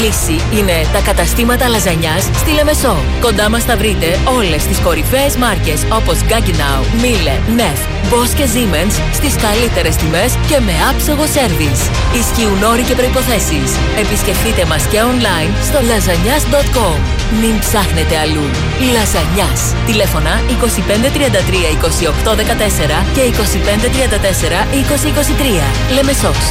Λύση είναι τα καταστήματα λαζανιάς στη Λεμεσό. Κοντά μας θα βρείτε όλες τις κορυφαίες μάρκες όπως Gaggenau, Miele, Neff, Bosch και Siemens στις καλύτερες τιμές και με άψογο σέρβις. Ισχύουν όροι και προϋποθέσεις. Επισκεφτείτε μας και online στο lasagnas.com. Μην ψάχνετε αλλού. Λαζανιάς. Τηλέφωνα 2533 28 14 και 2534 2023. Λεμεσός.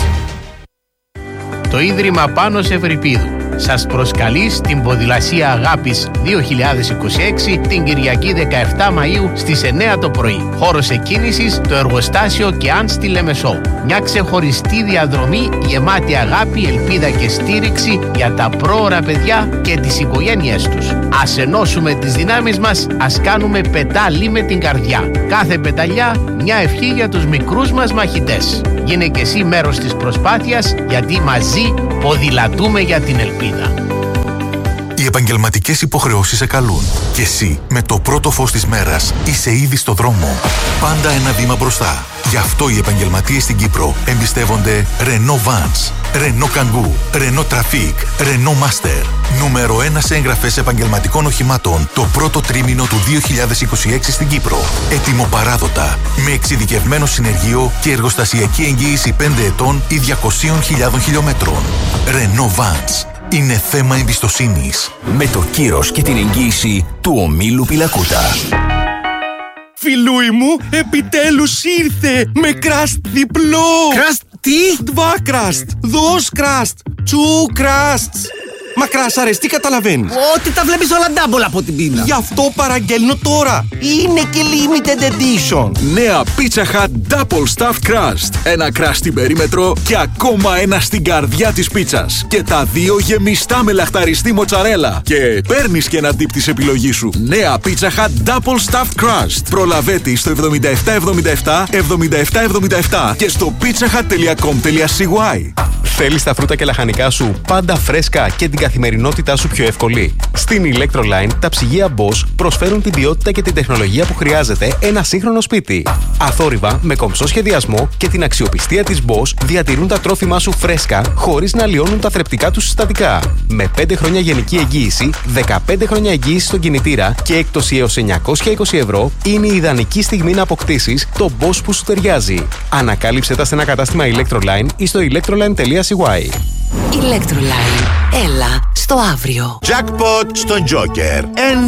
Το Ίδρυμα Πάνος Ευρυπίδου σας προσκαλεί στην Ποδηλασία Αγάπης 2026 την Κυριακή 17 Μαΐου στις 9 το πρωί. Χώρος εκκίνησης το εργοστάσιο ΚΕΑΝ στη Λεμεσό. Μια ξεχωριστή διαδρομή γεμάτη αγάπη, ελπίδα και στήριξη για τα πρόωρα παιδιά και τις οικογένειές τους. Ας ενώσουμε τις δυνάμεις μας, ας κάνουμε πετάλι με την καρδιά. Κάθε πεταλιά μια ευχή για τους μικρούς μας μαχητές. Γίνε και εσύ μέρος της προσπάθειας, γιατί μαζί ποδηλατούμε για την ελπίδα. Οι επαγγελματικές υποχρεώσεις σε καλούν. Και εσύ, με το πρώτο φως της μέρας, είσαι ήδη στο δρόμο. Πάντα ένα βήμα μπροστά. Γι' αυτό οι επαγγελματίες στην Κύπρο εμπιστεύονται Renault Vans, Renault Kangoo, Renault Trafic, Renault Master. Νούμερο 1 σε εγγραφές επαγγελματικών οχημάτων το πρώτο τρίμηνο του 2026 στην Κύπρο. Έτοιμο παράδοτα, με εξειδικευμένο συνεργείο και εργοστασιακή εγγύηση 5 ετών ή 200.000 χιλιόμετρων. Renault Vans. Είναι θέμα εμπιστοσύνης. Με το κύρος και την εγγύηση του ομίλου Πιλακούτα. Φιλούι μου, επιτέλους ήρθε με κραστ διπλό. Κραστ τι? Dva κραστ, dos κραστ, two κραστ. Μακράς αρέσει, τι καταλαβαίνεις? Ότι τα βλέπεις όλα double από την πίνα. Γι' αυτό παραγγέλνω τώρα. Είναι και limited edition. Νέα Pizza Hut Double Stuffed Crust. Ένα κραστ στην περίμετρο και ακόμα ένα στην καρδιά της πίτσας. Και τα δύο γεμιστά με λαχταριστή μοτσαρέλα. Και παίρνεις και ένα dip της επιλογής σου. Νέα Pizza Hut Double Stuffed Crust. Προλαβέτη στο 7777 7777 και στο pizzahut.com.cy. Θέλεις τα φρούτα και λαχανικά σου πάντα φρέσκα και την καθημερινότητά σου πιο εύκολη? Στην Electroline τα ψυγεία Bosch προσφέρουν την ποιότητα και την τεχνολογία που χρειάζεται ένα σύγχρονο σπίτι. Αθόρυβα, με κομψό σχεδιασμό και την αξιοπιστία της Bosch διατηρούν τα τρόφιμά σου φρέσκα χωρίς να λιώνουν τα θρεπτικά τους συστατικά. Με 5 χρόνια γενική εγγύηση, 15 χρόνια εγγύηση στον κινητήρα και έκπτωση έως 920 ευρώ, είναι η ιδανική στιγμή να αποκτήσεις το Bosch που σου ταιριάζει. Ανακάλυψε τα σε ένα κατάστημα Electroline ή στο electroline.cy. Electroline. Έλα στο αύριο. Jackpot στον Joker.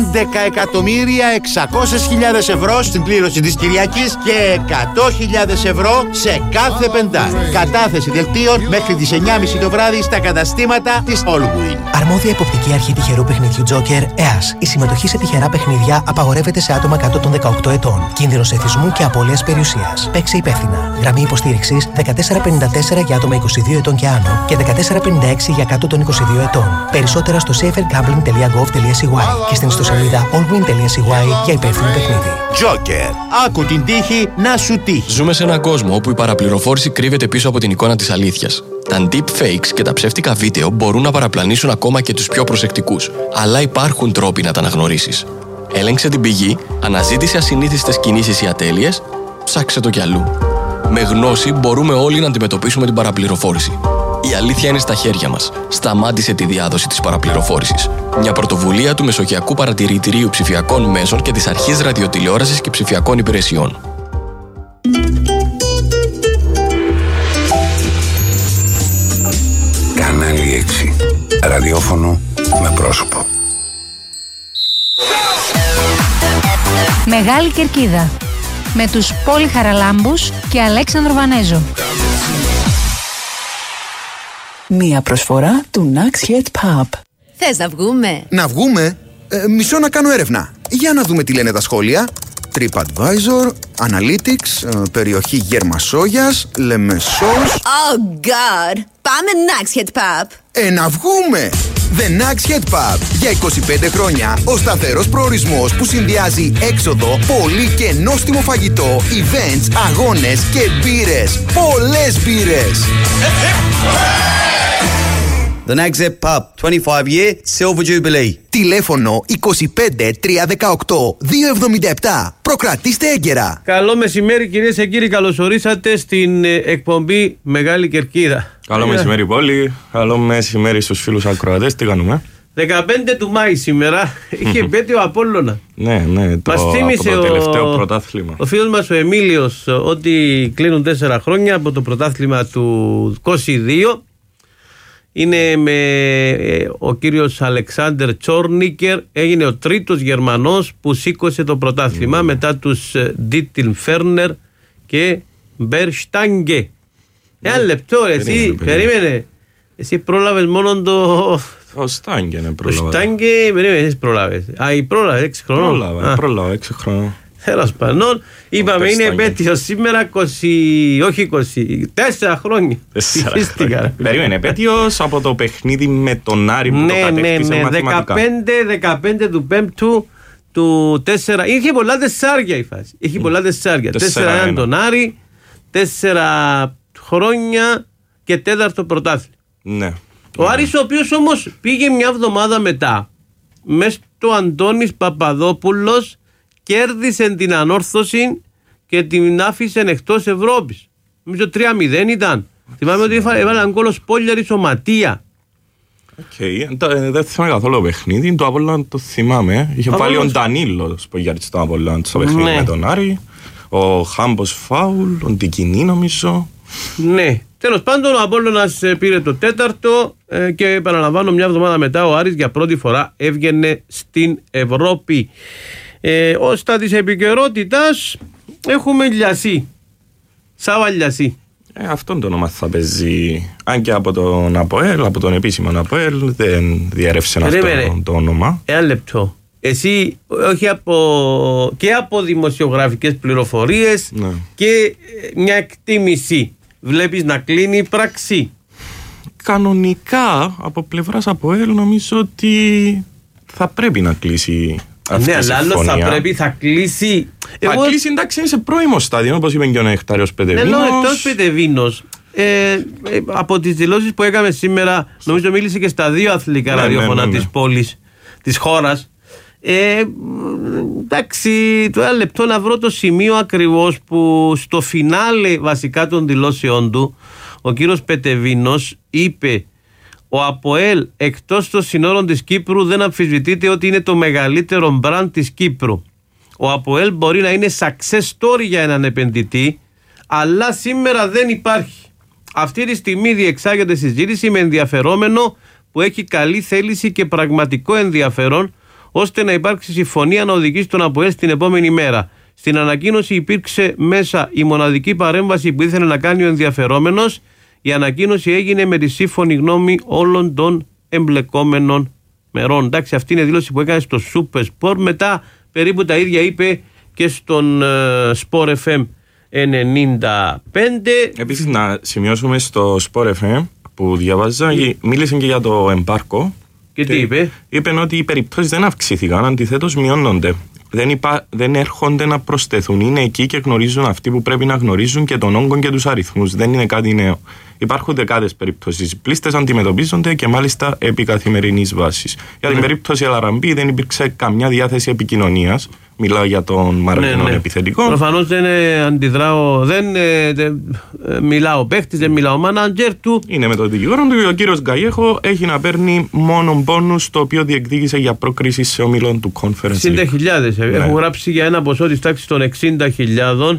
11.600.000 ευρώ στην κλήρωση της Κυριακής και 100.000 ευρώ σε κάθε πεντάρι. Κατάθεση δελτίων μέχρι τις 9.30 το βράδυ στα καταστήματα της Allwyn. Αρμόδια εποπτική αρχή τυχερού παιχνιδιού Joker, ΕΑΣ. Η συμμετοχή σε τυχερά παιχνίδια απαγορεύεται σε άτομα κάτω των 18 ετών. Κίνδυνος εθισμού και απώλειας περιουσίας. Παίξε υπεύθυνα. Γραμμή υποστήριξης 1454 για άτομα 22 ετών και άνω και 1456 για κάτω των 22 ετών. Περισσότερα στο safergambling.gov.cy και στην ιστοσελίδα allwyn.cy για υπεύθυνο παιχνίδι. Joker. Άκου την τύχη να σου τύχει. Ζούμε σε έναν κόσμο όπου η παραπληροφόρηση κρύβεται πίσω από την εικόνα της αλήθειας. Τα deepfakes και τα ψεύτικα βίντεο μπορούν να παραπλανήσουν ακόμα και τους πιο προσεκτικούς. Αλλά υπάρχουν τρόποι να τα αναγνωρίσεις. Έλεγξε την πηγή, αναζήτησε ασυνήθιστες κινήσεις ή ατέλειες, ψάξε το κι αλλού. Με γνώση μπορούμε όλοι να αντιμετωπίσουμε την παραπληροφόρηση. Η αλήθεια είναι στα χέρια μας. Σταμάτησε τη διάδοση της παραπληροφόρησης. Μια πρωτοβουλία του Μεσογειακού Παρατηρητηρίου Ψηφιακών Μέσων και της Αρχής Ραδιοτηλεόρασης και Ψηφιακών Υπηρεσιών. Κανάλι 6. Ραδιόφωνο με πρόσωπο. Μεγάλη Κερκίδα. Με τους Πόλη Χαραλάμπους και Αλέξανδρο Βανέζο. Μία προσφορά του Nax Head Pub. Θες να βγούμε? Να βγούμε? Μισό να κάνω έρευνα. Για να δούμε τι λένε τα σχόλια. TripAdvisor, Analytics, περιοχή Γερμασόγιας, Λεμεσός. Oh God! Πάμε Nax Head Pub. Να βγούμε! The Nax Head Pub. Για 25 χρόνια ο σταθερός προορισμός που συνδυάζει έξοδο, πολύ και νόστιμο φαγητό, events, αγώνες και μπύρες. Πολλές μπύρες! The Nax Head Pub, 25 year Silver Jubilee. Τηλέφωνο 25 318 277. Προκρατήστε έγκαιρα. Καλό μεσημέρι, κυρίες και κύριοι. Καλώς ορίσατε στην εκπομπή Μεγάλη Κερκίδα. Καλό μεσημέρι, πόλη. Καλό μεσημέρι στους φίλους ακροατές. Τι κάνουμε? 15 του Μάη σήμερα. Είχε επέτειο Απόλλωνα. Ναι, Μας θύμισε από το τελευταίο πρωτάθλημα. Ο φίλος μας ο Εμίλιος ότι κλείνουν 4 χρόνια από το πρωτάθλημα του 22. Είναι με ο κύριος Αλεξάντερ Τσόρνικερ. Έγινε ο τρίτος Γερμανός που σήκωσε το πρωτάθλημα μετά τους Ντίτιλ Φέρνερ και Μπερστάγκε. Ένα λεπτό, εσύ περίμενε. Εσύ πρόλαβες μόνο το... Ο Στάγκε είναι πρόλαβα. Ο Στάγκε, περίμενε, εσείς πρόλαβες. Πρόλαβε 6 χρονών. Πρόλαβα 6 χρονών. Τέλος πάντων, είπαμε είναι επέτειο σήμερα 24 χρόνια. Περίμενε, επέτειος από το παιχνίδι με τον Άρη που το κατέκτησε μαθηματικά. 15 του 5ου του 4. Είχε πολλά τεσσάρια η φάση. Είχε πολλά τεσσάρια. 4 τον Άρη, 4 χρόνια και 4ο πρωτάθλημα. Ναι. Ο Άρης, ο οποίος όμως πήγε μια εβδομάδα μετά μες στο Αντώνης Παπαδόπουλος, κέρδισε την Ανόρθωση και την άφησε εκτός Ευρώπης. Νομίζω 3-0 ήταν. Θυμάμαι ότι έβαλε έναν γκολ Σπόλιαρης ο Ματία. Δεν θυμάμαι καθόλου το παιχνίδι. Το Απόλλωνα το θυμάμαι. Είχε βάλει ο Ντανίλο Σπόλιαρης στο Απόλλωνα στο παιχνίδι με τον Άρη. Ο Χάμπος Φάουλ, ο Ντικινή νομίζω. Ναι. Τέλος πάντων, ο Απόλλωνας πήρε το 4ο και επαναλαμβάνω μια εβδομάδα μετά ο Άρης για πρώτη φορά έβγαινε στην Ευρώπη. Ώστα της επικαιρότητας έχουμε Λιασί. Σάβα Λιασί. Αυτόν το όνομα θα παίζει. Αν και από τον ΑΠΟΕΛ, από τον επίσημο ΑΠΟΕΛ, δεν διέρευσε αυτό το όνομα. Ένα λεπτό. Εσύ, όχι και από δημοσιογραφικές πληροφορίες και μια εκτίμηση, βλέπεις να κλείνει η πράξη? Κανονικά, από πλευράς ΑΠΟΕΛ, νομίζω ότι θα πρέπει να κλείσει. Ναι, αλλά άλλο θα κλείσει. Θα κλείσει, εντάξει, είναι σε πρώιμο στάδιο, όπως είπε και ο Νεκτάριος Πετεβίνος. Ενώ εκτός Πετεβίνος, από τις δηλώσεις που έκαμε σήμερα, νομίζω μίλησε και στα 2 αθλητικά ραδιόφωνα της πόλης, της χώρας. Εντάξει, το ένα λεπτό να βρω το σημείο ακριβώς που στο φινάλε βασικά των δηλώσεών του ο κύριος Πετεβίνος είπε: ο ΑΠΟΕΛ εκτός των συνόρων της Κύπρου δεν αμφισβητείται ότι είναι το μεγαλύτερο μπραντ της Κύπρου. Ο ΑΠΟΕΛ μπορεί να είναι success story για έναν επενδυτή, αλλά σήμερα δεν υπάρχει. Αυτή τη στιγμή διεξάγεται συζήτηση με ενδιαφερόμενο που έχει καλή θέληση και πραγματικό ενδιαφέρον, ώστε να υπάρξει συμφωνία να οδηγήσει τον ΑΠΟΕΛ στην επόμενη μέρα. Στην ανακοίνωση υπήρξε μέσα η μοναδική παρέμβαση που ήθελε να κάνει ο ενδιαφερόμενος. Η ανακοίνωση έγινε με τη σύμφωνη γνώμη όλων των εμπλεκόμενων μερών. Εντάξει, αυτή είναι η δήλωση που έκανε στο Super Sport. Μετά περίπου τα ίδια είπε και στον Sport FM 95. Επίσης να σημειώσουμε στο Sport FM που διαβάζα, μίλησε και για το εμπάρκο. Και τι είπε? Είπε ότι οι περιπτώσεις δεν αυξήθηκαν, αντιθέτως μειώνονται. Δεν έρχονται να προσθεθούν. Είναι εκεί και γνωρίζουν αυτοί που πρέπει να γνωρίζουν και τον όγκο και τους αριθμούς. Δεν είναι κάτι νέο. Υπάρχουν δεκάδες περιπτώσεις. Οι πλήστες αντιμετωπίζονται και μάλιστα επί καθημερινής βάσης. Για την περίπτωση Ελαραμπή δεν υπήρξε καμιά διάθεση επικοινωνίας. Μιλάω για τον Μαροκινό επιθετικό. Προφανώς δεν αντιδράω, δεν μιλάω παίχτης, δεν μιλάω μάνατζερ του. Είναι με τον δικηγόρο του και ο κύριος Γκαγιέχο έχει να παίρνει μόνο πόνους, το οποίο διεκδίκησε για πρόκριση σε ομίλων του Conference League. 60.000. Έχω γράψει για ένα ποσό της τάξης των 60.000.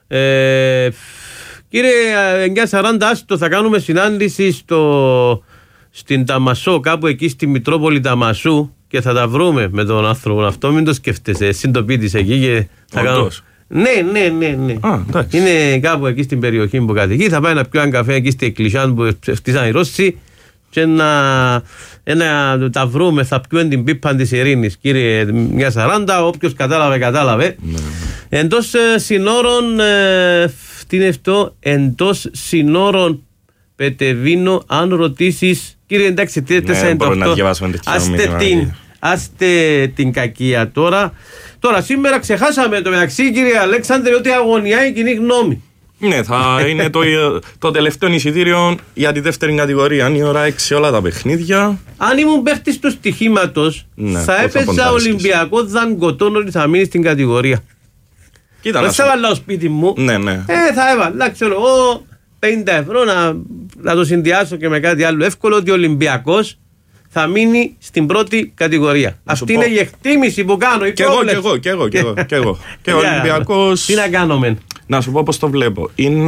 Κύριε 940, άστο, θα κάνουμε συνάντηση στην Ταμασό, κάπου εκεί στη Μητρόπολη Ταμασού, και θα τα βρούμε με τον άνθρωπο αυτό. Μην το σκέφτεσαι. Συντοπίτης εκεί και θα κάνω. Ναι. Είναι κάπου εκεί στην περιοχή που κατοικεί. Θα πάει να πιω ένα καφέ εκεί στη εκκλησιά που φτύσαν οι Ρώσοι και να τα βρούμε. Θα πιούμε την πίπα της ειρήνης. Κύριε 940, όποιος κατάλαβε. Εντός συνόρων, τι είναι αυτό, εντός συνόρων Πετεβίνο, αν ρωτήσεις, κύριε, εντάξει, τι είναι το αυτό, άστε την κακία τώρα. Τώρα σήμερα ξεχάσαμε το μεταξύ, κύριε Αλέξανδρε, ότι αγωνιάει η κοινή γνώμη. Ναι, θα είναι το τελευταίο εισιτήριο για τη δεύτερη κατηγορία. Είναι η ώρα 6 όλα τα παιχνίδια. Αν ήμουν παίχτης του στοιχήματος, θα έπαιζα Ολυμπιακό Δαγκωτών ότι θα μείνει στην κατηγορία. Δεν θα βάλω στο σπίτι μου. Ναι. Θα έβαλα, ξέρω εγώ, 50 ευρώ να το συνδυάσω και με κάτι άλλο εύκολο, ότι ο Ολυμπιακός θα μείνει στην πρώτη κατηγορία. Αυτή είναι η εκτίμηση που κάνω. Και εγώ. Και ο Ολυμπιακός. Τι να κάνουμε. Να σου πω πώς το βλέπω.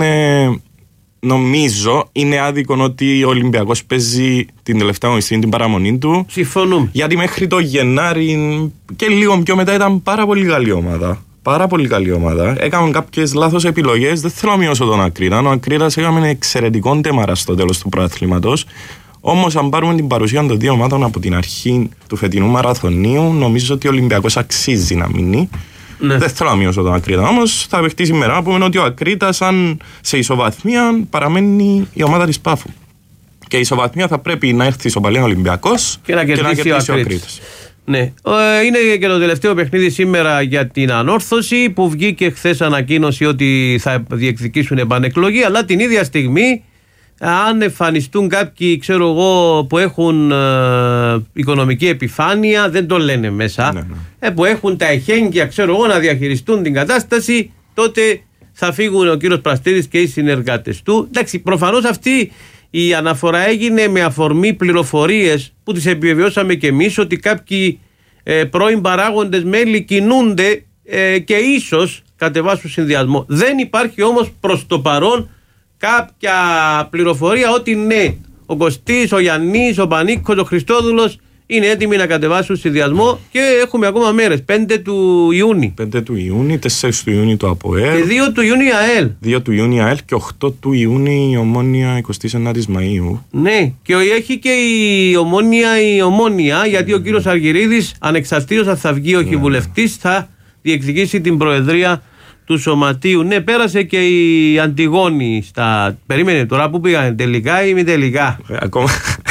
Νομίζω είναι άδικο ότι ο Ολυμπιακός παίζει την τελευταία αγωνιστική, την παραμονή του. Συμφωνούμε. Γιατί μέχρι το Γενάρη και λίγο πιο μετά ήταν πάρα πολύ καλή ομάδα. Πάρα πολύ καλή ομάδα. Έκαναν κάποιες λάθος επιλογές. Δεν θέλω να μειώσω τον Ακρίτα. Ο Ακρίτας έκαμε εξαιρετικό τέμαρα στο τέλος του πρωταθλήματος. Όμως, αν πάρουμε την παρουσία των δύο ομάδων από την αρχή του φετινού μαραθωνίου, νομίζω ότι ο Ολυμπιακός αξίζει να μείνει. Ναι. Δεν θέλω να μειώσω τον Ακρίτα. Όμως, θα παιχτεί σήμερα να πούμε ότι ο Ακρίτας, αν σε ισοβαθμία, παραμένει η ομάδα της Πάφου. Και η ισοβαθμία θα πρέπει να έρθει ισοπαλία Ολυμπιακός και να κερδίσει ο Ακρίτας. Ναι. Είναι και το τελευταίο παιχνίδι σήμερα για την Ανόρθωση, που βγήκε χθες ανακοίνωση ότι θα διεκδικήσουν επανεκλογή, αλλά την ίδια στιγμή, αν εμφανιστούν κάποιοι, ξέρω εγώ, που έχουν οικονομική επιφάνεια, δεν το λένε μέσα, που έχουν τα εχέγγυα, ξέρω εγώ, να διαχειριστούν την κατάσταση, τότε θα φύγουν ο κύριος Πραστίδης και οι συνεργάτες του. Εντάξει, προφανώς αυτή η αναφορά έγινε με αφορμή πληροφορίες που τις επιβεβαιώσαμε και εμείς, ότι κάποιοι πρώην παράγοντες μέλη κινούνται και ίσως κατεβάσουν συνδυασμό. Δεν υπάρχει όμως προς το παρόν κάποια πληροφορία ότι ναι, ο Κωστής, ο Γιαννής, ο Πανίκος, ο Χριστόδουλος είναι έτοιμοι να κατεβάσουν συνδυασμό και έχουμε ακόμα μέρες. 5 του Ιούνιου. 5 του Ιούνιου, 4 του Ιούνιου το ΑΠΟΕΛ. Και 2 του Ιούνιου ΑΕΛ. 2 του Ιούνιου ΑΕΛ και 8 του Ιούνιου η Ομόνια 29 Μαΐου. Ναι, και έχει και η Ομόνια, γιατί ο κύριος Αργυρίδης, ανεξαρτήτως αν θα βγει όχι βουλευτής, θα διεκδικήσει την προεδρία του Σωματείου. Ναι, πέρασε και η Αντιγόνη στα. Περίμενε τώρα που πήγανε, τελικά ή μη τελικά. Ακόμα.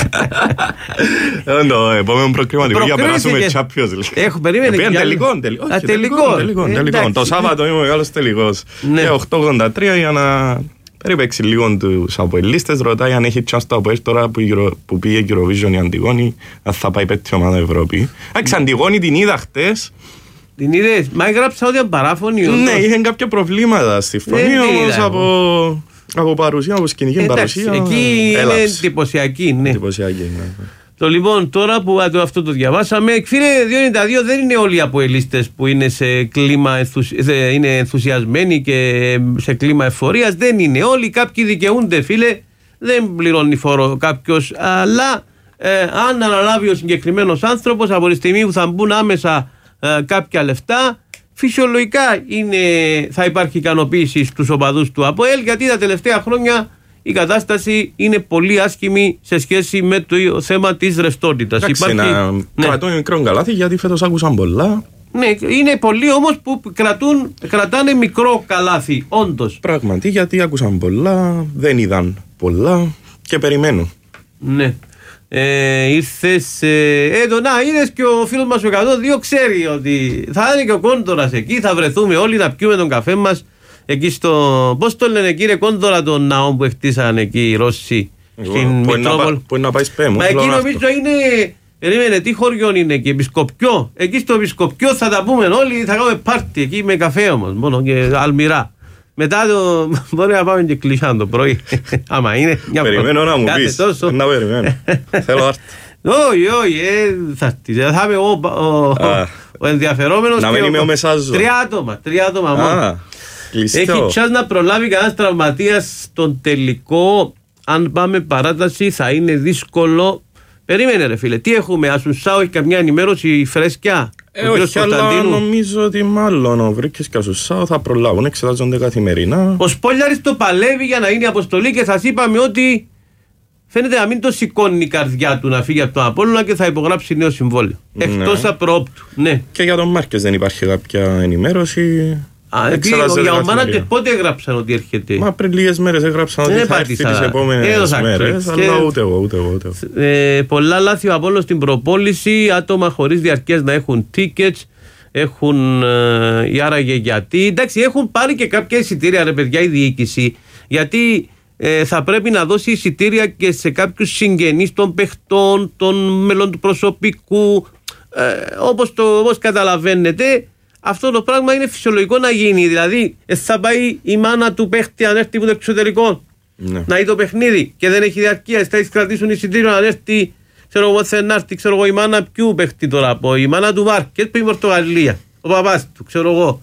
Το επόμενο προκριματικό για να περάσουμε Champions League. Έχω περίμενε. Τελικών. Το Σάββατο είμαι μεγάλος τελικός. Και 8-83 για να περιπέξει λίγο τους αποελίστες. Ρωτάει αν έχει chance το Αποέλ τώρα που πήγε Eurovision η Αντιγόνη, αν θα πάει πέτη ομάδα Ευρώπη. Αντιγόνη την είδα χτες. Την είδες, μα έγραψα ότι είναι παράφωνη. Ναι, είχαν κάποια προβλήματα στη φωνή, όμως από παρουσία, από σκηνική παρουσία. Εκεί είναι εντυπωσιακή, ναι. Το λοιπόν, τώρα που αυτό το διαβάσαμε, φίλε 292 δεν είναι όλοι οι αποελίστες που είναι σε κλίμα είναι ενθουσιασμένοι και σε κλίμα ευφορίας. Δεν είναι όλοι, κάποιοι δικαιούνται, φίλε. Δεν πληρώνει φόρο κάποιος, αλλά αν αναλάβει ο συγκεκριμένος άνθρωπος, από τη στιγμή που θα μπουν άμεσα κάποια λεφτά, φυσιολογικά θα υπάρχει ικανοποίηση στους οπαδούς του ΑΠΟΕΛ, γιατί τα τελευταία χρόνια η κατάσταση είναι πολύ άσχημη σε σχέση με το θέμα της ρευστότητας. Κρατούν μικρό καλάθι, γιατί φέτος άκουσαν πολλά. Ναι, είναι πολλοί όμως που κρατάνε μικρό καλάθι, όντως. Πράγματι, γιατί άκουσαν πολλά, δεν είδαν πολλά και περιμένουν. Ναι. Ήρθες είδες και ο φίλος μας ο 102 ξέρει ότι θα είναι και ο Κόντορας εκεί, θα βρεθούμε όλοι να πιούμε τον καφέ μας εκεί στο, πώς το λένε κύριε Κόντορα, τον ναό που χτίσαν εκεί οι Ρώσοι στην Μητρόπολη. Που είναι να πάει σπέμου. Μα εκεί νομίζω είναι, περίμενε, τι χωριό είναι εκεί, Επισκοπιό. Εκεί στο Επισκοπιό θα τα πούμε όλοι, θα κάνουμε πάρτι εκεί με καφέ όμως μόνο και αλμυρά. Μετά μπορεί να πάμε και κλεισάν το πρωί. Άμα είναι. Περιμένω να μου πεις. Να περιμένω. Θέλω άρτη. Όχι, θα είμαι ο ενδιαφερόμενος. Να μην είμαι ο μεσάζω. 3 άτομα μόνο. Έχει τσάς να προλάβει κανένας τραυματίας στον τελικό. Αν πάμε παράταση θα είναι δύσκολο. Περίμενε ρε φίλε, τι έχουμε, Ασουνσάου έχει καμιά ενημέρωση φρέσκια? Όχι, αλλά νομίζω ότι μάλλον ο Βρύκης και ο Ασουνσάου θα προλάβουν, εξετάζονται καθημερινά. Ο Σπόλιαρης το παλεύει για να είναι αποστολή και σας είπαμε ότι φαίνεται να μην το σηκώνει η καρδιά του να φύγει από τον Απόλλωνα και θα υπογράψει νέο συμβόλαιο. Εκτός απρόπτου. Ναι. Και για τον Μάρκες δεν υπάρχει κάποια ενημέρωση. Για ο Μάνακερ πότε έγραψαν ότι έρχεται? Μα πριν λίγες μέρες έγραψαν ότι θα έρθει τις επόμενες μέρες. Αλλά ούτε εγώ. Πολλά λάθη ο Απόλλωνας στην προπόληση. Άτομα χωρίς διαρκές να έχουν tickets. Έχουν ή άραγε γιατί. Εντάξει, έχουν πάρει και κάποια εισιτήρια ρε παιδιά η διοίκηση. Γιατί θα πρέπει να δώσει εισιτήρια και σε κάποιους συγγενείς των παιχτών, των μελών του προσωπικού. Όπως καταλαβαίνετε. αυτό το πράγμα είναι φυσιολογικό να γίνει. Δηλαδή, θα πάει η μάνα του παίχτη αν έρθει από το εξωτερικό να δει το παιχνίδι και δεν έχει διαρκεία. Θα κρατήσουν εισιτήριο αν έρθει, ξέρω εγώ, θέλει να έρθει, ξέρω εγώ, η μάνα ποιου παίχτη τώρα από η μάνα του Βάρκετ που είναι η Πορτογαλία. Ο παπάς του, ξέρω εγώ.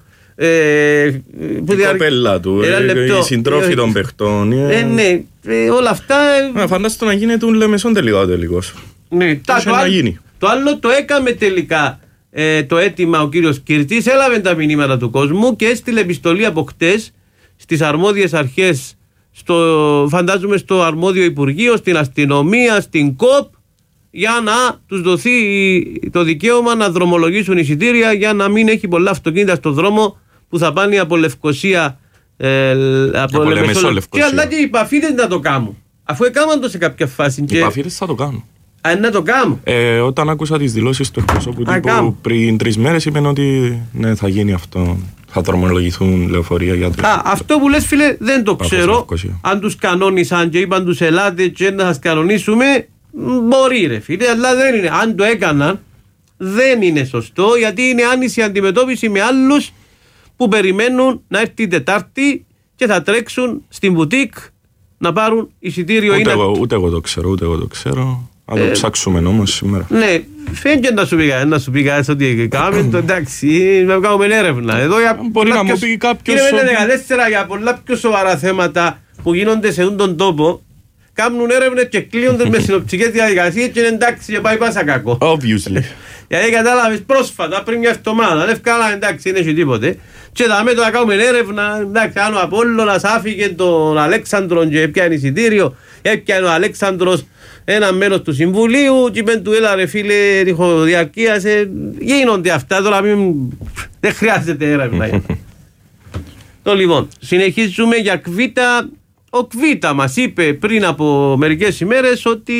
Η κοπέλα του, η συντρόφη των παιχτών. Ναι, όλα αυτά. Φαντάζομαι να γίνει του Λεμεσόν τελικός. Ναι, το άλλο το έκαμε τελικά το αίτημα ο κύριος Κύρτης, έλαβε τα μηνύματα του κόσμου και έστειλε επιστολή από χτες στις αρμόδιες αρχές, φαντάζομαι στο αρμόδιο Υπουργείο, στην αστυνομία, στην ΚΟΠ, για να τους δοθεί το δικαίωμα να δρομολογήσουν εισιτήρια για να μην έχει πολλά αυτοκίνητα στο δρόμο που θα πάνε από Λευκοσία, από Λεμεσό, αλλά και οι παφίδες να το κάνουν, αφού έκαναν το σε κάποια φάση. Οι παφίδες θα το κάνουν. Να το κάνουν. Όταν άκουσα τις δηλώσεις του εκπροσώπου τύπου πριν 3 μέρες, είπαν ότι ναι, θα γίνει αυτό. Θα δρομολογηθούν λεωφορεία για αυτό που λες, φίλε, δεν το ξέρω. Αν τους κανόνισαν και είπαν τους ελάτε και να σας κανονίσουμε, μπορεί ρε φίλε, αλλά δεν είναι. Αν το έκαναν, δεν είναι σωστό, γιατί είναι άνηση αντιμετώπιση με άλλους που περιμένουν να έρθει η Τετάρτη και θα τρέξουν στην μπουτίκ να πάρουν εισιτήριο. Ούτε εγώ το ξέρω. Θα το ψάξουμε όμως σήμερα. Ναι, φαίνεται να σου πει κάτι ότι κάνουμε το εντάξει, να κάνουμε έρευνα. Εδώ μπορεί να μου πει κάποιος. Είναι 14 για πολλά πιο σοβαρά θέματα που γίνονται σε τον τόπο. Κάνουν έρευνες και κλείονται με συνοπτικές διαδικασίες και είναι εντάξει και πάει πάσα κακό. Obviously. Γιατί κατάλαβες πρόσφατα πριν μια εβδομάδα, δεν έφκανα εντάξει, δεν έχει τίποτε. Και δάμε το να κάνουμε έρευνα, εντάξει, αν ο Απόλλωνας άφηκε τον Αλέξανδρο και έπιανε εισιτήριο, έπιανε ο Αλέξανδρος ένα μέλος του Συμβουλίου και είπαν του έλα ρε φίλε ρηχοδιαρκείας, γίνονται αυτά τώρα, δεν χρειάζεται έρευνα. Το λοιπόν, συνεχίζουμε για Κβίτα. Ο Κβίτα μας είπε πριν από μερικές ημέρες ότι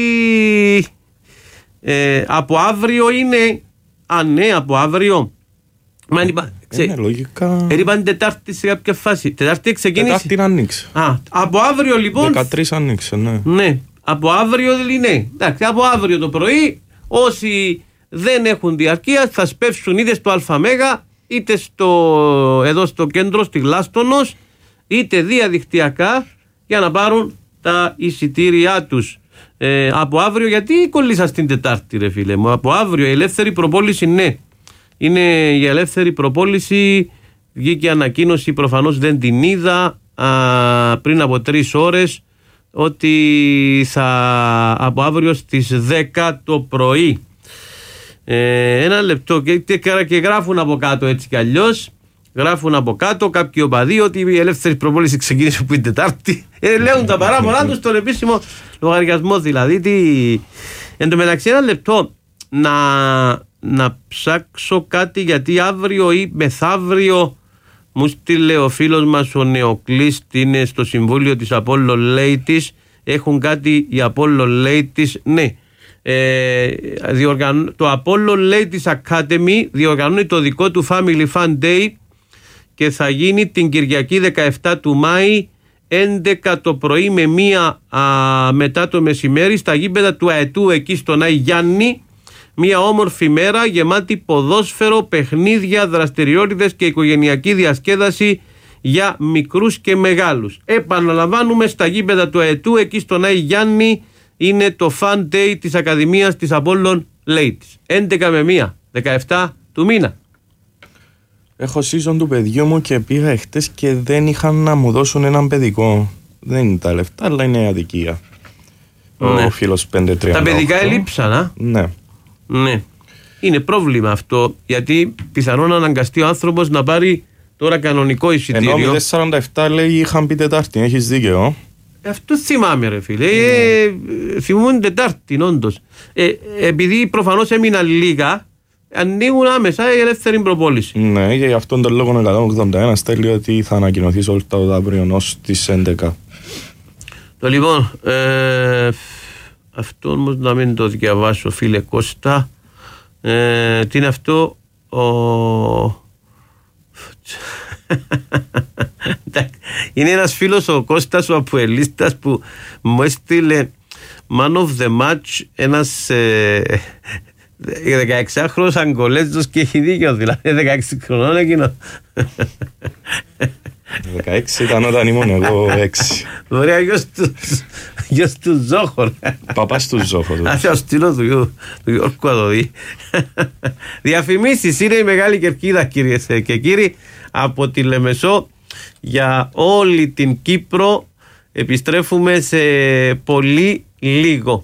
από αύριο είναι. Ναι, από αύριο. Λογικά. Είπαν Τετάρτη σε κάποια φάση. Τετάρτη ξεκίνησε. Τετάρτη ανοίξει. Από αύριο λοιπόν. 13 ανοίξει, ναι. Ναι, από αύριο δηλαδή. Εντάξει, από αύριο το πρωί όσοι δεν έχουν διαρκεία θα σπεύσουν είτε στο ΑΜΕΓΑ είτε εδώ στο κέντρο στη Γλάστονος είτε διαδικτυακά για να πάρουν τα εισιτήριά τους. Από αύριο, γιατί κολλήσα στην Τετάρτη ρε φίλε μου, από αύριο η ελεύθερη προπόληση, ναι, είναι η ελεύθερη προπόληση, βγήκε ανακοίνωση, προφανώς δεν την είδα, πριν από 3 ώρες, ότι από αύριο στις 10 το πρωί. Ένα λεπτό και γράφουν από κάτω έτσι κι αλλιώς. Γράφουν από κάτω κάποιοι οπαδοί ότι η ελεύθερη προπόληση ξεκίνησε που είναι Τετάρτη. Λέουν τα παράπονα τους στον επίσημο λογαριασμό. Δηλαδή, εν τω μεταξύ, ένα λεπτό να ψάξω κάτι, γιατί αύριο ή μεθαύριο μου στείλε ο φίλος μας ο Νεοκλής, είναι στο Συμβούλιο της Apollo Ladies. Έχουν κάτι η Apollo Ladies, ναι. Το Apollo Ladies Academy διοργανώνει το δικό του Family Fun Day και θα γίνει την Κυριακή 17 του Μάη 11 το πρωί με 1 μετά το μεσημέρι στα γήπεδα του ΑΕΤΟΥ εκεί στον Άι Γιάννη. Μια όμορφη μέρα γεμάτη ποδόσφαιρο, παιχνίδια, δραστηριότητες και οικογενειακή διασκέδαση για μικρούς και μεγάλους. Επαναλαμβάνουμε, στα γήπεδα του ΑΕΤΟΥ εκεί στον Άι Γιάννη είναι το Fun Day της Ακαδημίας της Apollo Ladies. 11 με 1, 17 του μήνα. Έχω season του παιδιού μου και πήγα εχθές και δεν είχαν να μου δώσουν έναν παιδικό. Δεν είναι τα λεφτά, αλλά είναι αδικία. Ναι. Ο φίλος 538. Τα παιδικά ελείψαν, Ναι. Είναι πρόβλημα αυτό, γιατί πιθανόν να αναγκαστεί ο άνθρωπος να πάρει τώρα κανονικό εισιτήριο. Ενώ 47 λέει είχαν πει Τετάρτη, έχεις δίκαιο. Αυτό θυμάμαι ρε φίλε. Θυμούν Τετάρτη όντως. Επειδή προφανώς έμειναν λίγα, ανοίγουν άμεσα η ελεύθερη προπόληση. Ναι, για αυτόν τον λόγο 181 στέλνει ότι θα ανακοινωθεί όλο το αύριο ως τις 11. Το λοιπόν, αυτό όμως να μην το διαβάσω φίλε Κώστα. Τι είναι αυτό? Είναι ένας φίλος ο Κώστας ο Αποελίστας που μου έστειλε man of the match, ένας 16χρονος Αγκολέζος και έχει δίκιο, δηλαδή 16 χρονών εκείνο. 16 ήταν όταν ήμουν εγώ 6. Ωραία, γιος του Ζόχο. Παπάς του Ζόχο. Άσε ο στήλος του Γιώργου Αδωδή. Διαφημίσεις είναι η μεγάλη κερκίδα, κυρίες και κύριοι, από τη Λεμεσό για όλη την Κύπρο. Επιστρέφουμε σε πολύ λίγο.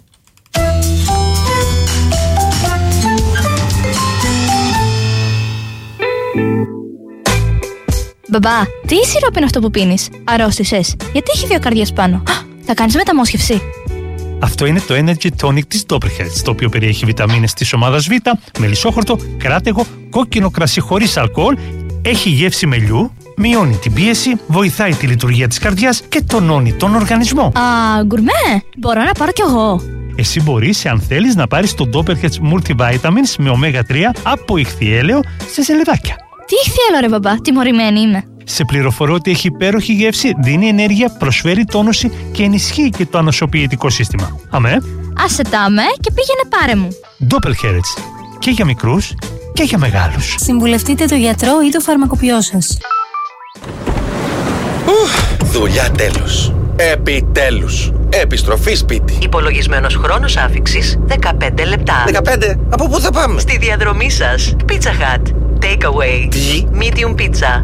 Μπαμπά, τι σιρόπι είναι αυτό που πίνεις? Αρρώστησες? Γιατί έχει 2 καρδιές πάνω? Θα κάνεις μεταμόσχευση? Αυτό είναι το Energy Tonic της Doppelherz, το οποίο περιέχει βιταμίνες της ομάδας Β, μελισσόχορτο, κράτεγο, κόκκινο κρασί χωρίς αλκοόλ, έχει γεύση μελιού, μειώνει την πίεση, βοηθάει τη λειτουργία της καρδιάς και τονώνει τον οργανισμό. Α, γκουρμέ! Μπορώ να πάρω κι εγώ. Εσύ μπορείς, αν θέλεις, να πάρεις το Doppelherz Multivitamins με ω3 από ηχθιέλαιο σε σελεδάκια. Τι ηχθιέλαιο ρε μπαμπά, τιμωρημένη είμαι. Σε πληροφορώ ότι έχει υπέροχη γεύση, δίνει ενέργεια, προσφέρει τόνωση και ενισχύει και το ανοσοποιητικό σύστημα. Αμέ. Άσε τα αμέ και πήγαινε πάρε μου. Doppelherz. Και για μικρούς και για μεγάλους. Συμβουλευτείτε το γιατρό ή το φαρμακοποιό σας. Δουλειά τέλος. Επιτέλους. Επιστροφή σπίτι. Υπολογισμένος χρόνος άφιξης 15 λεπτά. 15? Από πού θα πάμε? Στη διαδρομή σας. Pizza Hut. Takeaway. Τι? Medium pizza.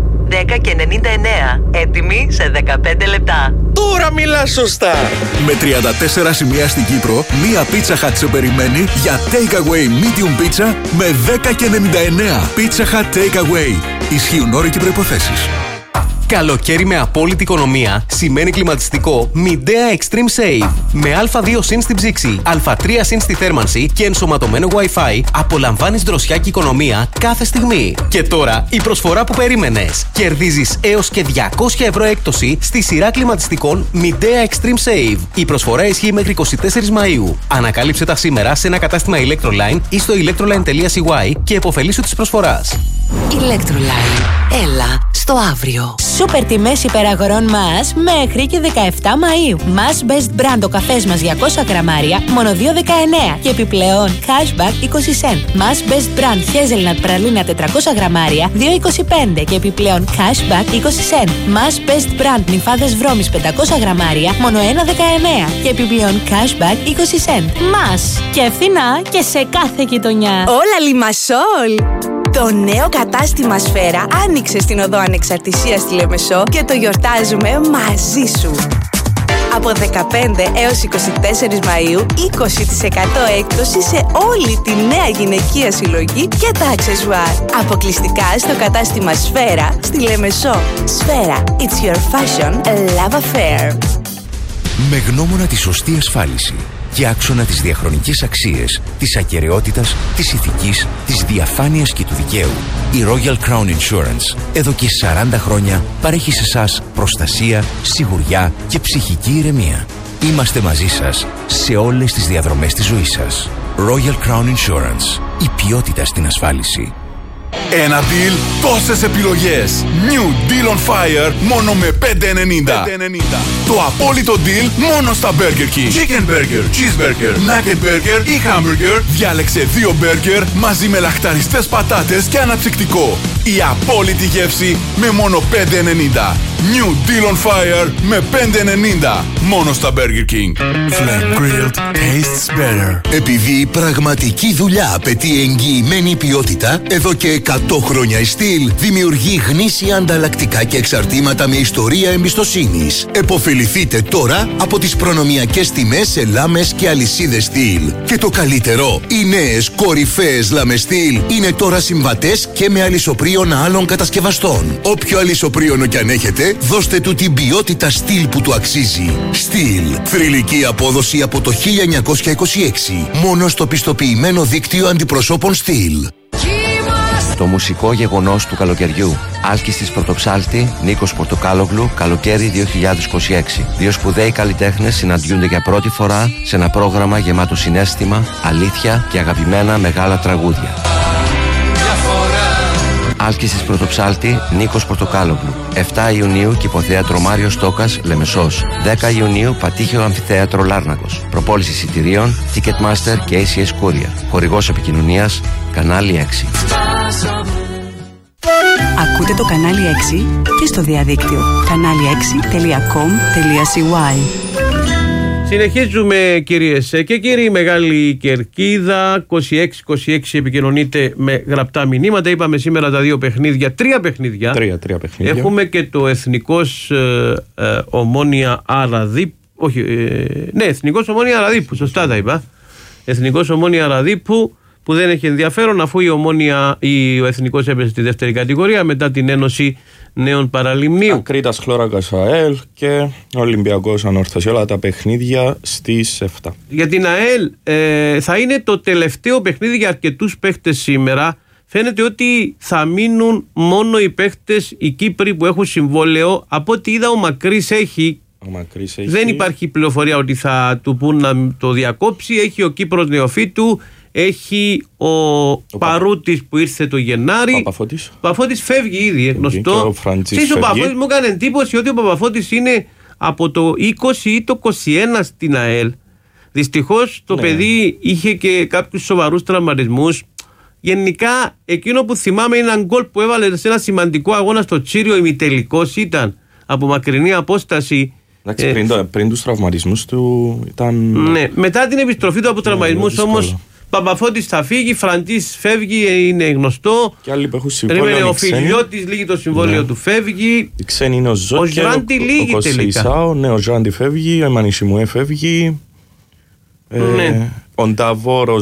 10,99. Έτοιμη σε 15 λεπτά. Τώρα μιλάς σωστά. Με 34 σημεία στην Κύπρο, μία Pizza Hut σε περιμένει για Takeaway Medium Pizza με 10,99. Pizza Hut Takeaway. Ισχύουν όροι και προϋποθέσεις. Καλοκαίρι με απόλυτη οικονομία σημαίνει κλιματιστικό Midea Extreme Save. Με Α2 συν στην ψήξη, Α3 συν στη θέρμανση και ενσωματωμένο Wi-Fi, απολαμβάνεις δροσιά και οικονομία κάθε στιγμή. Και τώρα η προσφορά που περίμενες. Κερδίζεις έως και 200 ευρώ έκπτωση στη σειρά κλιματιστικών Midea Extreme Save. Η προσφορά ισχύει μέχρι 24 Μαΐου. Ανακάλυψε τα σήμερα σε ένα κατάστημα Electroline ή στο electroline.cy και επωφελήσου της προσφοράς. Electroline. Έλα στο αύριο. Σούπερ τιμές υπεραγορών μας μέχρι και 17 Μαΐου. Μας Best Brand ο καφές μας 200 γραμμάρια μόνο 2,19 και επιπλέον cashback 20 cent. Μας Best Brand Hazelnut πραλίνα 400 γραμμάρια 2,25 και επιπλέον cashback 20 cent. Μας Best Brand νυφάδες βρώμης 500 γραμμάρια μόνο 1,19 και επιπλέον cashback 20 cent. Μας και φθηνά και σε κάθε γειτονιά. Όλα Λιμασόλ! Το νέο κατάστημα Σφαίρα άνοιξε στην Οδό Ανεξαρτησίας στη Λεμεσό και το γιορτάζουμε μαζί σου. Από 15 έως 24 Μαΐου, 20% έκπτωση σε όλη τη νέα γυναικεία συλλογή και τα αξεσουάρ. Αποκλειστικά στο κατάστημα Σφαίρα στη Λεμεσό. Σφαίρα, it's your fashion love affair. Με γνώμονα τη σωστή ασφάλιση και άξονα τις διαχρονικές αξίες, της ακεραιότητας, της ηθικής, της διαφάνειας και του δικαίου, η Royal Crown Insurance εδώ και 40 χρόνια παρέχει σε εσάς προστασία, σιγουριά και ψυχική ηρεμία. Είμαστε μαζί σας σε όλες τις διαδρομές της ζωής σας. Royal Crown Insurance. Η ποιότητα στην ασφάλιση. Ένα deal, τόσες επιλογές. New Deal on Fire μόνο με 5,90. Το απόλυτο deal μόνο στα Burger King. Chicken Burger, Cheeseburger, Nugget Burger ή Hamburger. Διάλεξε 2 burger μαζί με λαχταριστές πατάτες και αναψυκτικό. Η απόλυτη γεύση με μόνο 5,90. New Deal on Fire με 5,90. Μόνο στα Burger King. Flame grilled tastes better. Επειδή η πραγματική δουλειά απαιτεί εγγυημένη ποιότητα, εδώ και 100 χρόνια η Steel δημιουργεί γνήσια ανταλλακτικά και εξαρτήματα με ιστορία εμπιστοσύνης. Εποφεληθείτε τώρα από τις προνομιακές τιμές σε λάμες και αλυσίδες Steel. Και το καλύτερο, οι νέες κορυφαίες λάμες Steel είναι τώρα συμβατές και με αλυσοπρίων άλλων κατασκευαστών. Όποιο αλυσοπρίωνο κι αν έχετε, δώστε του την ποιότητα Steel που του αξίζει. Steel. Θρυλική απόδοση από το 1926. Μόνο στο πιστοποιημένο δίκτυο αντιπροσώπων Steel. Το μουσικό γεγονός του καλοκαιριού. Άλκης της Πρωτοψάλτη, Νίκος Πορτοκάλογλου, καλοκαίρι 2026. 2 σπουδαίοι καλλιτέχνες συναντιούνται για πρώτη φορά σε ένα πρόγραμμα γεμάτο συναίσθημα, αλήθεια και αγαπημένα μεγάλα τραγούδια. Άσκησης Πρωτοψάλτη Νίκος Πορτοκάλογλου. 7 Ιουνίου Κηποθέατρο Μάριο Στόκας Λεμεσός. 10 Ιουνίου Πατήχιο Αμφιθέατρο Λάρνακος. Προπόληση εισιτηρίων Ticketmaster και ACS Courier. Χορηγός επικοινωνίας Κανάλι 6. Ακούτε το Κανάλι 6 και στο διαδίκτυο kanali6.com.cy. Συνεχίζουμε, κυρίες και κύριοι. Μεγάλη Κερκίδα 26-26 επικοινωνείτε με γραπτά μηνύματα. Είπαμε σήμερα τα δύο παιχνίδια, τρία παιχνίδια. Έχουμε και το Εθνικός Ομόνια Αραδίπου. Εθνικός Ομόνια Αραδίπου, σωστά τα είπα. Εθνικός Ομόνια Αραδίπου, που δεν έχει ενδιαφέρον, αφού ο Εθνικός έπεσε στη δεύτερη κατηγορία μετά την Ένωση Νέων Παραλιμνίου. Κρήτας Χλώρακας ΑΕΛ και Ολυμπιακός Ανόρθωση. Όλα τα παιχνίδια στις 7. Για την ΑΕΛ θα είναι το τελευταίο παιχνίδι για αρκετούς παίχτες σήμερα. Φαίνεται ότι θα μείνουν μόνο οι παίχτες, οι Κύπροι που έχουν συμβόλαιο. Από ό,τι είδα, ο Μακρύς έχει. Δεν υπάρχει πληροφορία ότι θα του πούν να το διακόψει. Έχει ο Κύπρος Νεοφύτου. Έχει ο Παρούτης που ήρθε το Γενάρη. Παπαφώτης φεύγει ήδη, γνωστό. Ο Παπαφώτης μου έκανε εντύπωση ότι ο Παπαφώτης είναι από το 20 ή το 21 στην ΑΕΛ. Δυστυχώς το παιδί είχε και κάποιους σοβαρούς τραυματισμούς. Γενικά εκείνο που θυμάμαι είναι ένα γκολ που έβαλε σε ένα σημαντικό αγώνα στο Τσίριο. Ημιτελικός ήταν από μακρινή απόσταση. Πριν τους τραυματισμούς του ήταν. Ναι, μετά την επιστροφή του από τραυματισμούς όμως. Παπαφώτης θα φύγει, Φραντής φεύγει, είναι γνωστό. Και άλλοι που έχουν συμβόλαιο. Ο Φιλιώτης λύγει το συμβόλαιο του, φεύγει. Οι ξένοι είναι ο Ζόκε, ο Κοσεϊσάο, ο Ζάντι φεύγει, ο Εμμανισιμουέ φεύγει. Ο Νταβόρο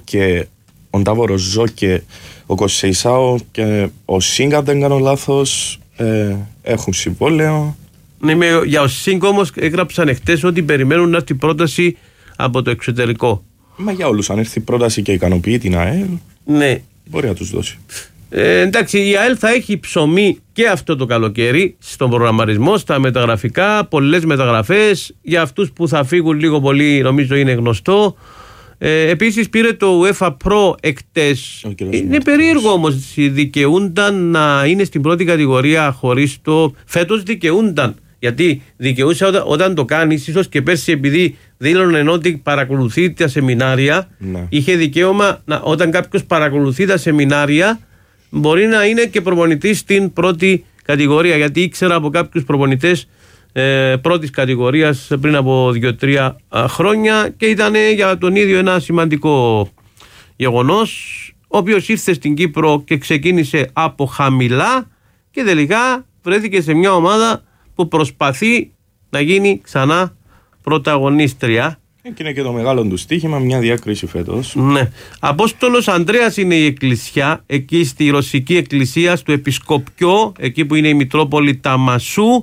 Ζόκε, ο Κοσεϊσάο και ο Σίγκα, δεν κάνω λάθος, έχουν συμβόλαιο. Για ο Σίγκα όμως έγραψαν εχθές ότι περιμένουν να έρθει πρόταση από το εξωτερικό. Μα για όλους, αν έρθει πρόταση και ικανοποιεί την ΑΕΛ, μπορεί να τους δώσει. Εντάξει, η ΑΕΛ θα έχει ψωμί και αυτό το καλοκαίρι στον προγραμματισμό, στα μεταγραφικά, πολλές μεταγραφές. Για αυτούς που θα φύγουν λίγο πολύ, νομίζω είναι γνωστό. Επίσης πήρε το UEFA Pro εκτές. Είναι περίεργο όμως, δικαιούνταν να είναι στην πρώτη κατηγορία χωρίς το. Φέτος δικαιούνταν. Γιατί δικαιούσε όταν το κάνεις, ίσως και πέρσι επειδή δήλωνε ότι παρακολουθεί τα σεμινάρια, είχε δικαίωμα όταν κάποιος παρακολουθεί τα σεμινάρια μπορεί να είναι και προπονητής στην πρώτη κατηγορία. Γιατί ήξερα από κάποιους προπονητές πρώτης κατηγορίας πριν από 2-3 χρόνια και ήταν για τον ίδιο ένα σημαντικό γεγονός, ο οποίος ήρθε στην Κύπρο και ξεκίνησε από χαμηλά και τελικά βρέθηκε σε μια ομάδα που προσπαθεί να γίνει ξανά πρωταγωνίστρια. Και είναι και το μεγάλο του στοίχημα, μια διάκριση φέτος. Ναι. Απόστολος Ανδρέας είναι η εκκλησιά, εκεί στη ρωσική εκκλησία, στο Επισκοπιό, εκεί που είναι η Μητρόπολη Ταμασού.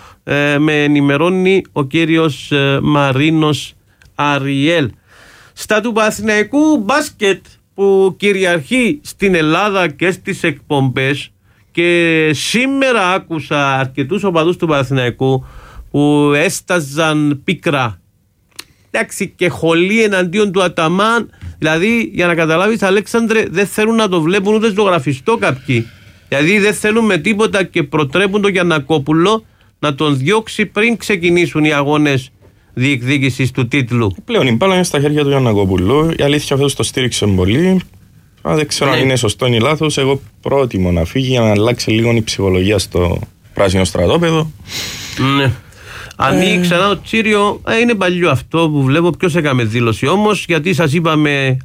Με ενημερώνει ο κύριος Μαρίνος Αριέλ. Στα του Παναθηναϊκού μπάσκετ που κυριαρχεί στην Ελλάδα και στις εκπομπές, και σήμερα άκουσα αρκετούς οπαδούς του Παναθηναϊκού που έσταζαν πίκρα, εντάξει, και χολή εναντίον του Αταμάν. Δηλαδή, για να καταλάβεις, Αλέξανδρε, δεν θέλουν να το βλέπουν ούτε στο γραφιστό κάποιοι. Δηλαδή δεν θέλουν με τίποτα και προτρέπουν τον Γιαννακόπουλο να τον διώξει πριν ξεκινήσουν οι αγώνες διεκδίκησης του τίτλου. Πλέον η μπάλα είναι στα χέρια του Γιαννακόπουλου. Η αλήθεια φέτος το στήριξε πολύ. Δεν ξέρω αν είναι σωστό ή λάθος. Εγώ πρότιμο να φύγει για να αλλάξει λίγο η ψυχολογία στο πράσινο στρατόπεδο. Ναι. Ανοίγει ξανά ο Τσίριο. Είναι παλιό αυτό που βλέπω. Ποιος έκαμε δήλωση όμως, γιατί σας είπαμε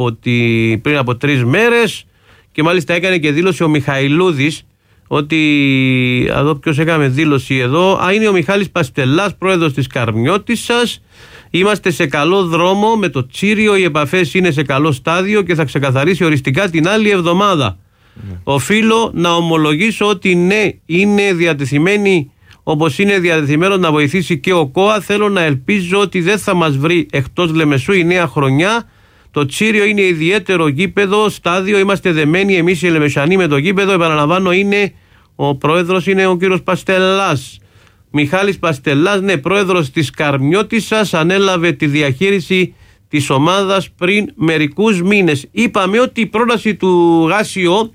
πριν από 3 μέρες και μάλιστα έκανε και δήλωση ο Μιχαηλούδης. Ότι εδώ ποιος έκαμε δήλωση εδώ. Είναι ο Μιχάλης Παστελάς, πρόεδρος της Καρμιώτισσας. Είμαστε σε καλό δρόμο με το Τσίριο, οι επαφές είναι σε καλό στάδιο και θα ξεκαθαρίσει οριστικά την άλλη εβδομάδα. Οφείλω να ομολογήσω ότι ναι, είναι διατεθειμένη, όπως είναι διατεθειμένο να βοηθήσει και ο ΚΟΑ. Θέλω να ελπίζω ότι δεν θα μας βρει εκτός Λεμεσού η νέα χρονιά. Το Τσίριο είναι ιδιαίτερο γήπεδο, στάδιο, είμαστε δεμένοι εμείς οι Λεμεσανοί με το γήπεδο. Επαναλαμβάνω, ο πρόεδρος είναι ο κύριος Παστελάς. Μιχάλης Παστελάς, ναι, πρόεδρος της Καρμιώτισσας, ανέλαβε τη διαχείριση της ομάδας πριν μερικούς μήνες. Είπαμε ότι η πρόταση του Γάσιο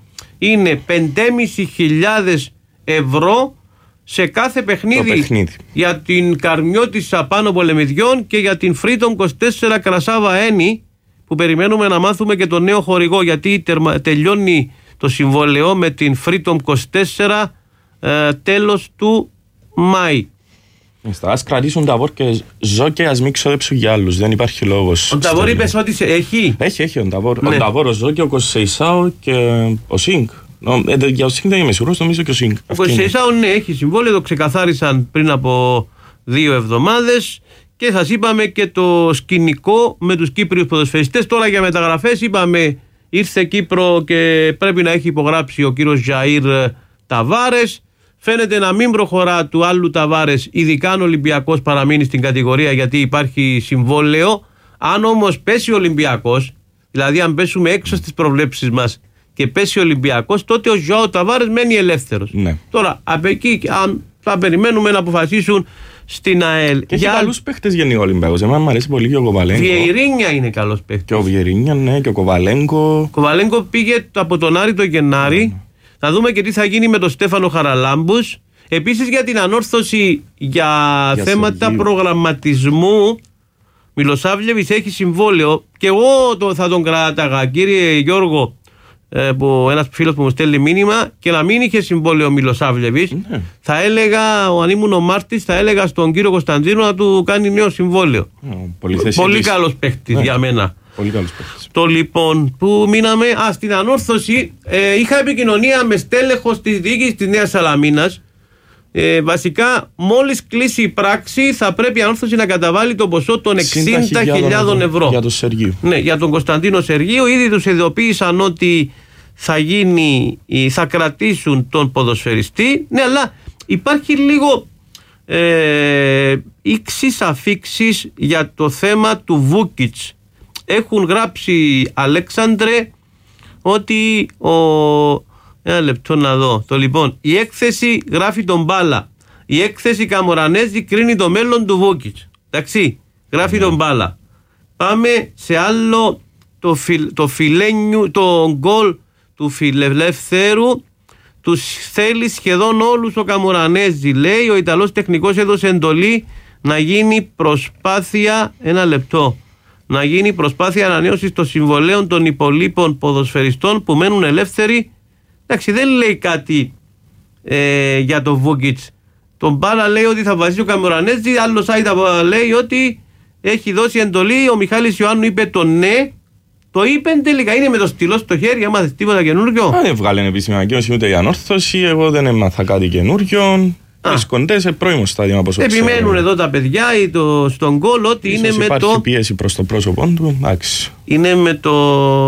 είναι 5.500 ευρώ σε κάθε παιχνίδι για την Καρμιώτισσα Πάνω Πολεμιδιών και για την Freedom 24 Κρασάβα Ένη, που περιμένουμε να μάθουμε και το νέο χορηγό, γιατί τελειώνει το συμβόλαιο με την Freedom 24 τέλος του Μάη. Ας κρατήσουν τα Βορ και ζω και ας μην ξοδέψουν για άλλους, δεν υπάρχει λόγος. Ο Ταβόρ είπες ότι έχει. Έχει ο Ταβόρ. Ναι. Ο Ταβόρ, ο Ζω και ο Κοσεϊσάο και ο Σίνκ. Για ο Σίνκ δεν είμαι σίγουρος, νομίζω και ο Σίνκ. Ο Κοσεϊσάο ναι, έχει συμβόλαιο, το ξεκαθάρισαν πριν από 2 εβδομάδες. Και σας είπαμε και το σκηνικό με τους Κύπριους ποδοσφαιριστές. Τώρα για μεταγραφές είπαμε, ήρθε Κύπρο και πρέπει να έχει υπογράψει ο κύριος Ζαΐρ Ταβάρες. Φαίνεται να μην προχωρά του άλλου Ταβάρες, ειδικά αν ο Ολυμπιακός παραμείνει στην κατηγορία, γιατί υπάρχει συμβόλαιο. Αν όμως πέσει ο Ολυμπιακός, δηλαδή αν πέσουμε έξω στις προβλέψεις μας και πέσει ο Ολυμπιακός, τότε ο Ζωάο Ταβάρες μένει ελεύθερος. Ναι. Τώρα από εκεί θα περιμένουμε να αποφασίσουν στην ΑΕΛ. Και έχει καλούς παίχτες γενικά ο Ολυμπιακός. Εμένα μου αρέσει πολύ και ο Κοβαλέγκο. Βιερίνια είναι καλός παίχτης. Και ο Βιερίνια, ναι, και ο Κοβαλέγκο. Ο Κοβαλέγκο πήγε από τον Άρη το Γενάρη. Θα δούμε και τι θα γίνει με τον Στέφανο Χαραλάμπους. Επίσης για την ανόρθωση για θέματα προγραμματισμού, Μιλοσάβλεβης έχει συμβόλαιο και εγώ θα τον κράταγα, κύριε Γιώργο, που ένας φίλος που μου στέλνει μήνυμα, και να μην είχε συμβόλαιο ο Μιλοσάβλεβης, θα έλεγα, αν ήμουν ο Μάρτης, θα έλεγα στον κύριο Κωνσταντίνο να του κάνει νέο συμβόλαιο. Πολύ καλός παίχτης για μένα. Πολύ καλός παίχτης. Το λοιπόν που μείναμε, στην ανόρθωση, είχα επικοινωνία με στέλεχος της διοίκησης της Νέας Σαλαμίνας. Βασικά, μόλις κλείσει η πράξη, θα πρέπει η ανόρθωση να καταβάλει το ποσό των 60.000 ευρώ. Για τον Σεργίου. Ναι, για τον Κωνσταντίνο Σεργίου. Ήδη τους ειδοποίησαν ότι θα κρατήσουν τον ποδοσφαιριστή. Ναι, αλλά υπάρχει λίγο ήξεις αφήξεις για το θέμα του Βούκιτς. Έχουν γράψει, Αλέξανδρε, ότι ένα λεπτό να δω. Το λοιπόν, η έκθεση γράφει τον Μπάλα. Η έκθεση Καμορανέζη κρίνει το μέλλον του Βούκιτς. Εντάξει, γράφει τον Μπάλα. Πάμε σε άλλο, το γκολ του Φιλελεύθερου. Τους θέλει σχεδόν όλους ο Καμορανέζη. Λέει, ο Ιταλός τεχνικός έδωσε εντολή να γίνει προσπάθεια, ένα λεπτό, να γίνει προσπάθεια ανανέωσης των συμβολέων των υπολείπων ποδοσφαιριστών που μένουν ελεύθεροι. Εντάξει, δεν λέει κάτι για το Βούκιτς. Τον Μπάλα λέει ότι θα βασίσει ο Καμορανέζη, άλλο site λέει ότι έχει δώσει εντολή. Ο Μιχάλης Ιωάννου είπε το ναι. Το είπε τελικά, είναι με το στυλό στο χέρι, έμαθες τίποτα καινούργιο? Δεν έβγαλε επίσημη ανακοίνωση ούτε η ανόρθωση, εγώ δεν έμαθα κάτι καινούργιο. Βρίσκονται σε πρώιμο στάδιο από όσο επιμένουν εδώ τα παιδιά στον γκολ ότι ίσως είναι με υπάρχει το. Υπάρχει πίεση προς το πρόσωπό του. Εντάξει. Είναι με το.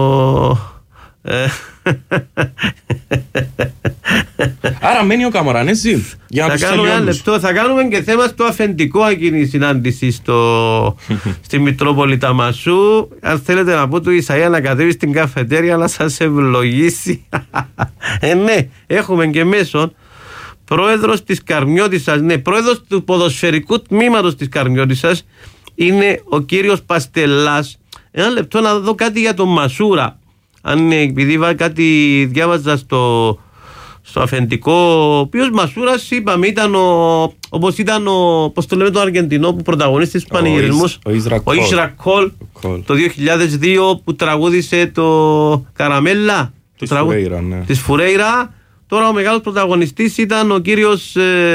Άρα μένει ο Καμορανέζη. Για να θα κάνουμε ένα λεπτό. Θα κάνουμε και θέμα στο αφεντικό εκείνη η συνάντηση στη Μητρόπολη Ταμασού. Αν θέλετε να πω του Ισαΐα να κατέβει στην καφετέρια να σας ευλογήσει. Ναι, έχουμε και μέσον. Πρόεδρος της Καρμιώτισσας, ναι, πρόεδρος του ποδοσφαιρικού τμήματος της Καρμιώτισσας είναι ο κύριος Παστελάς. Ένα λεπτό να δω κάτι για τον Μασούρα. Αν επειδή κάτι διάβαζα στο αφεντικό, ο οποίος Μασούρας είπαμε ήταν όπως ήταν πώς το λέμε, τον Αργεντινό που πρωταγωνίστησε στους πανηγυρισμούς, ο Ισρακόλ το 2002 που τραγούδισε το Καραμέλα της Φουρέιρα. Τώρα ο μεγάλος πρωταγωνιστής ήταν ο κύριος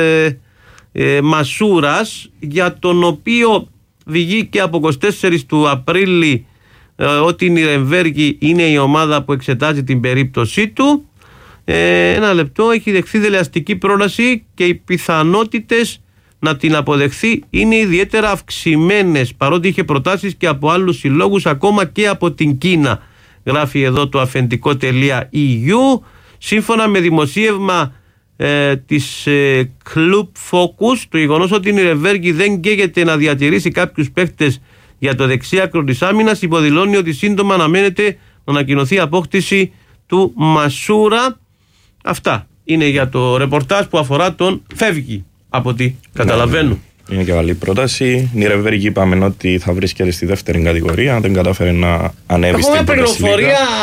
Μασούρας, για τον οποίο βγήκε από 24 του Απρίλη ότι η Νιρεμβέργη είναι η ομάδα που εξετάζει την περίπτωσή του. Ένα λεπτό, έχει δεχθεί δελεαστική πρόλαση και οι πιθανότητες να την αποδεχθεί είναι ιδιαίτερα αυξημένες, παρότι είχε προτάσεις και από άλλους συλλόγους, ακόμα και από την Κίνα. Γράφει εδώ το αφεντικό.eu. Σύμφωνα με δημοσίευμα της Club Focus, το γεγονός ότι η Νιρεμβέργη δεν καίγεται να διατηρήσει κάποιους παίκτες για το δεξιάκρο της άμυνας υποδηλώνει ότι σύντομα αναμένεται να ανακοινωθεί απόκτηση του Μασούρα. Αυτά είναι για το ρεπορτάζ που αφορά τον φεύγει, από ό,τι καταλαβαίνω. Είναι και καλή πρόταση. Η Νιρεμβέργη είπαμε ότι θα βρίσκεται στη δεύτερη κατηγορία, δεν κατάφερε να ανέβει στην Πρωτοσλίγα. Έχουμε πληροφορία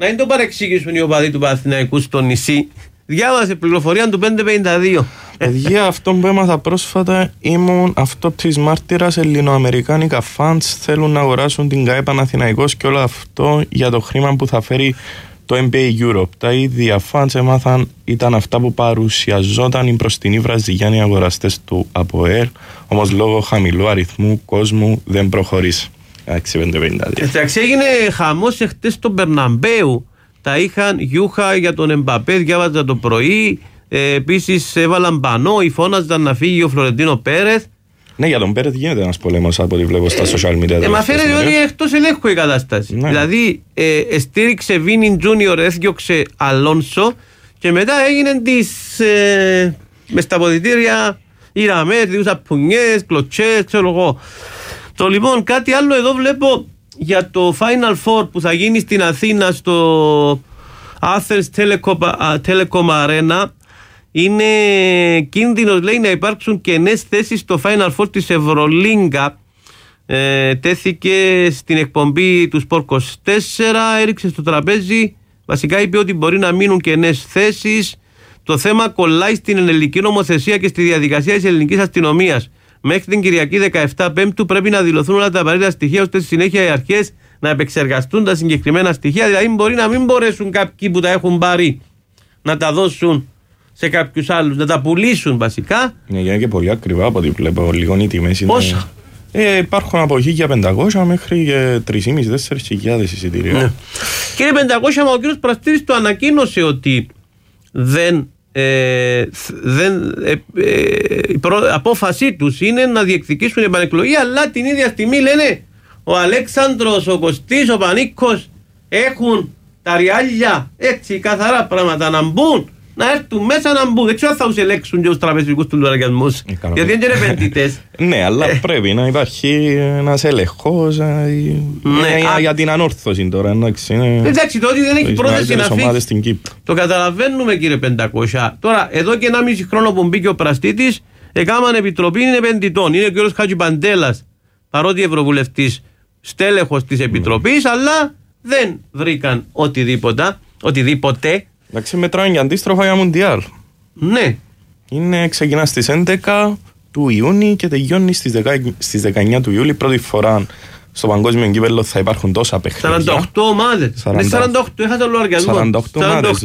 να μην το παρεξηγήσουν οι οπαδοί του Παναθηναϊκού στο νησί. Διάβασε πληροφορία του 552. Παιδιά, αυτό που έμαθα πρόσφατα ήμουν αυτόπτης μάρτυρας. Ελληνοαμερικάνικα φαντς θέλουν να αγοράσουν την ΚΑΕ Παναθηναϊκός και όλο αυτό για το χρήμα που θα φέρει το NBA Europe. Τα ίδια φαντς έμαθαν ήταν αυτά που παρουσιαζόταν οι μπροστινοί βραζιλιάνοι αγοραστές του ΑΠΟΕΛ, όμως λόγω χαμηλού αριθμού κόσμου δεν προχωρήσει. 6-5-52. Εντάξει, έγινε χαμός εχθές στον Μπερναμπέου. Τα είχαν γιούχα για τον Εμπαπέ, διάβαζα το πρωί. Επίσης έβαλαν πανό, φώναζαν να φύγει ο Φλωρεντίνο Πέρεθ. Ναι, για τον Πέρεθ γίνεται ένας πόλεμος από ό,τι βλέπω στα social media. Μα φαίνεται ότι είναι εκτός ελέγχου η κατάσταση. Ναι. Δηλαδή, στήριξε Βίνιν Τζούνιορ, έδιωξε Αλόνσο και μετά έγινε μες στα αποδυτήρια Ιραμές, διούσαν πουνιές, κλωτσές, ξέρω εγώ. Το λοιπόν, κάτι άλλο εδώ βλέπω για το Final Four που θα γίνει στην Αθήνα στο Athens Telecom Arena. Είναι κίνδυνος, λέει, να υπάρξουν κενές θέσεις στο Final Four της Ευρωλίγκα. Τέθηκε στην εκπομπή του Sport 24, έριξε στο τραπέζι, βασικά είπε ότι μπορεί να μείνουν κενές θέσεις. Το θέμα κολλάει στην ελληνική νομοθεσία και στη διαδικασία της ελληνικής αστυνομίας. Μέχρι την Κυριακή 17 Πέμπτου πρέπει να δηλωθούν όλα τα απαραίτητα στοιχεία, ώστε στη συνέχεια οι αρχές να επεξεργαστούν τα συγκεκριμένα στοιχεία. Δηλαδή, μπορεί να μην μπορέσουν κάποιοι που τα έχουν πάρει να τα δώσουν σε κάποιους άλλους, να τα πουλήσουν βασικά. Ναι, είναι και πολύ ακριβά από ό,τι βλέπω. Λίγο οι τιμές είναι. Πόσα? Υπάρχουν από 1.500 μέχρι 3.500-4.000 εισιτήρια. Ναι. Κύριε 500, ο κύριος Πραστήρης το ανακοίνωσε ότι η απόφασή τους είναι να διεκδικήσουν επανεκλογή, αλλά την ίδια στιγμή λένε ο Αλέξανδρος, ο Κωστής, ο Πανίκος έχουν τα ριάλια έτσι καθαρά πράγματα να μπουν, να έρθουν μέσα να μπουν. Δεν ξέρω αν θα τους ελέξουν και τους τραπεζικούς του λογαριασμούς, γιατί είναι επενδυτές. Ναι, αλλά πρέπει να υπάρχει ένας έλεγχος για την ανόρθωση τώρα. Εντάξει, το ότι δεν έχει πρόθεση να φύγει, το καταλαβαίνουμε, κύριε 500. Τώρα, εδώ και 1,5 χρόνο που μπήκε ο Πραστήτης, έκαναν επιτροπή επενδυτών. Είναι ο κύριος Χατζιπαντέλας, παρότι ευρωβουλευτής, στέλεχος της επιτροπής, αλλά δεν βρήκαν οτιδήποτε. Εντάξει, μετράνε και αντίστροφα για Μουντιάλ. Ναι. Ξεκινά στις 11 του Ιούνιου και τελειώνει στις 19 του Ιούλη. Πρώτη φορά στο παγκόσμιο κύπελλο θα υπάρχουν τόσα παιχνίδια. 48 ομάδες. 48, έχασα το λογαριασμό. 48 ομάδες,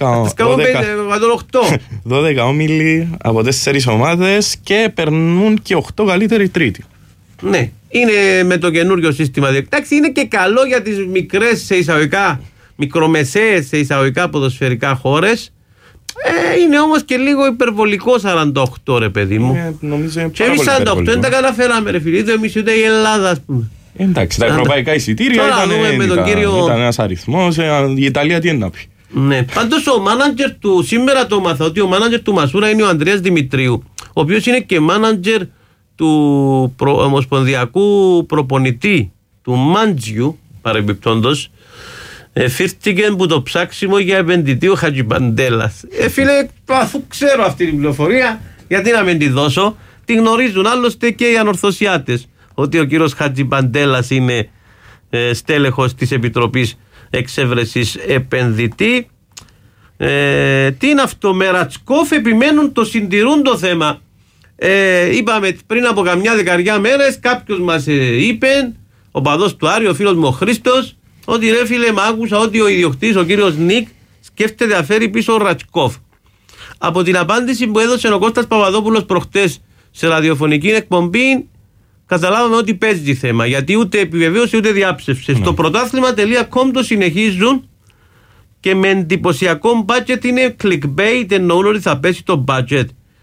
12 όμιλοι από 4 ομάδες και περνούν και 8 καλύτεροι τρίτη. Ναι, είναι με το καινούριο σύστημα. Εντάξει, είναι και καλό για τις μικρές σε εισαγωγικά, μικρομεσαίες σε εισαγωγικά ποδοσφαιρικά χώρες. Είναι όμως και λίγο υπερβολικό 48, ρε παιδί μου. Και εμείς 48 δεν τα καταφέραμε, ρε φίλοι, εμείς ούτε η Ελλάδα, ας πούμε. Εντάξει, τα ευρωπαϊκά εισιτήρια ήταν ένας αριθμός. Η Ιταλία τι είναι να πει. Ναι, πάντως ο μάνατζερ του, σήμερα το μάθα ότι ο μάνατζερ του Μασούρα είναι ο Ανδρέας Δημητρίου, ο οποίος είναι και μάνατζερ του ομοσπονδιακού προπονητή του Μάντζιου, παρεμπιπτόντος. Φύρτηκε που το ψάξιμο για επενδυτή ο Χατζιπαντέλας. Φίλε, αφού ξέρω αυτή την πληροφορία, γιατί να μην τη δώσω? Τη γνωρίζουν άλλωστε και οι ανορθωσιάτες, ότι ο κύριος Χατζιπαντέλας είναι στέλεχος της Επιτροπής Εξέβρεσης Επενδυτή. Τι είναι αυτό, με Ρατσκόφ επιμένουν, το συντηρούν το θέμα. Είπαμε πριν από καμιά δεκαριά μέρες, κάποιος μας είπε, ο παδός του Άρη, ο φίλος μου ο Χρήστος, ότι ρε φίλε, μ' άκουσα ότι ο ιδιοκτήτης, ο κύριος Νίκ, σκέφτεται να φέρει πίσω ο Ρατσκόφ. Από την απάντηση που έδωσε ο Κώστας Παπαδόπουλος προχτές σε ραδιοφωνική εκπομπή, καταλάβαμε ότι παίζει θέμα, γιατί ούτε επιβεβαίωσε ούτε διάψευσε. Στο πρωτάθλημα.com το συνεχίζουν και με εντυπωσιακό budget, είναι clickbait, εννοούν ότι θα πέσει το budget.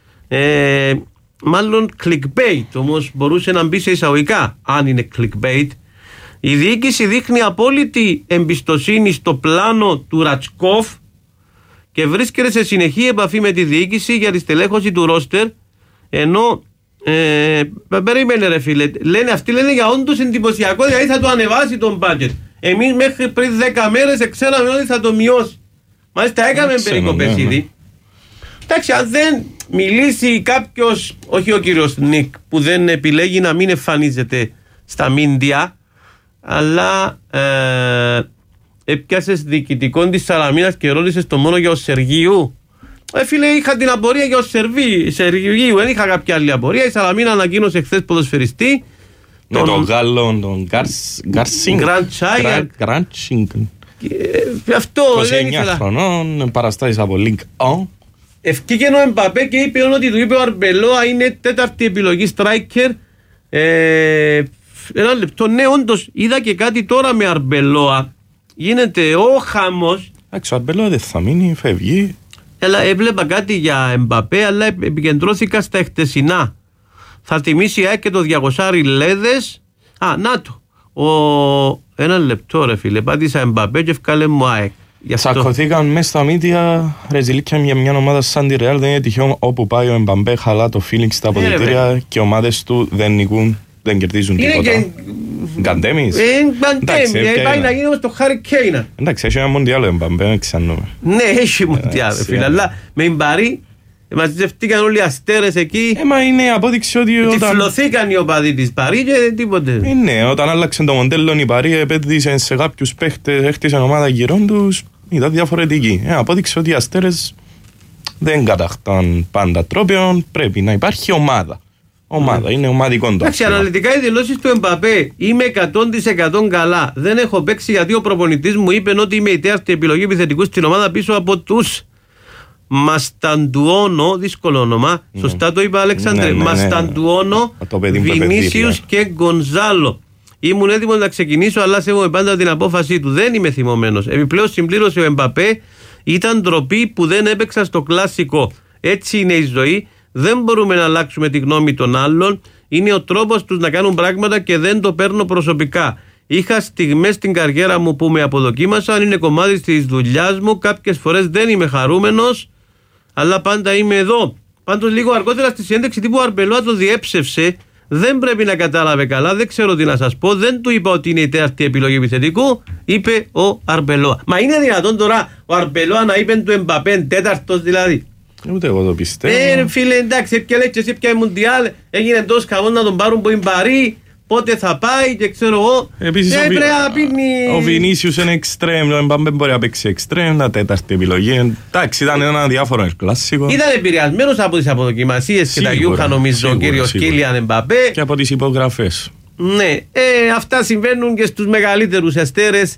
Μάλλον clickbait, όμως μπορούσε να μπει σε εισαγωγικά αν είναι clickbait. Η διοίκηση δείχνει απόλυτη εμπιστοσύνη στο πλάνο του Ρατσκόφ και βρίσκεται σε συνεχή επαφή με τη διοίκηση για τη στελέχωση του ρόστερ, ενώ περίμενε ρε φίλε, αυτοί λένε για όντως εντυπωσιακό, δηλαδή θα το ανεβάσει τον budget. Εμείς μέχρι πριν 10 μέρες ξέραμε ότι θα το μειώσει. Μάλιστα έκαμε περικοπές ήδη. Εντάξει, αν δεν μιλήσει κάποιος, όχι ο κύριος Νίκ που δεν επιλέγει να μην εμφανίζεται στα μίντια, αλλά έπιασες διοικητικό της Σαλαμίνας και ρώτησες το μόνο για ο Σεργίου. Φίλε, είχα την απορία για ο Σεργίου, δεν είχα κάποια άλλη απορία. Η Σαλαμίνα ανακοίνωσε χθες ποδοσφαιριστή. Με τον Γάλλον, τον Γκάρσινγκ. Αυτό 29 χρονών, παραστάσεις από Link On. Ευκήκε ο Εμπαπέ και είπε ότι του είπε ο Αρμπελόα είναι τέταρτη επιλογή striker. Ένα λεπτό, ναι, όντως είδα και κάτι τώρα με Αρμπελόα. Γίνεται ο χαμός. Εντάξει, ο Αρμπελόα δεν θα μείνει, φεύγει. Αλλά έβλεπα κάτι για Εμπαπέ, αλλά επικεντρώθηκα στα χτεσινά. Θα τιμήσει η ΑΕΚ και το 200 Λέδες. Να το. Ένα λεπτό ρε φίλε, πάτησα Εμπαπέ και ευκάλε μου ΑΕΚ. Σακωθήκαν μέσα στα μύτια ρεζιλίκια για μια ομάδα σαν τη Ρεάλ. Δεν είναι τυχαίο όπου πάει ο Εμπαπέ, χαλά το feeling στα αποδυτήρια και οι ομάδες του δεν νικούν, δεν κερδίζουν τίποτα. Γκαντέμις. Πάει να γίνει όπως το Χάρι Κέινα. Εντάξει, έχει ένα μοντιάλο Εμπαπέ, δεν ξανούμε. Ναι, έχει μοντιάλο φίλε, αλλά με Ιμπαρί μαζευτήκαν όλοι οι αστέρες εκεί. Μα είναι απόδειξη ότι τυφλωθήκαν οι οπαδοί της Παρί και τίποτε. Ναι, όταν άλλαξαν το μοντέλο η Παρί επένδυσε σε κάποιους παίχτες, έχτισαν ομάδα γυρών τους, ήταν διαφορετική. Απόδειξη ότι οι αστέρες δεν καταχτάν πάντα τρόπιον, πρέπει να υπάρχει ομάδα. Είναι ομαδικό το. Εντάξει, αναλυτικά οι δηλώσεις του Εμπαπέ, είμαι 100% καλά. Δεν έχω παίξει γιατί ο προπονητής μου είπε ότι είμαι η τέταρτη επιλογή επιθετικού στην ομάδα πίσω από τους Μασταντουόνο, δύσκολο όνομα. Σωστά το είπα, Αλέξανδρε. Μασταντουόνο, Βινίσιους και Γκονζάλο. Ήμουν έτοιμος να ξεκινήσω, αλλά σέβομαι πάντα την απόφασή του. Δεν είμαι θυμωμένος. Επιπλέον, συμπλήρωσε ο Εμπαπέ, ήταν ντροπή που δεν έπαιξα στο κλασικό. Έτσι είναι η ζωή. Δεν μπορούμε να αλλάξουμε τη γνώμη των άλλων. Είναι ο τρόπος τους να κάνουν πράγματα και δεν το παίρνω προσωπικά. Είχα στιγμές στην καριέρα μου που με αποδοκίμασαν, είναι κομμάτι της δουλειάς μου. Κάποιες φορές δεν είμαι χαρούμενος, αλλά πάντα είμαι εδώ. Πάντως, λίγο αργότερα στη συνέντευξη τύπου Αρμπελόα το διέψευσε. Δεν πρέπει να κατάλαβε καλά, δεν ξέρω τι να σας πω. Δεν του είπα ότι είναι η τέταρτη επιλογή επιθετικού, είπε ο Αρμπελόα. Μα είναι δυνατόν τώρα ο Αρμπελόα να είπε του Εμπαπέ τέταρτος δηλαδή? Ούτε εγώ το πιστεύω. Φίλε, εντάξει, και λέει και εσύ πια η Μουντιάλ, έγινε τόσο χαμός να τον πάρουν που είναι Παρί. Πότε θα πάει και ξέρω εγώ. Επίσης ο Βινίσιους είναι εξτρέμ. Ο Εμπαπέ μπορεί να παίξει εξτρέμ. Τα τέταρτη επιλογή. Εντάξει, ήταν ένα διάφορο κλασικό. Ήταν επηρεασμένος από τις αποδοκιμασίες και τα γιούχα, νομίζω, ο κύριος Κίλιαν Εμπαπέ. Και από τις υπογραφές. Ναι, αυτά συμβαίνουν και στους μεγαλύτερους αστέρες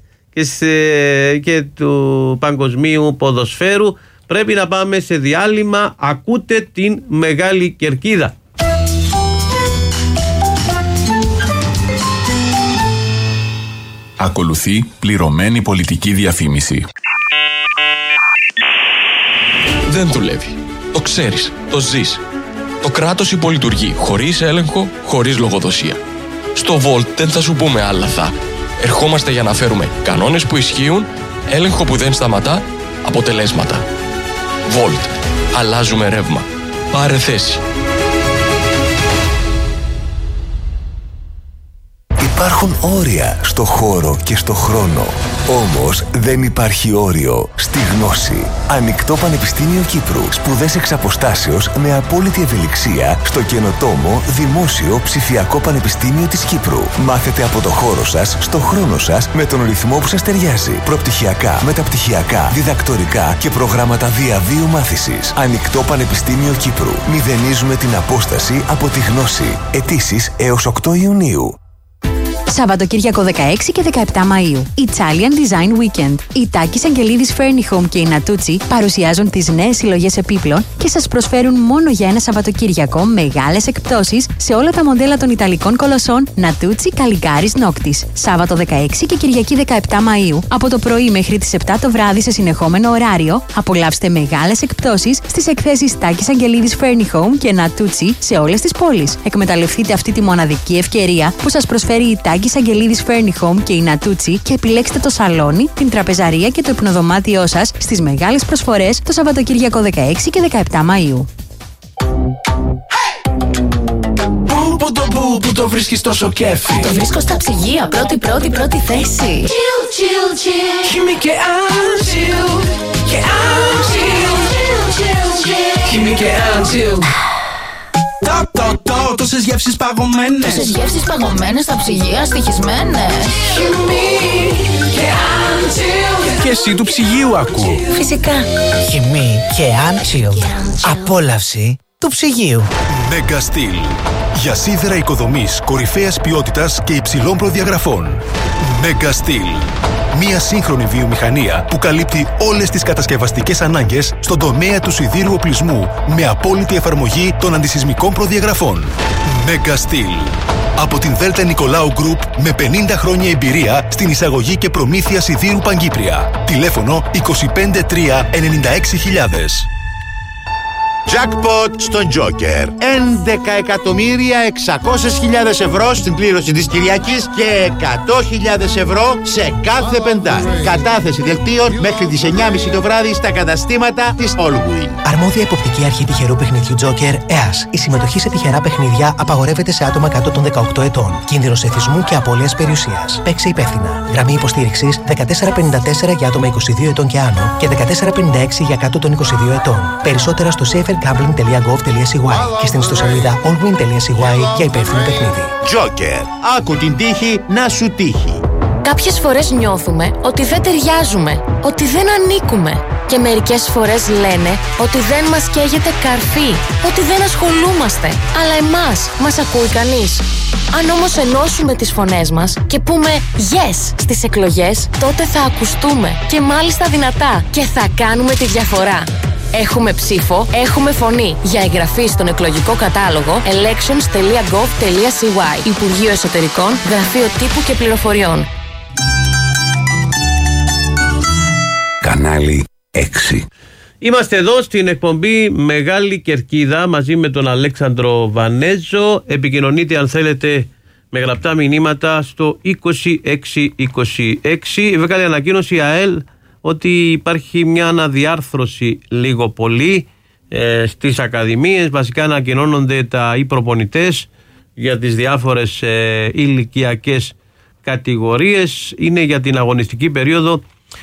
και του παγκοσμίου ποδοσφαίρου. Πρέπει να πάμε σε διάλειμμα. Ακούτε την Μεγάλη Κερκίδα. Ακολουθεί πληρωμένη πολιτική διαφήμιση. Δεν δουλεύει. Το ξέρεις. Το ζεις. Το κράτος υπολειτουργεί χωρίς έλεγχο, χωρίς λογοδοσία. Στο Volt δεν θα σου πούμε άλλα θα. Ερχόμαστε για να φέρουμε κανόνες που ισχύουν, έλεγχο που δεν σταματά, αποτελέσματα. Volt. Αλλάζουμε ρεύμα. Πάρε θέση. Υπάρχουν όρια στο χώρο και στο χρόνο. Όμως δεν υπάρχει όριο στη γνώση. Ανοιχτό Πανεπιστήμιο Κύπρου. Σπουδές εξ αποστάσεως με απόλυτη ευελιξία στο καινοτόμο Δημόσιο Ψηφιακό Πανεπιστήμιο της Κύπρου. Μάθετε από το χώρο σας, στο χρόνο σας, με τον ρυθμό που σας ταιριάζει. Προπτυχιακά, μεταπτυχιακά, διδακτορικά και προγράμματα διαβίου μάθησης. Ανοιχτό Πανεπιστήμιο Κύπρου. Μηδενίζουμε την απόσταση από τη γνώση. Αιτήσεις έως 8 Ιουνίου. Σαββατοκύριακο 16 και 17 Μαΐου. Italian Design Weekend. Η Τάκης Αγγελίδης Furni Home και η Natuzzi παρουσιάζουν τις νέες συλλογές επίπλων και σας προσφέρουν μόνο για ένα Σαββατοκύριακο μεγάλες εκπτώσεις σε όλα τα μοντέλα των Ιταλικών κολοσσών Natuzzi Caligaris Noctis. Σάββατο 16 και Κυριακή 17 Μαΐου. Από το πρωί μέχρι τις 7 το βράδυ σε συνεχόμενο ωράριο, απολαύστε μεγάλες εκπτώσεις στις εκθέσεις Τάκης Αγγελίδης Furni Home και Natuzzi σε όλες τις πόλεις. Εκμεταλλευτείτε αυτή τη μοναδική ευκαιρία που σας προσφέρει η Τάκης Αγγελίδης Furni Home και η Natuzzi και επιλέξτε το σαλόνι, την τραπεζαρία και το υπνοδωμάτιό σας στις μεγάλες προσφορές το Σαββατοκύριακο 16 και 17 Μαΐου. Πού το βρίσκεις τόσο κέφι? Το βρίσκω στα ψυγεία, πρώτη θέση. Χίμη και Άντζιλ. Και Άντζιλ. Χίμη και Άντζιλ. Τόσες γεύσεις παγωμένες. Τόσες γεύσεις παγωμένες στα ψυγεία, στοιχισμένες. Χιμή και Unchilled. Και εσύ του ψυγείου ακού. Φυσικά. Χιμή και Unchilled. Απόλαυση του ψυγείου. Mega Steel. Για σίδερα οικοδομής κορυφαίας ποιότητας και υψηλών προδιαγραφών. Mega Steel. Μια σύγχρονη βιομηχανία που καλύπτει όλες τις κατασκευαστικές ανάγκες στον τομέα του σιδήρου οπλισμού με απόλυτη εφαρμογή των αντισυσμικών προδιαγραφών. Mega Steel. Από την Δέλτα Νικολάου Group με 50 χρόνια εμπειρία στην εισαγωγή και προμήθεια σιδήρου Παγκύπρια. Τηλέφωνο 253 96.000. Jackpot στον Joker. 11.600.000 ευρώ στην κλήρωση της Κυριακής και 100.000 ευρώ σε κάθε πεντάρι. Κατάθεση δελτίων μέχρι τις 9.30 το βράδυ στα καταστήματα της Allwin. Αρμόδια υποπτική αρχή τυχερού παιχνιδιού Joker, ΕΑΣ. Η συμμετοχή σε τυχερά παιχνίδια απαγορεύεται σε άτομα κάτω των 18 ετών. Κίνδυνος εθισμού και απώλειας περιουσίας. Παίξε υπεύθυνα. Γραμμή υποστήριξης 1454 για άτομα 22 ετών και άνω και 1456 για κάτω των 22 ετών. Περισσότερα στο safergambling.gov.cy και στην ιστοσελίδα allwin.cy για υπεύθυνο παιχνίδι. Joker. Άκου την τύχη να σου τύχει. Κάποιες φορές νιώθουμε ότι δεν ταιριάζουμε, ότι δεν ανήκουμε. Και μερικές φορές λένε ότι δεν μας καίγεται καρφί, ότι δεν ασχολούμαστε. Αλλά εμάς μας ακούει κανείς? Αν όμως ενώσουμε τις φωνές μας και πούμε yes στις εκλογές, τότε θα ακουστούμε και μάλιστα δυνατά και θα κάνουμε τη διαφορά. Έχουμε ψήφο, έχουμε φωνή. Για εγγραφή στον εκλογικό κατάλογο elections.gov.cy. Υπουργείο Εσωτερικών, Γραφείο Τύπου και Πληροφοριών. Κανάλι 6. Είμαστε εδώ στην εκπομπή Μεγάλη Κερκίδα μαζί με τον Αλέξανδρο Βανέζο. Επικοινωνείτε αν θέλετε με γραπτά μηνύματα στο 2626. Έβγαλε ανακοίνωση η ΑΕΛ ότι υπάρχει μια αναδιάρθρωση λίγο πολύ στις ακαδημίες. Βασικά ανακοινώνονται οι προπονητές για τις διάφορες ηλικιακές κατηγορίες. Είναι για την αγωνιστική περίοδο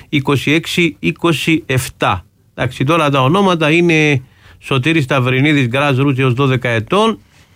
26-27. Εντάξει, τώρα τα ονόματα είναι Σωτήρης Σταυρινίδης, γκράζ ρούτς έως 12 ετών.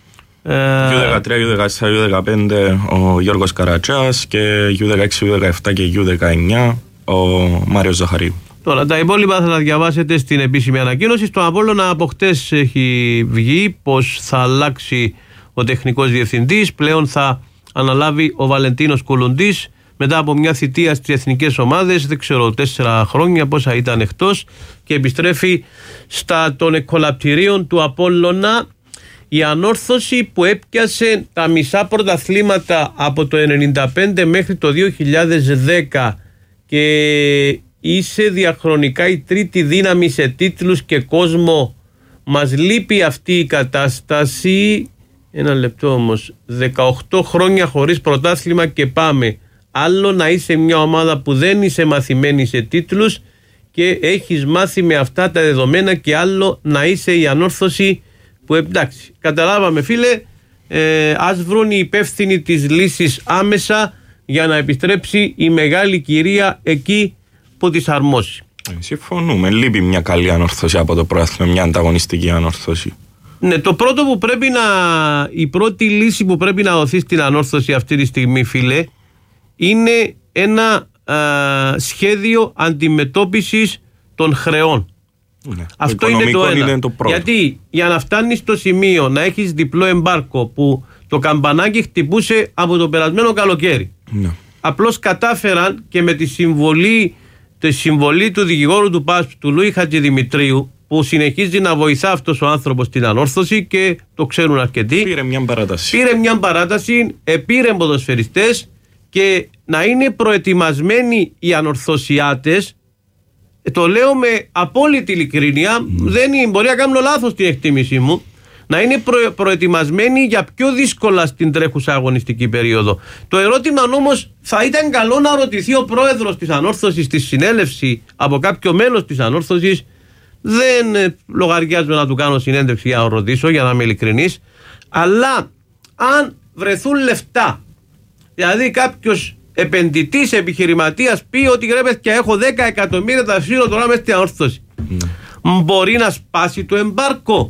U13, U14, U15 ο Γιώργος Καρατσάς και U16, U17 και U19 ο Μάριος Ζαχαρίου. Τώρα τα υπόλοιπα θα τα διαβάσετε στην επίσημη ανακοίνωση. Στο Απόλλωνα από χτες έχει βγει πως θα αλλάξει ο τεχνικός διευθυντής. Πλέον θα αναλάβει ο Βαλεντίνος Κουλουντής μετά από μια θητεία στις εθνικές ομάδες, δεν ξέρω 4 χρόνια πόσα ήταν εκτός, και επιστρέφει στα των εκκολαπτηρίων του Απόλλωνα. Η ανόρθωση που έπιασε τα μισά πρωταθλήματα από το 1995 μέχρι το 2010 και είσαι διαχρονικά η τρίτη δύναμη σε τίτλους και κόσμο, μας λείπει αυτή η κατάσταση. Ένα λεπτό όμως. 18 χρόνια χωρίς πρωτάθλημα και πάμε. Άλλο να είσαι μια ομάδα που δεν είσαι μαθημένη σε τίτλους και έχεις μάθει με αυτά τα δεδομένα, και άλλο να είσαι η ανόρθωση που, εντάξει, καταλάβαμε φίλε, ας βρουν οι υπεύθυνοι της λύσης άμεσα για να επιστρέψει η μεγάλη κυρία εκεί που της αρμόσει. Συμφωνούμε, λείπει μια καλή ανόρθωση από το πρωτάθλημα, μια ανταγωνιστική ανόρθωση. Ναι, το πρώτο που πρέπει η πρώτη λύση που πρέπει να δοθεί στην ανόρθωση αυτή τη στιγμή φίλε είναι ένα σχέδιο αντιμετώπισης των χρεών. Ναι, αυτό είναι το ένα. Είναι το πρώτο. Γιατί για να φτάνεις στο σημείο να έχεις διπλό εμπάρκο που το καμπανάκι χτυπούσε από το περασμένο καλοκαίρι, ναι, απλώς κατάφεραν και με τη συμβολή του δικηγόρου του ΠΑΣΠ, του Λούι Χατζηδημητρίου, που συνεχίζει να βοηθά αυτός ο άνθρωπος στην ανόρθωση και το ξέρουν αρκετοί, πήρε μια παράταση, πήρε ποδοσφαιριστές, και να είναι προετοιμασμένοι οι ανορθωσιάτες. Το λέω με απόλυτη ειλικρίνεια, δεν μπορεί να κάνω λάθος στην εκτίμησή μου, να είναι προετοιμασμένοι για πιο δύσκολα στην τρέχουσα αγωνιστική περίοδο. Το ερώτημα όμως θα ήταν καλό να ρωτηθεί ο πρόεδρος της ανόρθωσης στη συνέλευση από κάποιο μέλος της ανόρθωσης. Δεν λογαριάζω να του κάνω συνέντευξη για να ρωτήσω, για να είμαι ειλικρινής, αλλά αν βρεθούν λεφτά, δηλαδή κάποιος επενδυτής, επιχειρηματίας πει ότι ρε παιδιά έχω 10 εκατομμύρια τα αφήνω τώρα μες στην ανόρθωση, μπορεί να σπάσει το εμπάρκο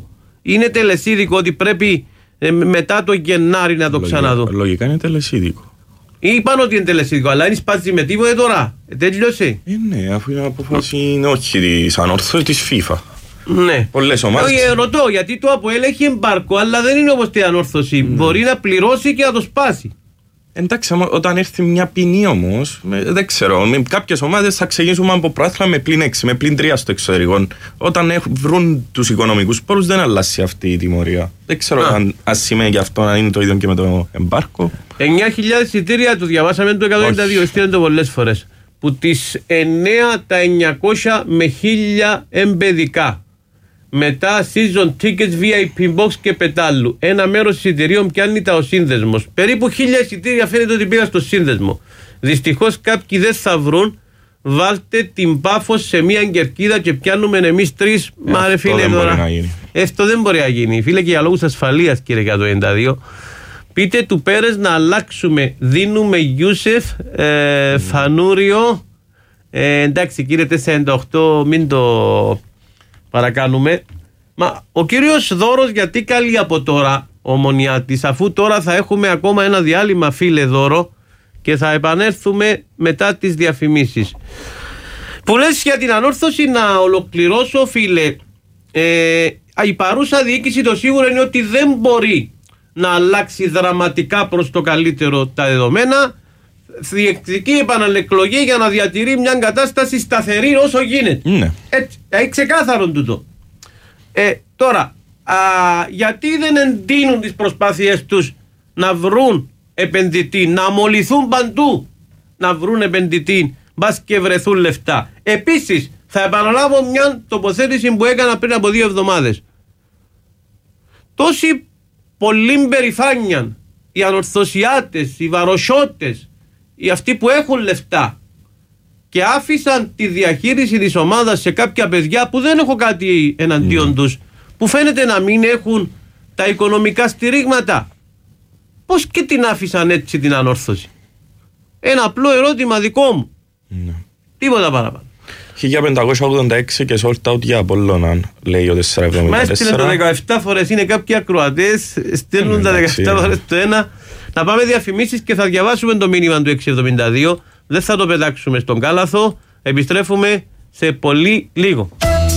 είναι τελεσίδικο ότι πρέπει μετά το Γενάρη να το ξαναδώ? Λογικά είναι τελεσίδικο. Είπαν ότι είναι τελεσίδικο, αλλά είναι σπάζει με τίποτε τώρα. Τέλειωσε. Ναι, αφού είναι απόφαση όχι της ανόρθωσης της FIFA. Ναι. Πολλές ομάδες. Ρωτώ, γιατί το ΑΠΟΕΛ έχει εμπάρκο, αλλά δεν είναι όπως την ανόρθωση. Μπορεί να πληρώσει και να το σπάσει. Εντάξει, όταν έρθει μια ποινή όμως, δεν ξέρω. Κάποιες ομάδες θα ξεκινήσουν από πρόθυμα με +6, με +3 στο εξωτερικό. Όταν βρουν τους οικονομικούς πόρους, δεν αλλάζει αυτή η τιμωρία. Δεν ξέρω αν σημαίνει και αυτό να είναι το ίδιο και με το εμπάρκο. 9.000 εισιτήρια, το διαβάσαμε το 192, στείλαν το πολλές φορές. Που τις 9 τα 900 με 1.000 εμπεδικά. Μετά season tickets, VIP box και πετάλου. Ένα μέρος εισιτηρίων πιάνει ο σύνδεσμος. Περίπου 1.000 εισιτήρια φαίνεται ότι πήγα στο σύνδεσμο. Δυστυχώς κάποιοι δεν θα βρουν. Βάλτε την Πάφος σε μια κερκίδα και πιάνουμε εμείς 3. Μα ρε φίλε τώρα. Αυτό δεν μπορεί να γίνει. Φίλε, και για λόγους ασφαλείας, κύριε 192. Πείτε του Πέρες να αλλάξουμε. Δίνουμε Γιούσεφ, Φανούριο. Εντάξει, κύριε 498, μην το παρακάνουμε. Μα ο κύριος Δώρος, γιατί καλεί από τώρα Ομονιάτης, αφού τώρα θα έχουμε ακόμα ένα διάλειμμα, φίλε Δώρο, και θα επανέλθουμε μετά τις διαφημίσεις. Που λες για την ανόρθωση, να ολοκληρώσω, φίλε. Η παρούσα διοίκηση το σίγουρο είναι ότι δεν μπορεί να αλλάξει δραματικά προς το καλύτερο τα δεδομένα. Διεκδικεί επαναλεκλογή για να διατηρεί μια κατάσταση σταθερή όσο γίνεται. Ναι. Έτσι, ξεκάθαρο τούτο. Τώρα, γιατί δεν εντείνουν τις προσπάθειές τους να βρουν επενδυτή, να αμολυθούν παντού, να βρουν επενδυτή, μπας και βρεθούν λεφτά. Επίσης, θα επαναλάβω μια τοποθέτηση που έκανα πριν από 2 εβδομάδες. Τόση πολλή περηφάνεια, οι ανορθωσιάτες, οι βαροσιώτες, οι αυτοί που έχουν λεφτά και άφησαν τη διαχείριση της ομάδας σε κάποια παιδιά που δεν έχω κάτι εναντίον τους, που φαίνεται να μην έχουν τα οικονομικά στηρίγματα. Πώς και την άφησαν έτσι την ανόρθωση? Ένα απλό ερώτημα δικό μου. Τίποτα παραπάνω. 1586 και sold out για Απόλλωνα, λέει ο 474. Μα έστειλε το 17 φορές, είναι κάποιοι ακροατές, στέλνουν τα 17 φορές το ένα. Να πάμε διαφημίσεις και θα διαβάσουμε το μήνυμα του 672. Δεν θα το πετάξουμε στον κάλαθο. Επιστρέφουμε σε πολύ λίγο.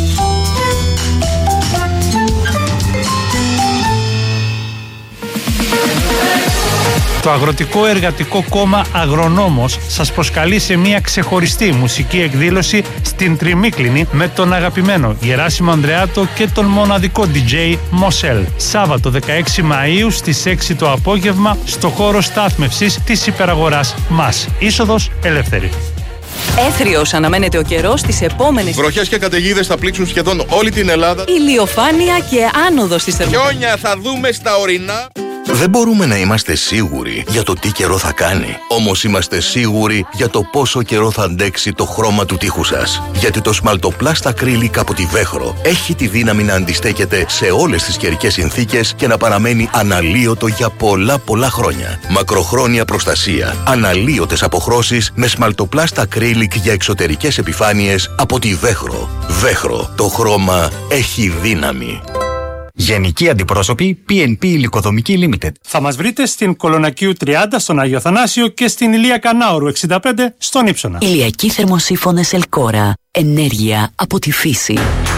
Το Αγροτικό Εργατικό Κόμμα Αγρονόμος σας προσκαλεί σε μια ξεχωριστή μουσική εκδήλωση στην Τριμίκλινη με τον αγαπημένο Γεράσιμο Ανδρεάτο και τον μοναδικό DJ Μοσέλ. Σάββατο 16 Μαΐου στις 6 το απόγευμα στο χώρο στάθμευσης της υπεραγοράς ΜΑΣ. Είσοδος ελεύθερη. Έθριος αναμένεται ο καιρός τις επόμενες. Βροχές και καταιγίδες θα πλήξουν σχεδόν όλη την Ελλάδα. Ηλιοφάνεια και άνοδος της θερμοκρασίας. Χιόνια θα δούμε στα ορεινά. Δεν μπορούμε να είμαστε σίγουροι για το τι καιρό θα κάνει. Όμως είμαστε σίγουροι για το πόσο καιρό θα αντέξει το χρώμα του τοίχου σας. Γιατί το Smaltoplastic Acrylic από τη Βέχρο έχει τη δύναμη να αντιστέκεται σε όλες τις καιρικές συνθήκες και να παραμένει αναλύωτο για πολλά χρόνια. Μακροχρόνια προστασία, αναλύωτες αποχρώσεις με Smaltoplastic Acrylic για εξωτερικές επιφάνειες από τη Βέχρο. Βέχρο, το χρώμα έχει δύναμη. Γενικοί αντιπρόσωποι PNP Υλικοδομική Limited. Θα μας βρείτε στην Κολονακίου 30 στον Άγιο Θανάσιο και στην Ηλία Κανάουρου 65 στον Ύψονα. Ηλιακοί θερμοσύφωνες Ελκόρα. Ενέργεια από τη φύση.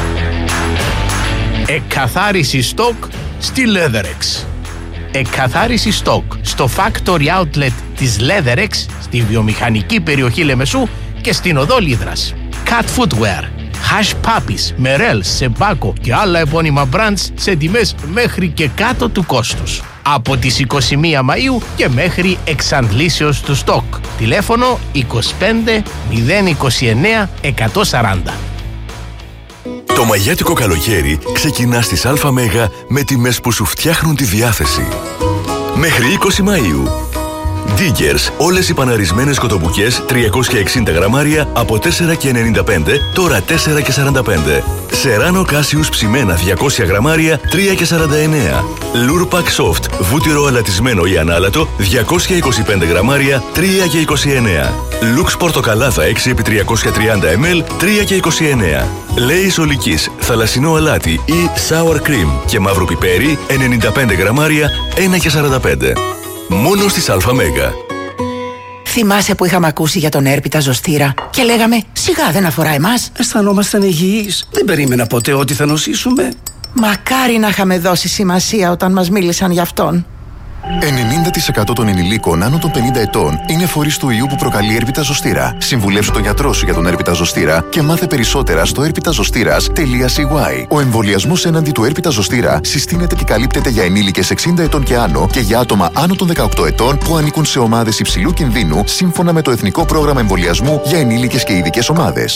Εκκαθάριση στόκ στη Leatherex. Εκκαθάριση στόκ στο Factory Outlet της Leatherex στη βιομηχανική περιοχή Λεμεσού και στην οδό Λίδρας. Cat Footwear. Hash Puppies, Merrell, Sebaco και άλλα επώνυμα brands σε τιμές μέχρι και κάτω του κόστους. Από τις 21 Μαΐου και μέχρι εξαντλήσεως του στόκ. Τηλέφωνο 25 029 140. Το μαγιάτικο καλοκαίρι ξεκινά στις ΑΜ με τιμές που σου φτιάχνουν τη διάθεση. Μέχρι 20 Μαΐου. Diggers, όλες οι παναρισμένες κοτομπουκές 360 γραμμάρια από 4,95, τώρα 4,45. Σεράνο Κάσιους ψημένα 200 γραμμάρια 3,49. Λουρπακ Soft, βούτυρο αλατισμένο ή ανάλατο 225 γραμμάρια 3,29. Λουξ πορτοκαλάδα 6x330 ml 3,29. Λέις ολικής, θαλασσινό αλάτι ή sour cream και μαύρο πιπέρι 95 γραμμάρια 1,45. Μόνο στις ΑΜΕΓΑ. Θυμάσαι που είχαμε ακούσει για τον έρπιτα ζωστήρα και λέγαμε σιγά δεν αφορά εμάς. Αισθανόμασταν υγιείς. Δεν περίμενα ποτέ ότι θα νοσήσουμε. Μακάρι να είχαμε δώσει σημασία όταν μας μίλησαν γι' αυτόν. 90% των ενηλίκων άνω των 50 ετών είναι φορείς του ιού που προκαλεί έρπιτα ζωστήρα. Συμβουλεύσου τον γιατρό σου για τον έρπιτα ζωστήρα και μάθε περισσότερα στο erpitazostira.cy. Ο εμβολιασμός έναντι του έρπιτα ζωστήρα συστήνεται και καλύπτεται για ενήλικες 60 ετών και άνω και για άτομα άνω των 18 ετών που ανήκουν σε ομάδες υψηλού κινδύνου σύμφωνα με το Εθνικό Πρόγραμμα Εμβολιασμού για ενήλικες και ειδικές ομάδες.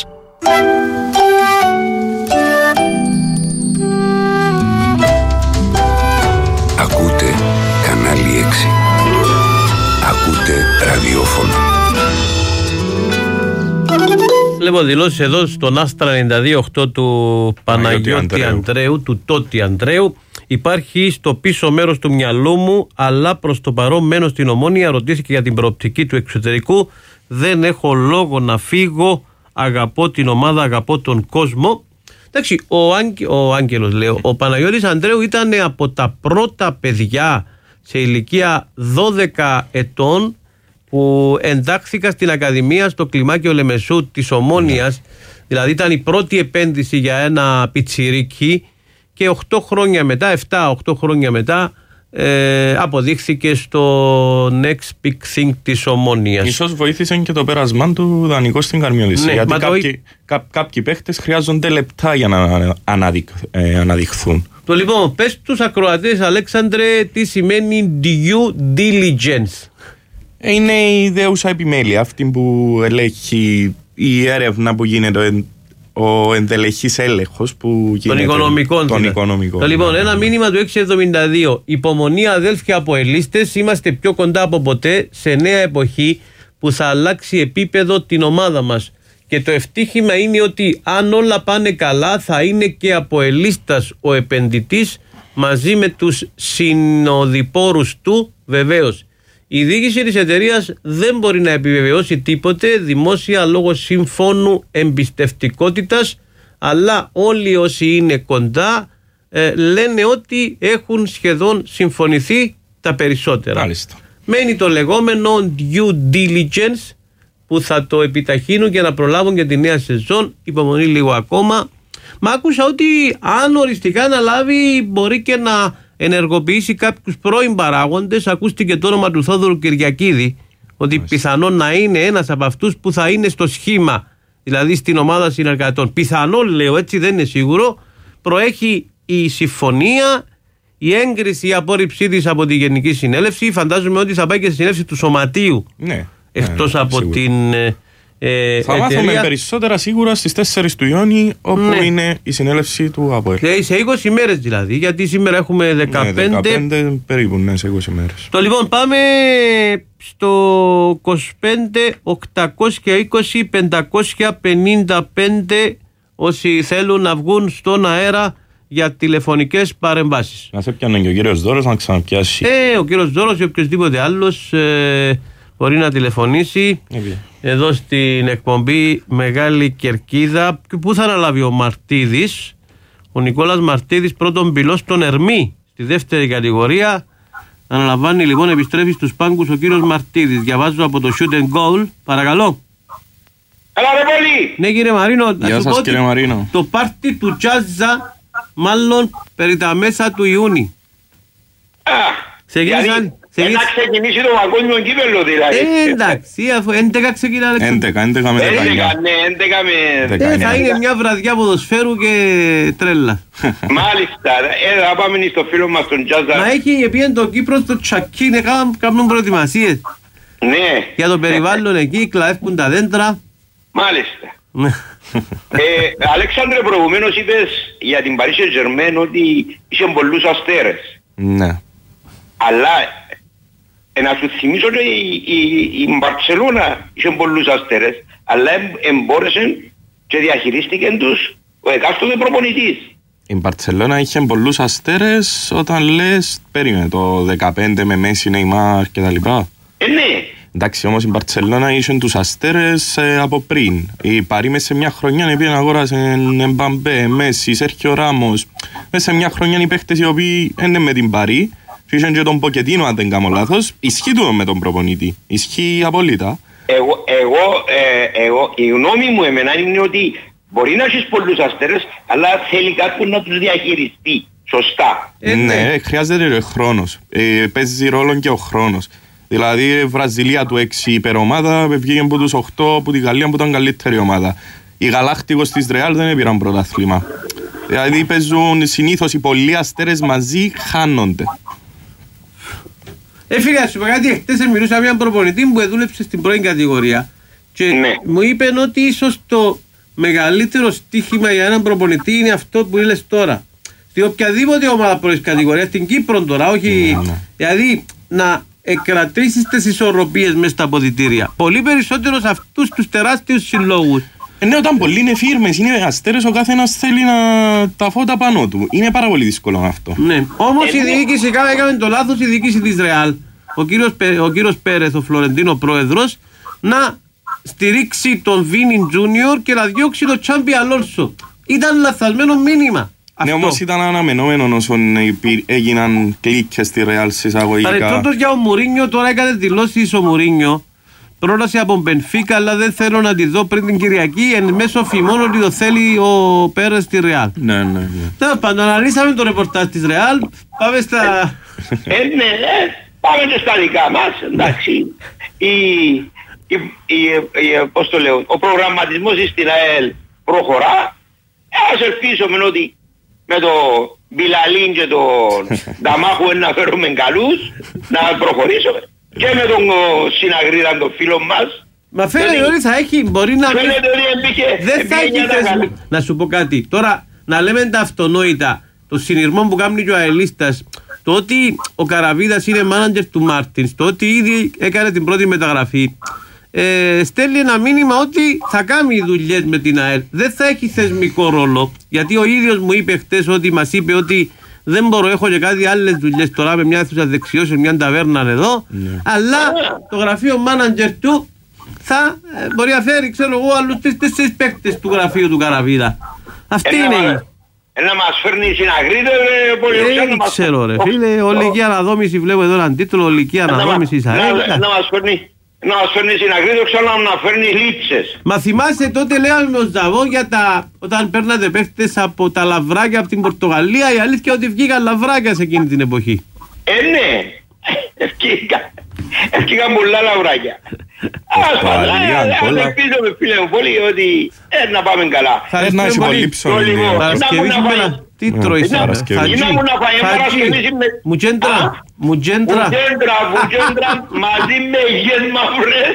Ακούτε κανάλι 6. Ακούτε ραδιόφωνο. Βλέπω δηλώσεις εδώ στον Άστρα 92.8 του Παναγιώτη Ανδρέου, του Τότι Ανδρέου. Υπάρχει στο πίσω μέρος του μυαλού μου, αλλά προς το παρόν μένω στην Ομόνια. Ρωτήθηκε για την προοπτική του εξωτερικού. Δεν έχω λόγο να φύγω. Αγαπώ την ομάδα, αγαπώ τον κόσμο. Εντάξει, ο Άγγελος λέω, ο Παναγιώτης Ανδρέου ήταν από τα πρώτα παιδιά σε ηλικία 12 ετών που εντάχθηκα στην Ακαδημία στο κλιμάκιο Λεμεσού της Ομόνιας. Δηλαδή ήταν η πρώτη επένδυση για ένα πιτσιρίκι και 8 χρόνια μετά, 7-8 χρόνια μετά αποδείχθηκε στο next big thing της Ομόνιας. Ίσως βοήθησε και το πέρασμα του δανεικό στην Καρμιώτισσα. Ναι, γιατί κάποιοι παίχτες χρειάζονται λεπτά για να αναδειχθούν. Το λοιπόν, πες τους ακροατές, Αλέξανδρε, τι σημαίνει due diligence. Είναι η ιδέουσα επιμέλεια, αυτή που ελέγχει η έρευνα που γίνεται, ο ενδελεχής έλεγχος που γίνεται. Των οικονομικών. Λοιπόν, ένα μήνυμα του 672. Υπομονή αδέλφια από ελίστες, είμαστε πιο κοντά από ποτέ σε νέα εποχή που θα αλλάξει επίπεδο την ομάδα μας. Και το ευτύχημα είναι ότι αν όλα πάνε καλά θα είναι και από ελίστας ο επενδυτής μαζί με τους συνοδοιπόρους του βεβαίως. Η διοίκηση της εταιρείας δεν μπορεί να επιβεβαιώσει τίποτε δημόσια λόγω συμφώνου εμπιστευτικότητας, αλλά όλοι όσοι είναι κοντά λένε ότι έχουν σχεδόν συμφωνηθεί τα περισσότερα. Μάλιστα. Μένει το λεγόμενο due diligence που θα το επιταχύνουν και να προλάβουν για τη νέα σεζόν. Υπομονή λίγο ακόμα. Μα άκουσα ότι αν οριστικά αναλάβει μπορεί και να ενεργοποιήσει κάποιους πρώην παράγοντες. Ακούστηκε το όνομα του Θόδωρου Κυριακίδη, ότι πιθανόν να είναι ένας από αυτούς που θα είναι στο σχήμα, δηλαδή στην ομάδα συνεργατών. Πιθανόν λέω, έτσι δεν είναι σίγουρο. Προέχει η συμφωνία, η έγκριση, η απόρριψή της από τη Γενική Συνέλευση. Φαντάζομαι ότι θα πάει και στη συνέλευση του Σωματείου. Ναι. Εκτός από σίγουρα. την θα μάθουμε περισσότερα σίγουρα στις 4 του Ιούνιου, όπου είναι η συνέλευση του ΑΠΟΕΛ. Σε 20 μέρες δηλαδή, γιατί σήμερα έχουμε 15. Ναι, 15 περίπου, ναι, σε 20 μέρες. Το λοιπόν πάμε στο 25-820-555 όσοι θέλουν να βγουν στον αέρα για τηλεφωνικές παρεμβάσεις. Να σε πιάνε και ο κύριος Δώρος να ξαναπιάσει. Ο κύριος Δώρος ή οποιοσδήποτε άλλος μπορεί να τηλεφωνήσει εδώ στην εκπομπή Μεγάλη Κερκίδα. Πού θα αναλάβει ο Μαρτίδης, ο Νικόλας Μαρτίδης, πρώτον πυλός στον Ερμή στη δεύτερη κατηγορία. Αναλαμβάνει λοιπόν, επιστρέφει στους πάγκους ο κύριος Μαρτίδης. Διαβάζω από το Shoot and Goal. Παρακαλώ. Έλα ρε πολύ. Ναι κύριε Μαρίνο. Γεια σας κύριε Μαρίνο. Το πάρτι του Τσάζα μάλλον περί τα μέσα του Ιούνιου. Να ξεκινήσει το παγκόσμιο κύπελλο δηλαδή. Εντάξει, αφού 11 ξεκινά. 11 με 19. Θα είναι μια βραδιά ποδοσφαίρου και τρέλα. Μάλιστα, θα πάμε στο φίλο μας τον Τζάζα. Μα έχει πει το Κύπρο στο Τσακίν, κάνουν προετοιμασίες. Ναι. Για το περιβάλλον εκεί, κλαεύκουν τα δέντρα. Μάλιστα. Αλέξανδρε, προηγουμένως είπες για την Paris Saint-Germain ότι είχε πολλούς αστέρες. Ναι. Αλλά να σου θυμίσω ότι η Μπαρτσελώνα είχε πολλούς αστέρες, αλλά εμπόρεσε και διαχειρίστηκε τους ο εκάστοτε προπονητής. Η Μπαρτσελώνα είχε πολλούς αστέρες όταν λες, περίμενε, το 15 με Μέση, Νεϊμάρ και τα λοιπά. Ναι. Εντάξει, όμως η Μπαρτσελώνα είχε τους αστέρες από πριν. Η Παρί μέσα σε μια χρονιά πήγε να αγόρασε Εμπαμπέ, Μέση, Σέρχιο Ράμος. Μέσα σε μια χρονιά οι παίχτες οι οποίοι είναι με την Παρί. Φύγαν και τον Ποκετίνο, αν δεν κάνω λάθος. Ισχύει τούτο με τον προπονητή. Ισχύει απόλυτα. Εγώ, η γνώμη μου εμένα είναι ότι μπορεί να έχεις πολλούς αστέρες, αλλά θέλει κάποιον να τους διαχειριστεί σωστά. Ναι, χρειάζεται χρόνος. Παίζει ρόλο και ο χρόνος. Δηλαδή η Βραζιλία του 6 υπερομάδα βγήκε από τους 8 από τη Γαλλία που ήταν καλύτερη ομάδα. Οι Γαλάκτικος της Ρεάλ δεν έπαιραν πρωτάθλημα. Δηλαδή παίζουν συνήθως οι πολλοί αστέρες μαζί, χάνονται. Φίλε, σου πω κάτι, χτες μιλούσα με έναν προπονητή που δούλεψε στην πρώην κατηγορία και μου είπε ότι ίσως το μεγαλύτερο στοίχημα για έναν προπονητή είναι αυτό που λες τώρα. Στην οποιαδήποτε ομάδα πρώην κατηγορία, στην Κύπρο τώρα, όχι. Δηλαδή να κρατήσεις τις ισορροπίες μέσα στα αποδυτήρια. Πολύ περισσότερο σε αυτούς τους τεράστιους συλλόγους. Ναι, όταν πολλοί είναι φίρμες, είναι αστέρες, ο καθένας θέλει τα φώτα πάνω του. Είναι πάρα πολύ δύσκολο αυτό. Ναι. Όμως η διοίκηση έκανε το λάθος, η διοίκηση της Ρεάλ. Ο κύριος Πέρεθ, ο Φλωρεντίνο πρόεδρος, να στηρίξει τον Βίνιν Τζούνιορ και να διώξει τον Τσάμπι Αλόνσο. Ήταν λαθασμένο μήνυμα. Ναι, όμως ήταν αναμενόμενο όσον έγιναν κλίκες στη Ρεάλ συσσαγωγικά. Παρεπτόντως για ο Μουρίνιο, τώρα έκανε δηλώσεις ο Μουρίνιο. Πρόλαση από Μπενφίκα, αλλά δεν θέλω να τη δω πριν την Κυριακή. Εν μέσω φημών ότι το θέλει ο Πέρες στη Ρεάλ. Ναι. Τέλος πάντων, αναλύσαμε το ρεπορτάζ της Ρεάλ. Πάμε στα. Πάμε και στα δικά μας. Εντάξει. Πώς το λέω, ο προγραμματισμός στην ΑΕΛ προχωρά. Ας ελπίσουμε ότι με το Μπιλαλίν και τον Νταμάχου να φέρουμε καλούς, να προχωρήσουμε. Και με τον Συναγρίδα, τον φίλο μας. Μα φαίνεται ότι θα έχει, μπορεί να μην. Δεν θα έχει θεσμικό. Να σου πω κάτι. Τώρα να λέμε τα αυτονόητα. Το συνειρμό που κάνει και ο αελίστας. Το ότι ο Καραβίδας είναι μάνατζερ του Μάρτινς. Το ότι ήδη έκανε την πρώτη μεταγραφή. Στέλνει ένα μήνυμα ότι θα κάνει δουλειές με την ΑΕΛ. Δεν θα έχει θεσμικό ρόλο. Γιατί ο ίδιος μου είπε χτες ότι μας είπε ότι δεν μπορώ, έχω και κάτι άλλες δουλειές τώρα με μια αίθουσα δεξιώσεων, μια ταβέρνα εδώ. Αλλά το γραφείο μάνατζερ του θα μπορεί να φέρει, ξέρω εγώ, άλλους 3-4 παίκτες του γραφείου του Καραβίδα. Αυτή είναι η. Να μας φέρνει συναγρίδε, πολύ δεν ξέρω ρε φίλε, ολική αναδόμηση, βλέπω εδώ έναν τίτλο, ολική αναδόμηση. Να μας φέρνει συναγρίδε, ξέρω να φέρνει λήψες. Μα θυμάσαι τότε λέγαμε με ο Ζαβό για όταν παίρνατε παίχτες από τα λαβράκια από την Πορτογαλία, η αλήθεια ότι βγήκαν λαβράκια σε εκείνη την εποχή. Ναι, ευκήκαν πολλά λαβράκια. Ας πάμε, ελπίζομαι φίλε μου πολύ ότι να πάμε καλά. Θα να έχει πολύ ψωμί. Τι τρώεις τώρα, Μουτζέντρα, Μουτζέντρα, μαζί με υγιές μαύρες,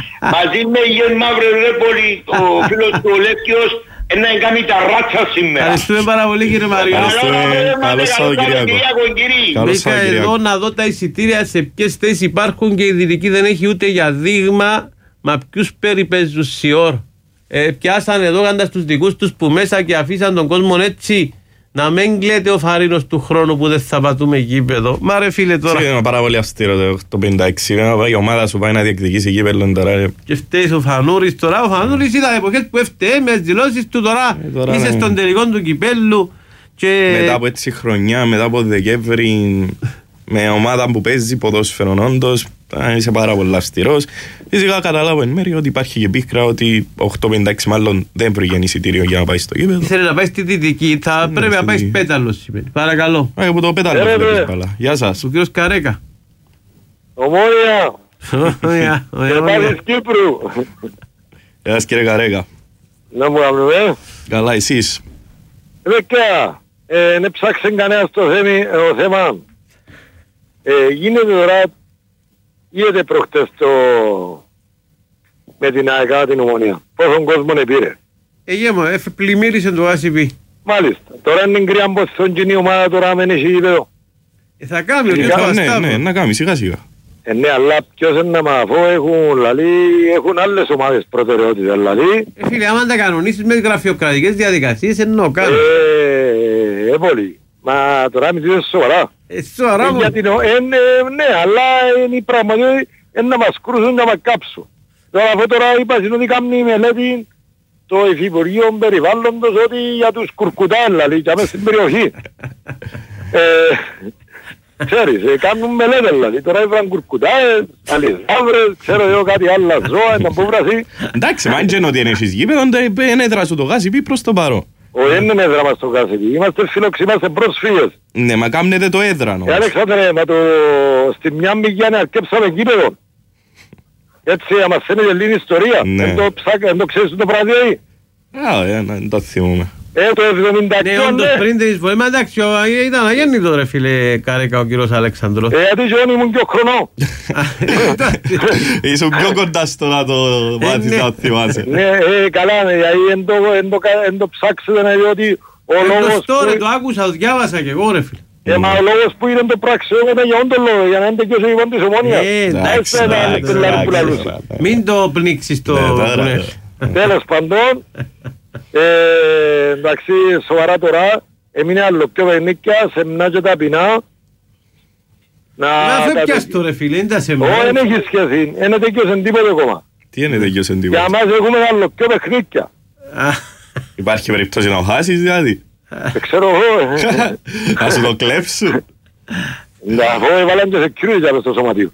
ρε πολύ, ο φίλος του ο Λεύκιος, να κάνει τα ράτσα σήμερα. Ευχαριστούμε πάρα πολύ κύριε Μαριό. Καλώς Σαββατοκύριακο. Μπήκα εδώ να δω τα εισιτήρια σε ποιες θέσεις υπάρχουν και η Δυτική δεν έχει ούτε για δείγμα, μα ποιους περιπέζουν σιόρ. Πιάσαν εδώ κάντα στους δικούς τους που μέσα και αφήσαν τον κόσμο έτσι. Να μην κλαίτε ο φαρίνος του χρόνου που δεν θα πατούμε γήπεδο. Μα ρε φίλε τώρα. Είναι πάρα πολύ αυστηρό το 56. Η ομάδα σου πάει να διεκδικήσει γήπεδο τώρα. Και φταίει ο Φανούρης τώρα. Ο Φανούρης ήταν εποχές που έφταιγε με τις δηλώσεις του τώρα. Είσαι στον τελικό του κυπέλλου. Μετά από έτσι χρονιά, μετά από Δεκέμβρη, με ομάδα που παίζει ποδόσφαιρο όντως, είσαι πάρα πολύ αυστηρός. Φυσικά καταλάβω εν μέρει ότι υπάρχει και πίκρα ότι 856 μάλλον δεν βρήκε εισιτήριο για να πάει στο γήπεδο. Ήθελε να πάει στη Δυτική, θα πρέπει να πάει Πέταλος σημαίνει. Παρακαλώ. Από το Πέταλος βλέπεις πάλα. Γεια σας. Ο κύριος Καρέκα. Ομόνια. Και πάλι Κύπρου. Γεια σας κύριε Καρέκα. Να μου κάνουμε. Καλά εσείς. Δεκά, δεν ψάξε κανένας το θέμα. Γίνεται τώρα, γίνεται προχτές με την ΑΕΚΑ την Ομονία. Πόσον κόσμο πήρε. Πλημμύρισε το ACP. Μάλιστα. Τώρα είναι κρύα πως στον κοινή ομάδα τώρα μένει έχει γήπεδο. Θα κάνει ο κύριος. Ναι, να κάνει σιγά σιγά. Ναι, αλλά ποιος είναι να μαθώ, έχουν άλλες ομάδες προτεραιότητες, δηλαδή. Φίλε, άμα τα κανονίσεις με γραφειοκρατικές διαδικασίες, εννοώ κάνω. Πολύ. Μα τώρα μην δίνεις σοβαρά. Σοβαρά μου. Ναι, αλλά είναι η πραγματικότητα. να μας κρούσουν να μας κάψουν. Τώρα αυτό τώρα είπα ότι κάνει μελέτη το Υφυπουργείο Περιβάλλοντος ότι για τους κουρκουτά δηλαδή και μέσα στην περιοχή. Ξέρεις, κάνουν μελέτη δηλαδή. Τώρα έβραν κουρκουτά, αλυσάβρες, ξέρω εγώ κάτι άλλα ζώα, να που βράσει. Εντάξει, μα είναι ότι είναι εσείς γήπεδο, είναι έδρα σου το γάσι πει προς το παρό. Όχι, δεν είναι έδρα μας το γάσι πει, είμαστε είμαστε πρόσφυγες. Ναι, μα κάμνετε το έδρανο. Αλεξάνδρε, στη μια μηγιά να αρκέψαμε γήπεδο. Έτσι, άμα φαίνεται λίγη ιστορία, δεν το ξέρεις το βράδυ. Δεν το θυμούμε. Το 70 ναι, όντως πριν τις βοήμα, εντάξει, ήταν αγέννητο ρε φίλε Καρέκα ο κύριος Αλέξανδρος. Γιατί ζώνη ήμουν και ο χρονό. Ήσουν πιο κοντά στο να το μάθεις να θυμάσαι. Ναι, καλά, γιατί εν το ψάξετε να δει ότι ο λόγος... Το άκουσα, το διάβασα και εγώ ρε φίλε. Μα ο λόγος που είναι το πράξιο ήταν για όντο λόγο, για να είναι και ο υπόν της Ομόνιας. Μην το πνίξεις το... Τέλος παντών, εντάξει, σοβαρά τώρα, έμεινε άλλο πιο παιχνίκια, σεμνά και ταπεινά. Να φεύγιας το ρε φίλε, είναι τα σεμνά. Όχι, δεν έχει σχέση, είναι τέτοιος τίποτε ακόμα. Τι είναι τέτοιος τίποτε? Για μας έχουμε άλλο πιο παιχνίκια. Υπάρχει περίπτωση να χάσεις δηλαδή? Δεν ξέρω εγώ. Να σου το κλέψουν. Να έβαλαν και security στο σωματείο.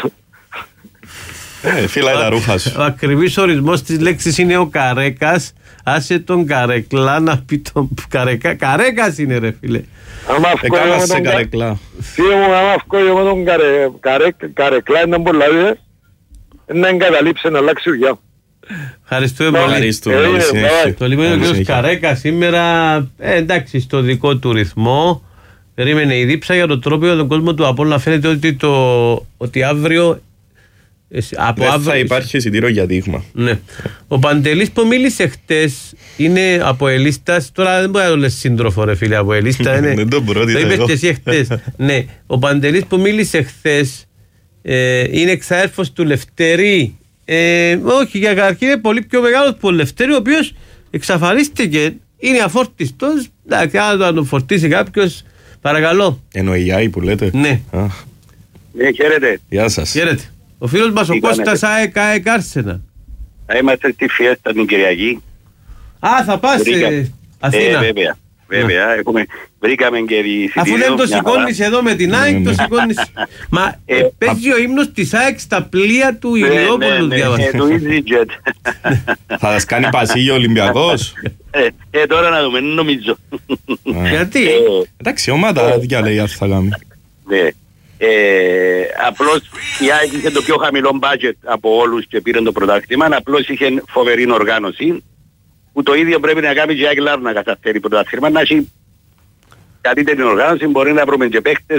Φύλα τα ρούχα σου. Ο ακριβής ορισμός της λέξης είναι ο Καρέκας. Άσε τον Καρεκλά να πει τον Καρέκα. Καρέκας είναι ρε φίλε. Εκάμασε Καρεκλά. Φίλε μου, άμα αυκόιο με τον Καρεκλά είναι πολλά δε, να εγκαταλείψει να αλλάξει δουλειά. Ευχαριστούμε πολύ. Το λοιπόν ο κ. Καρέκα σήμερα, εντάξει, στο δικό του ρυθμό. Περίμενε η δίψα για τον τρόπο για τον κόσμο του Απόλλωνα. Φαίνεται ότι αύριο... Δεν θα υπάρχει εισιτήριο για δείγμα. Ναι. Ο Παντελής που μίλησε χτες είναι από Ελίστας. Τώρα δεν μπορεί να το λες σύντροφο ρε φίλε από Ελίστα. Δεν τον πρότεισα εγώ. Το είπες και εσύ χτες. Ναι. Ο Παντελής που μίλησε χτες είναι εξαέρφος του Λευτέρη. Όχι, για καταρχήν είναι πολύ πιο μεγάλος που ο Λευτέρη, ο οποίος εξαφανίστηκε. Είναι αφόρτιστος. Εντάξει, αν τον φορτίσει κάποιος, παρακαλώ. Εννοεί που λέτε. Ναι. Ναι, χαίρετε. Γεια σας. Χαίρετε. Ο φίλος μας ο Κώστας ΑΕΚ Άρσενα. Είμαστε στη Φιέστα την Κυριακή. Θα πας Αθήνα. Βέβαια. Βρήκαμε και εισιτήριο. Αφού δεν το σηκώνεις εδώ με την ΑΕΚ, το σηκώνεις. Μα παίζει ο ύμνος της ΑΕΚ στα πλοία του Ηλιόπουλου, διάβασα. Του EasyJet. Θα σας κάνει πασίγιο Ολυμπιακός. Τώρα να δούμε, νομίζω. Γιατί? Εντάξει, ομάδα διαλέγει αν θα κάνει. Ναι. Απλώς η ΑΕΚ είχε το πιο χαμηλό budget από όλους και πήρε το πρωτάθλημα. Απλώς είχε φοβερή οργάνωση που το ίδιο πρέπει να κάνει και η ΑΕΚ Λάρνακα να καταφέρει πρωτάθλημα. Να έχει καλύτερη οργάνωση, μπορεί να βρούμε και παίχτες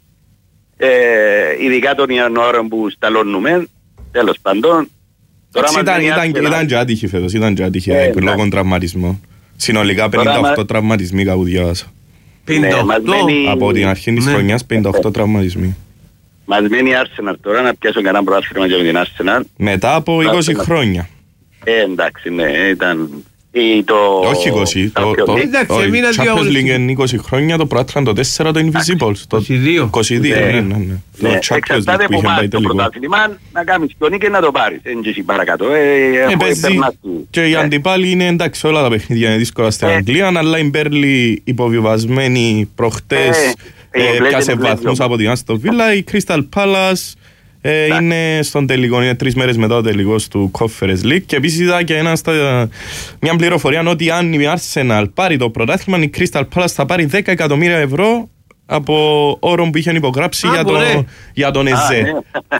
ειδικά τον Ιανουάριο που σταλώνουμε. Τέλος πάντων ήταν και άτυχη φέτος, ήταν και άτυχη λόγω τραυματισμών. Συνολικά 58 τραυματισμοί κάπου διάβασα. 58. Από την αρχή της χρονιάς 58 τραυματισμοί. Μας μένει η Arsenal τώρα να πιάσουν κανένα πρωτάθλημα για την Arsenal. Μετά από 20 χρόνια. Εντάξει, ναι, ήταν... Όχι 20. Το Champions League είναι 20 χρόνια, το πρωτάθλημα το 4 το Invisibles. Το 22. Ναι. Εξαρτάται από εμάς το πρωτάθλημα να κάνεις πιο νίκη να το πάρεις. Είναι και εσύ παρακάτω. Και οι αντιπάλοι είναι εντάξει, όλα τα παιχνίδια είναι δύσκολα στην Αγγλία, αλλά η Μπέρλι υποβιβασμένη προχτές πιάσε βαθμούς από την Aston Villa. Η Crystal Palace είναι στον τελικό, είναι 3 μέρες μετά το τελικό του Conference League. Και επίσης είδα και μια πληροφορία ότι αν η Arsenal πάρει το πρωτάθλημα, η Crystal Palace θα πάρει 10 εκατομμύρια ευρώ από όρο που είχαν υπογράψει για τον ΕΖΕ.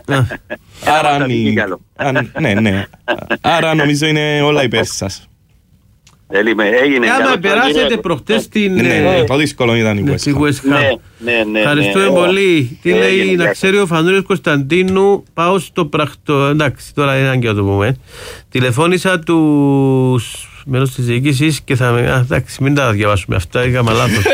Άρα νομίζω είναι όλα υπέρ σας. Άμα περάσετε προχτές την... Το δύσκολο ήταν η West Ham. Ευχαριστούμε πολύ. Τι λέει να ξέρει ο Φανούλης Κωνσταντίνου. Πάω στο πρακτο... Εντάξει, τώρα είναι και να το πούμε. Τηλεφώνησα τους μέλος της διοίκησης και θα με... Εντάξει, μην τα διαβάσουμε αυτά, είχαμε λάθος.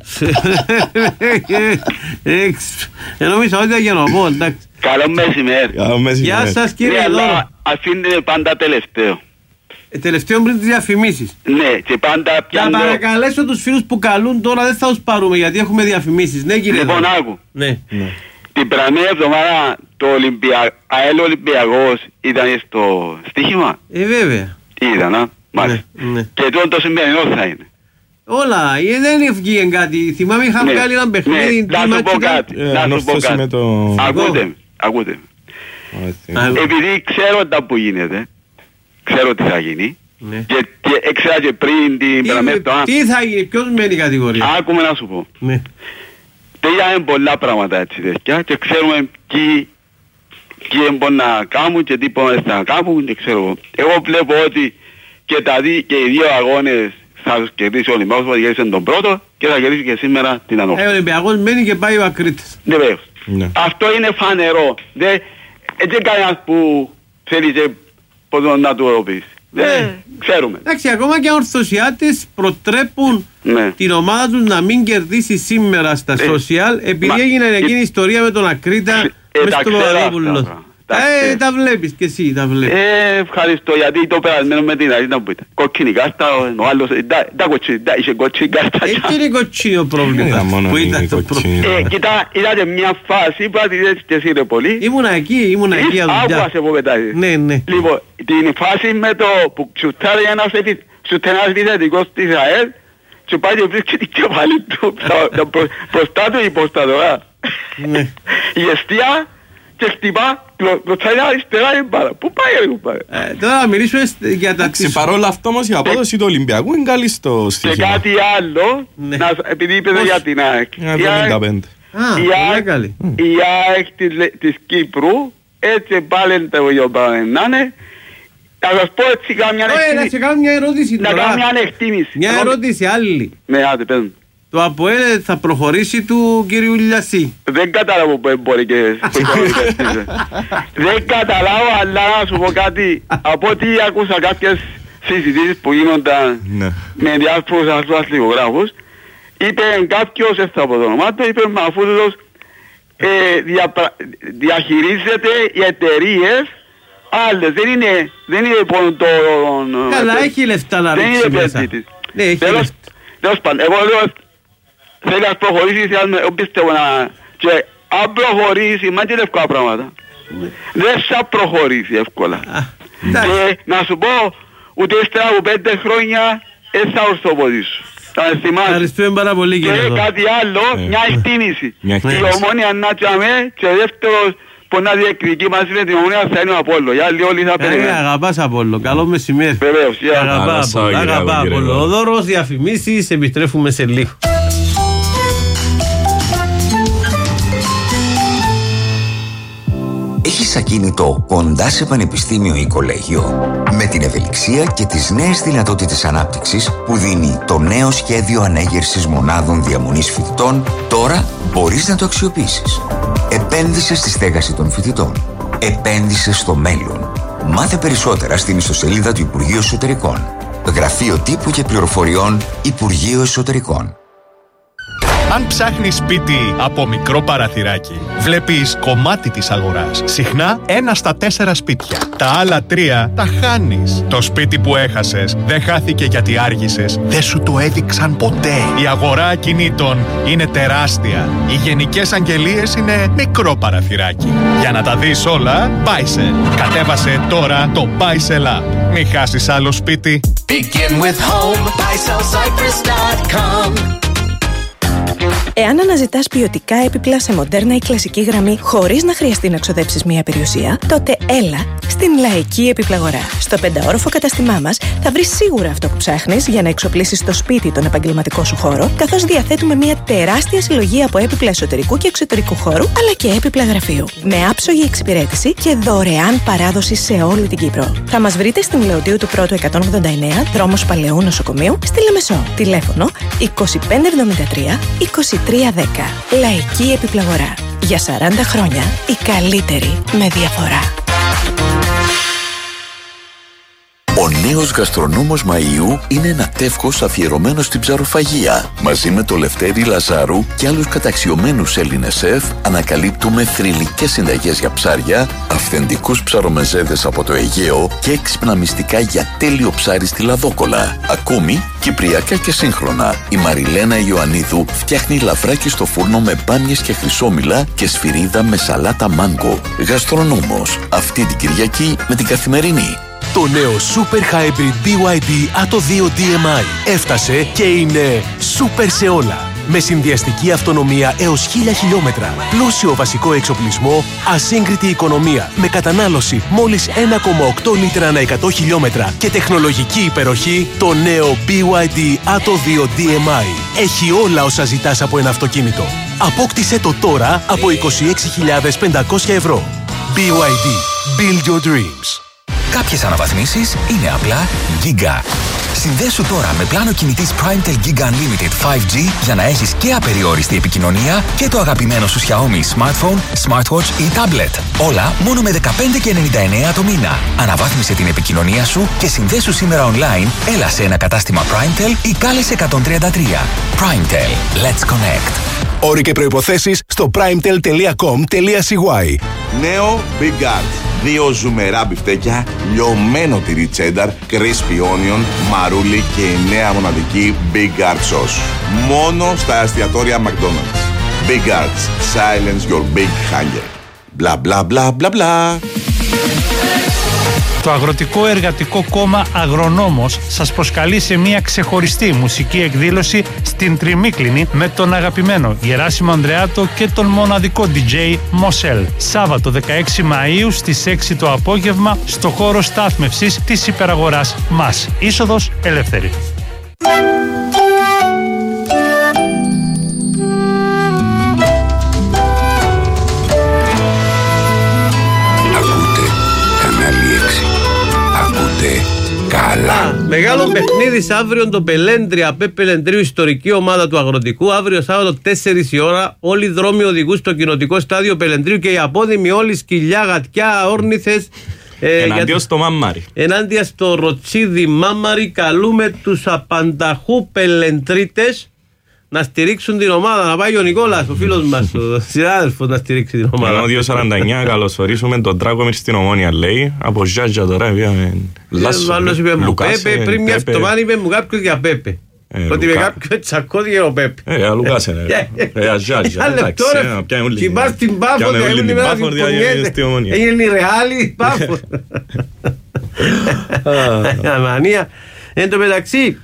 Νομίζω ότι ήταν για να πω, εντάξει. Καλό μεσημέρι. Γεια σας κύριε Δώρο. Αφήνετε πάντα τελευταίο. Τελευταίο πριν τις διαφημίσεις. Ναι, και πάντα πιάνω... Να παρακαλέσω τους φίλους που καλούν τώρα, δεν θα τους πάρουμε γιατί έχουμε διαφημίσεις. Ναι κύριε Λοιπόν, άκου. Ναι. Την περασμένη εβδομάδα το ΑΕΛ Ολυμπιακός ήταν στο στοίχημα. Βέβαια. Ήταν, μάλιστα. Ναι. Και τότε το σημερινό θα είναι. Όλα, δεν ευκήγε κάτι. Θυμάμαι είχα βγάλει ένα παιχνίδι. Να σου πω κάτι. Ακούτε. Επειδή ξέρω τα που γίνεται, ξέρω τι θα γίνει. Και έξερα και πριν την περαμέτω. Τι θα γίνει, ποιος μένει η κατηγορία. Άκουμε να σου πω. Πήγαμε πολλά πράγματα έτσι τέτοια και ξέρουμε τι μπορεί να κάνουν και τι μπορεί να κάνουν και ξέρω. Εγώ βλέπω ότι και οι δύο αγώνες θα κερδίσει ο Ολυμπιακός που θα κερδίσει τον πρώτο και θα κερδίσει και σήμερα την Ανόρθωση. Ο Ολυμπιακός μένει και πάει ο Ακρίτης. Ναι. Αυτό είναι φανερό. Έτσι κανένας που θέλει και πώς να του ερωτήσει. Ξέρουμε. Εντάξει, ακόμα και οι ορθωσιάτες προτρέπουν την ομάδα τους να μην κερδίσει σήμερα στα social επειδή έγινε εκείνη η ιστορία με τον Ακρίτα μες στο Παπαδόπουλο. Τα βλέπεις και εσύ, τα βλέπεις. Ευχαριστώ γιατί το περασμένο με την Αρίνα που ήταν. Κόκκινη κάρτα, ο άλλος, είχε κόκκινη κάρτα. Έτσι είναι κοτσίνο πρόβλημα που ήταν το πρόβλημα. Κοίτα, είδατε μια φάση που αντιδέσεις και εσύ ρε πολύ. Ήμουνα εκεί. Άκουα σε πω μετά. Λοιπόν, την φάση με το που ξουτάρει ένας επιθετικός της ΑΕΛ και πάει και βρίσκει την κεφαλή του μπροστά του ή μπροστά τώρα. Η αιστεία και χτυπά, κλωτσάει αριστερά η μπάρα. Πού πάει ρε κουμπάρε. Τώρα να μιλήσουμε για τα της... Παρόλα αυτό όμως η απόδοση του Ολυμπιακού είναι καλή στο στοίχημα. Και κάτι άλλο, επειδή είπετε για την ΑΕΚ. Η ΑΕΚ της Κύπρου, έτσι πάλι το να είναι, θα σας πω έτσι κάμια εκτίμηση. Να σε κάνω μια ερώτηση τώρα. Να κάνω μια εκτίμηση. Μια ερώτηση άλλη. Ναι, άντε πες μου. Το ΑΠΟΕΛ θα προχωρήσει του κύριου Λιασί. Δεν καταλάβω που μπορεί και... Δεν καταλάβω, αλλά να σου πω κάτι. Από ό,τι άκουσα κάποιες συζητήσεις που γίνονταν με διάφορους άλλους αθλητικογράφους, είπε κάποιος, δεν θα πω το όνομά του, είπε Μαφούδος διαχειρίζεται οι εταιρείες άλλες. Δεν είναι μόνο το... Καλά, έχει λεφτά να ρίξει μέσα. Ναι, έχει λεφτά. Τέλος πάντων, εγώ λέω θέλει να προχωρήσει, πιστεύω να... Και αν προχωρήσει, μα και εύκολα πράγματα. Δεν θα προχωρήσει εύκολα. Και να σου πω, ούτε ύστερα από 5 χρόνια δεν θα ορθοποδήσω. Θα με θυμάσαι. Ευχαριστούμε πάρα πολύ κύριε. Και κάτι άλλο, μια εκτίμηση. Η Ομόνια να τσάμε και δεύτερος που να διεκδικεί μαζί με την Ομόνια θα είναι ο Απόλλω. Για άλλοι όλοι θα περιμένουν. Αγαπάς Απόλλω. Καλό μεσημέρι. Βεβαίως. Αγαπά Απόλλω. Ο Δώρος, διαφημίσεις, επιστρέφουμε σε λίγο. Έχεις ακίνητο κοντά σε πανεπιστήμιο ή κολέγιο? Με την ευελιξία και τις νέες δυνατότητες ανάπτυξης που δίνει το νέο σχέδιο ανέγερσης μονάδων διαμονής φοιτητών, τώρα μπορείς να το αξιοποιήσεις. Επένδυσε στη στέγαση των φοιτητών. Επένδυσε στο μέλλον. Μάθε περισσότερα στην ιστοσελίδα του Υπουργείου Εσωτερικών. Γραφείο τύπου και πληροφοριών Υπουργείο Εσωτερικών. Αν ψάχνεις σπίτι από μικρό παραθυράκι, βλέπεις κομμάτι της αγοράς. Συχνά 1 στα 4 σπίτια. Τα άλλα 3 τα χάνεις. Το σπίτι που έχασες δεν χάθηκε γιατί άργησες. Δεν σου το έδειξαν ποτέ. Η αγορά ακινήτων είναι τεράστια. Οι γενικές αγγελίες είναι μικρό παραθυράκι. Για να τα δεις όλα, Buysell. Κατέβασε τώρα το Buysell App. Μην χάσεις άλλο σπίτι. Begin with home, BuySellCyprus.com. Εάν αναζητάς ποιοτικά έπιπλα σε μοντέρνα ή κλασική γραμμή χωρίς να χρειαστεί να ξοδέψεις μία περιουσία, τότε έλα στην Λαϊκή Επιπλαγορά. Στο 5όροφο καταστημά μας θα βρεις σίγουρα αυτό που ψάχνεις για να εξοπλίσεις στο σπίτι τον επαγγελματικό σου χώρο, καθώς διαθέτουμε μία τεράστια συλλογή από έπιπλα εσωτερικού και εξωτερικού χώρου, αλλά και έπιπλα γραφείου. Με άψογη εξυπηρέτηση και δωρεάν παράδοση σε όλη την Κύπρο. Θα μας βρείτε στην Λεωτίου του Πρώτου 189, δρόμος Παλαιού Νοσοκομείου, στη Λεμεσό. Τηλέφωνο 2573 2310. Λαϊκή Επιπλαγορά. Για 40 χρόνια η καλύτερη με διαφορά. Ο νέος γαστρονόμος Μαΐου είναι ένα τεύχος αφιερωμένο στην ψαροφαγία. Μαζί με το Λευτέρη Λαζάρου και άλλους καταξιωμένους Έλληνες σεφ ανακαλύπτουμε θρυλικές συνταγές για ψάρια, αυθεντικούς ψαρομεζέδες από το Αιγαίο και έξυπνα μυστικά για τέλειο ψάρι στη Λαδόκολα. Ακόμη κυπριακά και σύγχρονα. Η Μαριλένα Ιωαννίδου φτιάχνει λαβράκι στο φούρνο με μπάμιες και χρυσόμυλα και σφυρίδα με σαλάτα μάγκο. Γαστρονόμος, αυτή την Κυριακή με την Καθημερινή. Το νέο Super Hybrid BYD Atto 2 DMI έφτασε και είναι super σε όλα. Με συνδυαστική αυτονομία έως 1000 χιλιόμετρα, πλούσιο βασικό εξοπλισμό, ασύγκριτη οικονομία, με κατανάλωση μόλις 1,8 λίτρα ανά 100 χιλιόμετρα και τεχνολογική υπεροχή, το νέο BYD Atto 2 DMI έχει όλα όσα ζητάς από ένα αυτοκίνητο. Απόκτησε το τώρα από 26.500 ευρώ. BYD. Build your dreams. Κάποιες αναβαθμίσεις είναι απλά Giga. Συνδέσου τώρα με πλάνο κινητής Primetel Giga Unlimited 5G για να έχεις και απεριόριστη επικοινωνία και το αγαπημένο σου Xiaomi Smartphone, Smartwatch ή Tablet. Όλα μόνο με 15,99 το μήνα. Αναβάθμισε την επικοινωνία σου και συνδέσου σήμερα online, έλα σε ένα κατάστημα Primetel ή κάλεσε 133. Primetel. Let's connect. Όροι και προϋποθέσεις στο primetel.com.cy. Νέο Big Arts. 2 ζουμερά μπιφτέκια, λιωμένο τυρί τσένταρ, crispy onion, μαρούλι και η νέα μοναδική Big Arts sauce. Μόνο στα εστιατόρια McDonald's. Big Arts. Silence your big hunger. Μπλα μπλα μπλα μπλα μπλα. Το Αγροτικό Εργατικό Κόμμα Αγρονόμος σας προσκαλεί σε μια ξεχωριστή μουσική εκδήλωση στην Τριμίκλινη με τον αγαπημένο Γεράσιμο Ανδρεάτο και τον μοναδικό DJ Μοσέλ. Σάββατο 16 Μαΐου στις 6 το απόγευμα στο χώρο στάθμευσης της υπεραγοράς μας. Είσοδος ελεύθερη. Καλά. Μεγάλο παιχνίδι αύριο το Πελέντρια. ΑΠΕ Πελεντρίου, ιστορική ομάδα του Αγροτικού. Αύριο Σάββατο 4 η ώρα. Όλοι οι δρόμοι οδηγούν στο κοινοτικό στάδιο Πελεντρίου και οι απόδημοι όλοι σκυλιά, γατιά, όρνηθες. Ενάντια στο Μάμαρι. Ενάντια στο Ροτσίδι Μάμαρι. Καλούμε τους απανταχού Πελεντρίτες να στηρίξουν την ομάδα. Να πάει ο Νικόλας, ο φίλος μας, ο συνάδελφος, να στηρίξει την ομάδα. Ενώ 2.49 καλωσορίσουμε τον Τράκομιρ στην Ομόνια, λέει. Από Ζιάζια τώρα πήγαμε. Άλλος είπε μου Πέπε, πριν μια εβδομάδα είπε μου κάποιος για Πέπε. Ότι με κάποιος τσακώθηκε ο Πέπε. Λουκάς είναι. Ζιάζια, εντάξει. Και πας στην Πάφο, έγινε η Ρεάλη Πάφο. Μανία. Εν τω μεταξύ,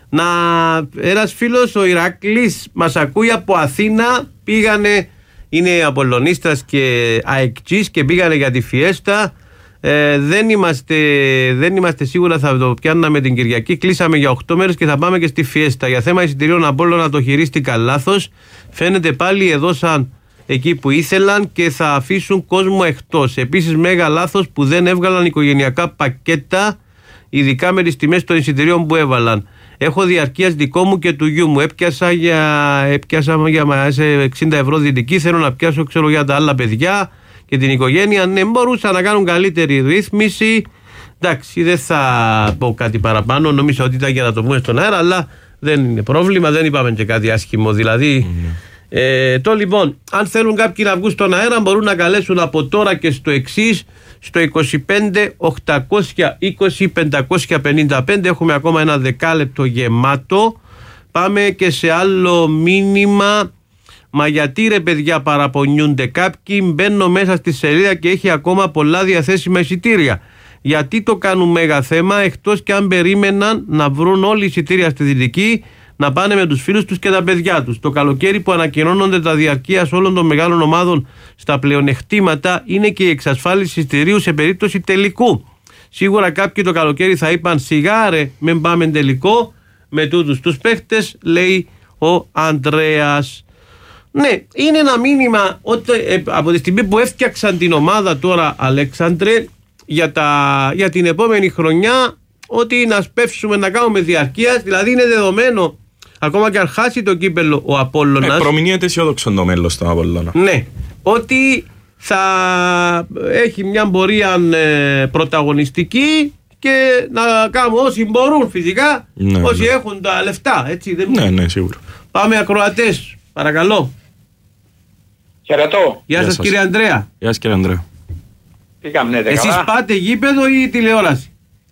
ένας φίλος, ο Ηρακλής, μας ακούει από Αθήνα. Πήγανε, είναι Απολλωνίστας και αεκτζής και πήγανε για τη φιέστα. Δεν είμαστε σίγουρα θα το πιάνναμε την Κυριακή. Κλείσαμε για 8 μέρες και θα πάμε και στη φιέστα. Για θέμα εισιτηρίων Απόλλωνα το χειρίστηκα λάθος. Φαίνεται πάλι έδωσαν εκεί που ήθελαν και θα αφήσουν κόσμο εκτός. Επίσης μέγα λάθος που δεν έβγαλαν οικογενειακά πακέτα, ειδικά με τις τιμές των εισιτηρίων που έβαλαν. Έχω διαρκείας δικό μου και του γιου μου. Έπιασα για 60 ευρώ δυτική. Θέλω να πιάσω, ξέρω, για τα άλλα παιδιά και την οικογένεια. Ναι, μπορούσαν να κάνουν καλύτερη ρύθμιση. Εντάξει, δεν θα πω κάτι παραπάνω. Νόμιζα ότι ήταν για να το πούμε στον αέρα, αλλά δεν είναι πρόβλημα. Δεν είπαμε και κάτι άσχημο. Δηλαδή, λοιπόν, αν θέλουν κάποιοι να βγουν στον αέρα, μπορούν να καλέσουν από τώρα και στο εξής. Στο 25 820 555 έχουμε ακόμα ένα δεκάλεπτο γεμάτο. Πάμε και σε άλλο μήνυμα. Μα γιατί ρε παιδιά παραπονιούνται κάποιοι? Μπαίνω μέσα στη σελίδα και έχει ακόμα πολλά διαθέσιμα εισιτήρια. Γιατί το κάνουν μέγα θέμα, εκτός και αν περίμεναν να βρουν όλοι εισιτήρια στη Δυτική, να πάνε με τους φίλους τους και τα παιδιά τους. Το καλοκαίρι που ανακοινώνονται τα διαρκείας όλων των μεγάλων ομάδων στα πλεονεκτήματα είναι και η εξασφάλιση εισιτηρίου σε περίπτωση τελικού. Σίγουρα κάποιοι το καλοκαίρι θα είπαν σιγάρε μην πάμε τελικό με τούτους τους παίχτες, λέει ο Ανδρέας. Ναι, είναι ένα μήνυμα ότι, από τη στιγμή που έφτιαξαν την ομάδα τώρα, Αλέξανδρε, για την επόμενη χρονιά, ότι να σπεύσουμε να κάνουμε διαρκείας, δηλαδή είναι δεδομένο. Ακόμα και αν χάσει το κύπελλο ο Απόλλωνας. Προμηνύεται αισιόδοξο το μέλλον στον Απόλλωνα. Ναι, ότι θα έχει μια πορεία πρωταγωνιστική και να κάνουμε όσοι μπορούν φυσικά, Ναι, όσοι ναι. έχουν τα λεφτά. Έτσι, δεν Ναι, σίγουρα. Πάμε ακροατές, παρακαλώ. Χαιρετώ. Γεια σας κύριε Ανδρέα. Γεια σας κύριε Ανδρέα. Τι κάνετε, Εσείς καλά? πάτε γήπεδο ή τηλεόραση?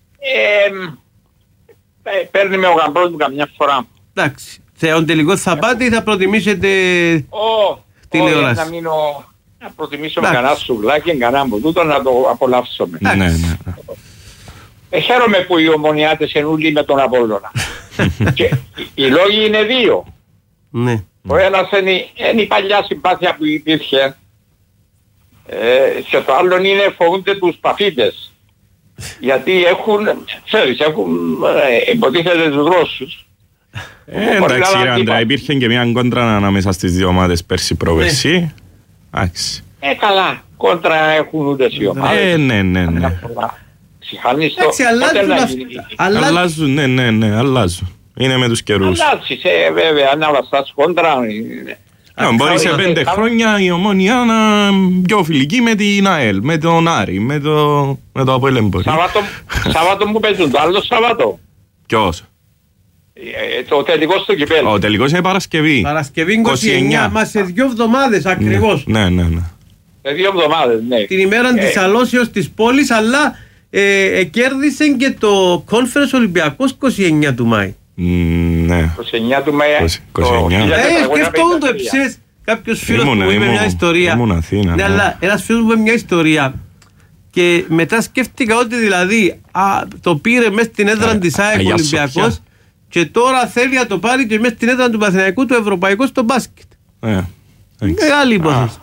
Παίρνει με ο γαμπρός μου καμιά φορά. Εντάξει. Θεόν τελικό θα πάτε ή θα προτιμήσετε τηλεόραση? Να μείνω, να προτιμήσω με κανένα σουβλάκι, κανένα από τούτο να το απολαύσω. Ναι. Χαίρομαι που οι ομονιάτες είναι όλοι με τον Απόλλωνα. Και οι λόγοι είναι δύο. Ναι. Ο ένας είναι η παλιά συμπάθεια που υπήρχε και το άλλο είναι φοβούνται τους παφίτες. Γιατί έχουν υποτίθεται τους Ρώσους. Εντάξει κύριε Ανδρέα, υπήρχε και μια κόντρα ανάμεσα στις δύο ομάδες πέρσι προβερσί. Εντάξει. Καλά, κόντρα έχουν ούτε οι ομάδες. Ναι. Εντάξει, αλλάζουν, ναι, αλλάζουν. Είναι με τους καιρούς. Αλλάζει, βέβαια, αν αλλαστάς κόντρα. Μπορεί σε 5 χρόνια η Ομόνια να πιο φιλική με την ΑΕΛ, με τον Άρη, με το Απόελ Εμπορίου. Σαββάτο που παίζουν, το άλλο Σαββάτο. Ποιος? Το τελικό στο κυπέλλο. Ο τελικός είναι Παρασκευή. Παρασκευή 29, μας σε 2 εβδομάδες ακριβώς. Ναι. Σε 2 εβδομάδες, ναι. Την ημέρα της αλώσεως της πόλης, αλλά κέρδισε και το Conference Ολυμπιακός 29 του Μάη. Ναι. 29 του Μάη. Σκεφτόμουν το εψές. Κάποιος φίλος μου είπε μια ιστορία. Ναι, αλλά ένας φίλος μου είπε μια ιστορία. Και μετά σκέφτηκα ότι δηλαδή το πήρε μέσα στην έδρα της ΑΕΚ Ολυμπιακός και τώρα θέλει να το πάρει και μέσα στην έδρα του Παθηναϊκού το Ευρωπαϊκό στο μπάσκετ. Μεγάλη υπόθεση.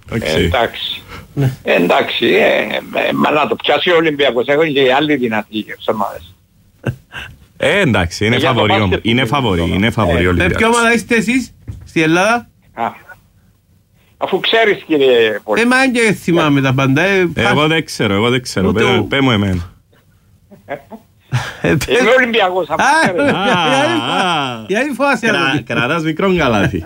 Εντάξει, μα να το πιάσει ο Ολυμπιακός, έχουν και οι άλλοι δυνατοί ομάδες. Εντάξει, είναι φαβορί ο Ολυμπιακός. Ποια ομάδα είστε εσείς στη Ελλάδα? Αφού ξέρεις κύριε Πόλη. Μα και θυμάμαι τα πάντα. Εγώ δεν ξέρω, πέ μου εμένα. Είμαι Ολυμπιακός, αφού ξέρεις. Γιατί φοβάσαι? Κρατάς μικρόν καλάθι.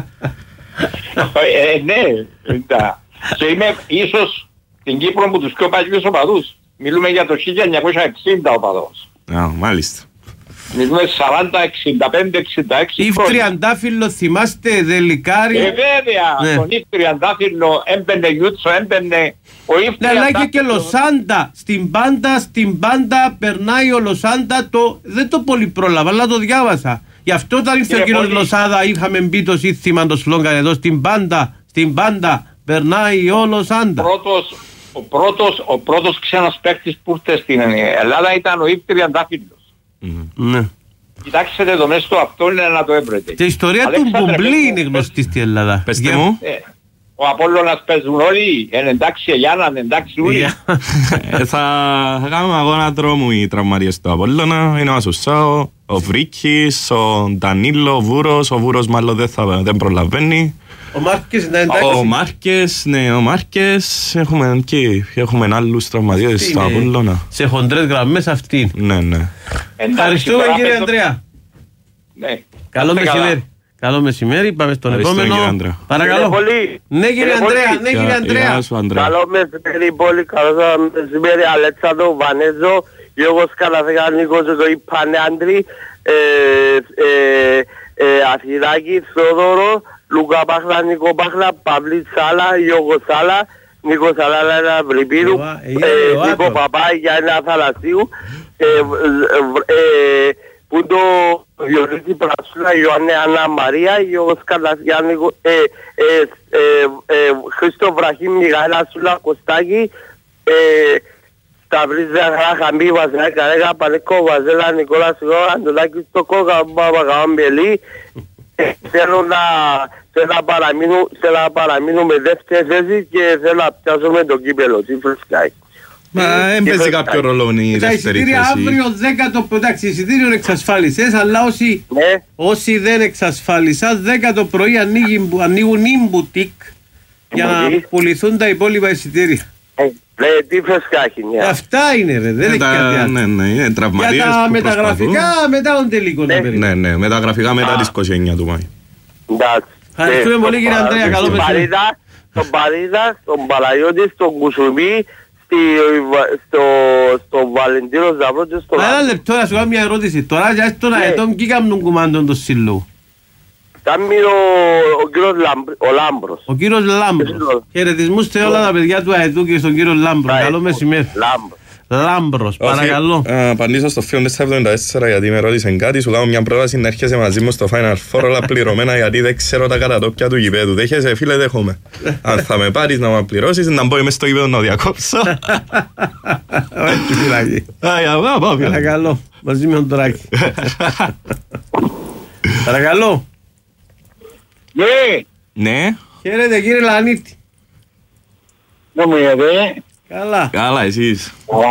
Ναι, και είμαι ίσως στην Κύπρο που τους πιο παλιούς οπαδούς. Μιλούμε για το 1960 οπαδός. Μάλιστα. Μιλούμε 40, 65, 66. Ιφ Τριαντάφυλλο θυμάστε, Δελικάρι. Βέβαια, τον Ιφ Τριαντάφυλλο έμπαινε Γιούτσο, έμπαινε ο Ιφ Τριαντάφυλλο. Αλλά είχε και Λοσάντα. Στην πάντα περνάει ο Λοσάντα. Δεν το πολύ πρόλαβα, αλλά το διάβασα. Γι' αυτό όταν ήρθε ο κύριος Λοσάδα είχαμε μπει το σύνθημα το σλόγγαν εδώ. Στην πάντα περνάει ο Λοσάντα. Ο πρώτος ξένος παίκτης που ήρθε στην Ελλάδα ήταν ο Ιφ Τριαντάφυλλος. Ναι. Κοιτάξτε το μέσα του αυτό είναι να το έβρετε. Και η ιστορία του Μπουμπλή είναι γνωστή στην Ελλάδα. Πεςτε μου. Ο Απόλλωνας παίζουν όλοι, εντάξει Ελιάνα, εντάξει όλοι. Θα κάνουμε αγώνα δρόμου οι τραυματίες του Απόλλωνα. Είναι ο Ασουσάο, ο Βρίκης, ο Ντανίλο, ο Βούρος. Ο Βούρος μάλλον δεν προλαβαίνει. Ο Μάρκες είναι εντάξει. Ο Μάρκες, έχουμε άλλους τραυματίες στο Απόλλωνα. Σε χοντρές γραμμές αυτή. Ναι. Ευχαριστούμε κύριε Ανδρέα. Καλό μεσημέρι. Καλό μεσημέρι, πάμε στον επόμενο. Παρακαλώ. Ναι κύριε Ανδρέα. Καλό μεσημέρι πολύ, καλό μεσημέρι Αλέξανδρο, Βανέζο, Γιώργος Καλαθεκανίκος, το είπανε Άντρη, Αθηνάκη, Θόδωρο, Λουκά Πάχλα, Νίκο Πάχλα, Παυλή Σάλα, Γιώργο Σάλα, Νίκο Σάλα, Βρυπίδου, Νίκο Παπά, Γιάννα Θαλασσίου, που το Διονύση Πρασούλα, Ιωάννη Ανά Μαρία, Γιώργος Καλαθιάννικο, Χρήστο Βραχή, Μιγαέλα Σούλα, Κωστάκη, Σταυρής Ζαχαρά, Χαμπή, Βασιλά Καρέγα, Πανίκο, Βαζέλα, Νικόλα Σιγό, Αντολάκη Στοκόκα, Παπαγαμπελή. Θέλω να παραμείνω με δεύτερη θέση και θέλω να πιάσω με το κύπελο. Τι φρεσκάει. Μα έμπαιζε κάποιο ρόλο η δεύτερη θέση. Τα εισιτήρια αύριο 10 εντάξει, εισιτήριο εξασφάλισες, αλλά όσοι δεν εξασφάλισαν 10 το πρωί ανοίγουν e-boutique για να πουληθούν τα υπόλοιπα εισιτήρια. Τι φρεσκάκι. Αυτά είναι ρε, δεν έχει κάτι άλλο. Ναι, είναι τραυματίες για τα μεταγραφικά μετά τον τελικό. Ναι, μεταγραφικά μετά τις 29 του Μάη. Ευχαριστούμε πολύ κύριε Ανδρέα, καλό μεσημέρι. Στον Παρίδα, στον Παλαϊώτη, στον Κουσουμί, στο Βαλεντίνο Ζαβρό και στο... Ένα λεπτό να σου κάνω μια ερώτηση. Τώρα για στον αετόν και κάνουν κουμάντον το σύλλογο. Κάμει ο κύριος Λάμπρος. Ο κύριος Λάμπρος. Χαιρετισμούς σε όλα τα παιδιά του αετού και στον κύριο Λάμπρο. Καλό μεσημέρι. Λάμπρος, παρακαλώ. Απαντήσω στο φίλο 474 γιατί με ρώτησε κάτι. Σου κάνω μια πρόταση να έρχεσαι μαζί μου στο Final Four, όλα πληρωμένα γιατί δεν ξέρω τα κατατόπια του γηπέδου. Δέχεσαι, φίλε, δέχομαι. Αν θα με πάρεις να με πληρώσεις, να μπω μες στο γηπέδο να διακόψω. Όχι, φυλάκι. Παρακαλώ, μαζί με τον Τράκη. Παρακαλώ. Ναι. Χαίρετε κύριε Λανίτη. Να μου είδε. Καλά. Καλά, εσείς.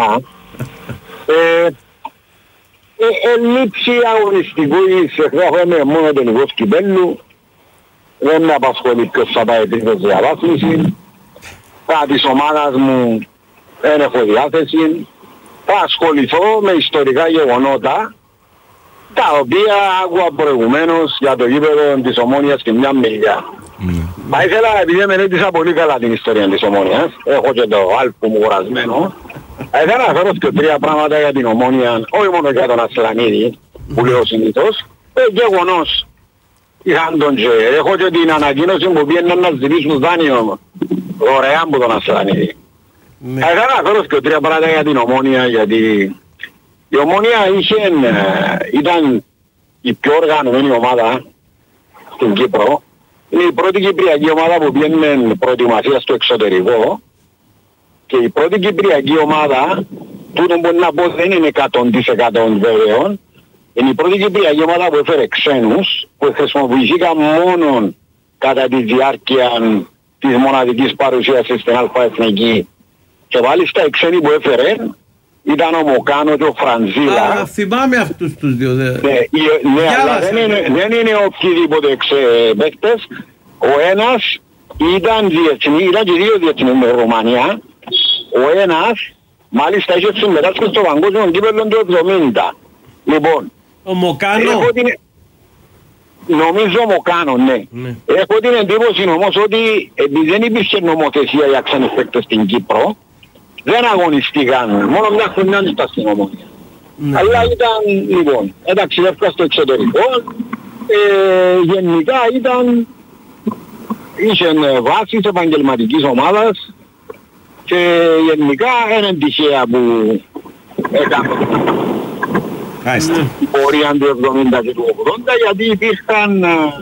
Λήψη αγωνιστικού έχουμε μόνο τον εγώ σκυπέλου. Δεν με απασχολεί ποιος θα πάει επίπεδος διαβάθμιση. Τα της ομάδας μου δεν έχω διάθεση. Θα ασχοληθώ με ιστορικά γεγονότα τα οποία άκουγα προηγουμένως για το γήπεδο της Ομόνοιας και μια μιλιά. Μα ήθελα, επειδή μελέτησα πολύ καλά την ιστορία της Ομόνοιας, έχω και το άλπο μου γορασμένο, ήθελα να φέρω και 3 πράγματα για την Ομόνια, όχι μόνο για τον Ασλανίδη, που λέω συνήθως, γεγονός. Είχαν τον και έχω και την ανακοίνωση που πήγαιναν να ζητήσουν δάνειο δωρεάν από τον Ασλανίδη. Ήθελα να φέρω και 3 πράγματα για την Ομόνια, γιατί η Ομόνια ήταν η πιο οργανωμένη ομάδα στην Κύπρο. Είναι η πρώτη κυπριακή ομάδα που πήγαινε προετοιμασία στο εξωτερικό και η πρώτη κυπριακή ομάδα, τούτο μπορεί να πω δεν είναι 100% βέβαιο, είναι η πρώτη κυπριακή ομάδα που έφερε ξένους, που χρησιμοποιήθηκαν μόνο κατά τη διάρκεια της μοναδικής παρουσίασης στην ΑΕθνική. Και μάλιστα οι ξένοι που έφερε ήταν ο Μοκάνο και ο Φραντζίλα. Θυμάμαι αυτούς τους δύο. Ναι, αλλά δεν είναι οποιοδήποτε παίκτες. Ο ένας ήταν διεθνή, ήταν και 2 διεθνή με Ρουμανία. Ο ένας μάλιστα είχε συμμετάσχει στο παγκόσμιο κύπελλο του 70. Λοιπόν, ο Μοκάνο. Νομίζω Μοκάνο, ναι. Έχω την εντύπωση όμως ότι επειδή δεν υπήρχε νομοθεσία για ξένους παίκτες στην Κύπρο, δεν αγωνιστήκαν, μόνο μια χρονιά ήταν στην Ομόνια. Αλλά ήταν, λοιπόν, ταξιδεύκα στο εξωτερικό, γενικά είχε βάσεις επαγγελματικής ομάδας και γενικά είναι τυχαία που έκαμε την πορεία του 70 και του 80, γιατί υπήρχαν,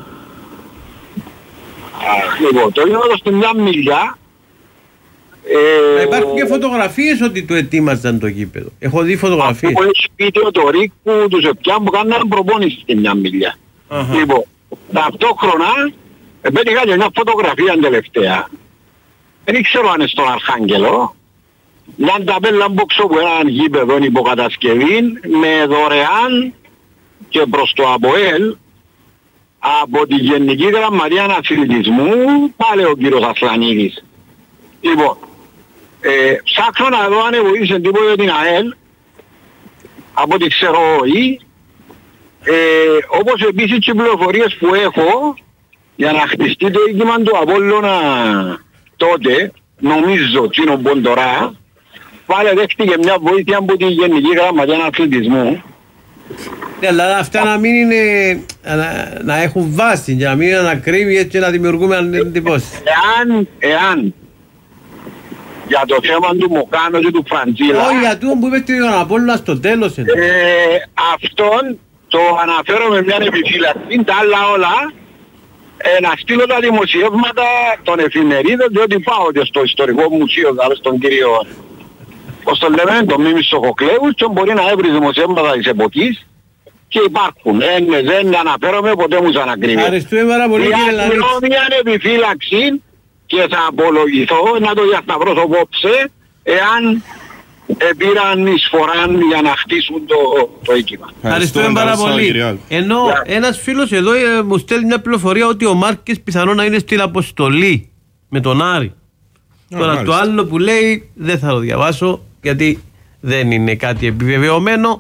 λοιπόν, το γινόταν στην μια μιλιά. Υπάρχουν και φωτογραφίες ότι το ετοίμαζαν το γήπεδο. Έχω δει φωτογραφίες. Αυτό έχει βίντεο το Ρίκου, του Ζεπιάν που κάνουν προπόνηση στην μια μιλιά. Λοιπόν, ταυτόχρονα πέτυχα και μια φωτογραφία τελευταία. Δεν ξέρω αν είναι στον Αρχάγγελο. Μια ταπέλα μπόξο που έναν γήπεδο υποκατασκευή με δωρεάν και προς το ΑΠΟΕΛ από τη Γενική Γραμματεία Αθλητισμού πάλι ο κύριος Ασλανίδης. Λοιπόν, ψάχνω να δω αν βοήθησε τίποτα την ΑΕΛ, από ό,τι ξέρω όχι, όπως επίσης και οι πληροφορίες που έχω για να χτιστεί το οίκημα του Απόλλωνα τότε, νομίζω τσίνο Μποντορά, πάλι δέχτηκε μια βοήθεια από τη Γενική Γραμματεία Αθλητισμού. Αλλά αυτά να μην είναι, να έχουν βάση και να μην είναι ανακρίβειες και να δημιουργούμε εντυπώσεις. Εάν για το θέμα του Μοκάνο και του Φραντζίλα. Όχι, για τούτο που είπε τον Απόλλωνα στο τέλος. Αυτόν το αναφέρω με μια επιφύλαξη, τα άλλα όλα να στείλω τα δημοσιεύματα των εφημερίδων, διότι πάω και στο ιστορικό μουσείο, δηλαδή στον κύριο, πώς το λέμε, τον Μίμη Σοχοκλέους, και μπορεί να έβρει δημοσιεύματα της εποχής και υπάρχουν. Δεν αναφέρομαι ποτέ μου σαν ακρίβεια. Ευχαριστούμε πάρα πολύ κύριε Λανίτη. Για μια επιφύλαξη και θα απολογηθώ να το διασταυρώσω απόψε εάν πήραν εισφοράν για να χτίσουν το οίκημα. Ευχαριστούμε πάρα πολύ. Ενώ ένας φίλος εδώ μου στέλνει μια πληροφορία ότι ο Μάρκες πιθανόν να είναι στην αποστολή με τον Άρη. Τώρα το άλλο που λέει δεν θα το διαβάσω γιατί δεν είναι κάτι επιβεβαιωμένο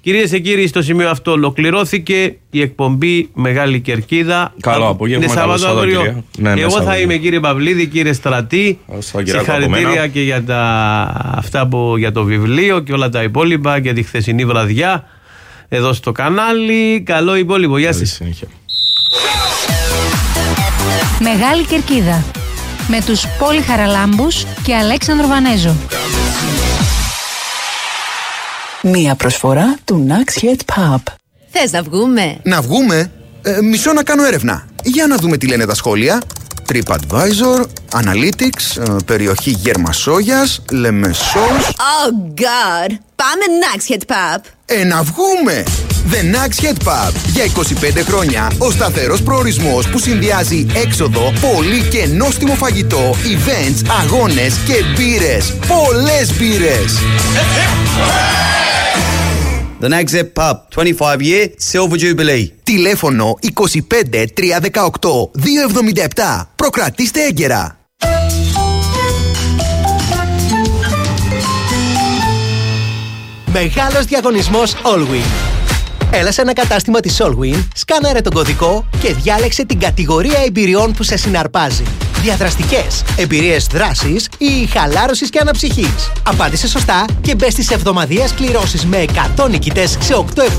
Κυρίες και κύριοι, στο σημείο αυτό ολοκληρώθηκε η εκπομπή Μεγάλη Κερκίδα. Καλό απόγευμα. Είναι Σαββατόβριο. Εγώ θα είμαι, κύριε Παυλίδη, κύριε Στρατή. Συγχαρητήρια και για αυτά που για το βιβλίο και όλα τα υπόλοιπα και τη χθεσινή βραδιά εδώ στο κανάλι. Καλό υπόλοιπο. Γεια σας. Μεγάλη Κερκίδα με τους Πόλη Χαραλάμπους και Αλέξανδρο Βανέζο. Μία προσφορά του Nax Head Pub. Θες να βγούμε? Να βγούμε? Μισό να κάνω έρευνα. Για να δούμε τι λένε τα σχόλια. TripAdvisor, Analytics, περιοχή Γερμασόγιας, Λεμεσός. Oh God! Πάμε Nax Head Pub. Να βγούμε! The Nax Head Pub. Για 25 χρόνια ο σταθερός προορισμός που συνδυάζει έξοδο, πολύ και νόστιμο φαγητό, events, αγώνες και μπύρες. Πολλές μπύρες! The Nax Head Pub, 25 year Silver Jubilee. Τηλέφωνο 25 318 277. Προκρατήστε έγκαιρα. Μεγάλος διαγωνισμός Allwyn. Έλα σε ένα κατάστημα της Allwyn, σκάναρε τον κωδικό και διάλεξε την κατηγορία εμπειριών που σε συναρπάζει. Διαδραστικές, εμπειρίες δράσης ή χαλάρωσης και αναψυχής. Απάντησε σωστά και μπες στις εβδομαδιαίες κληρώσεις με 100 νικητές σε 8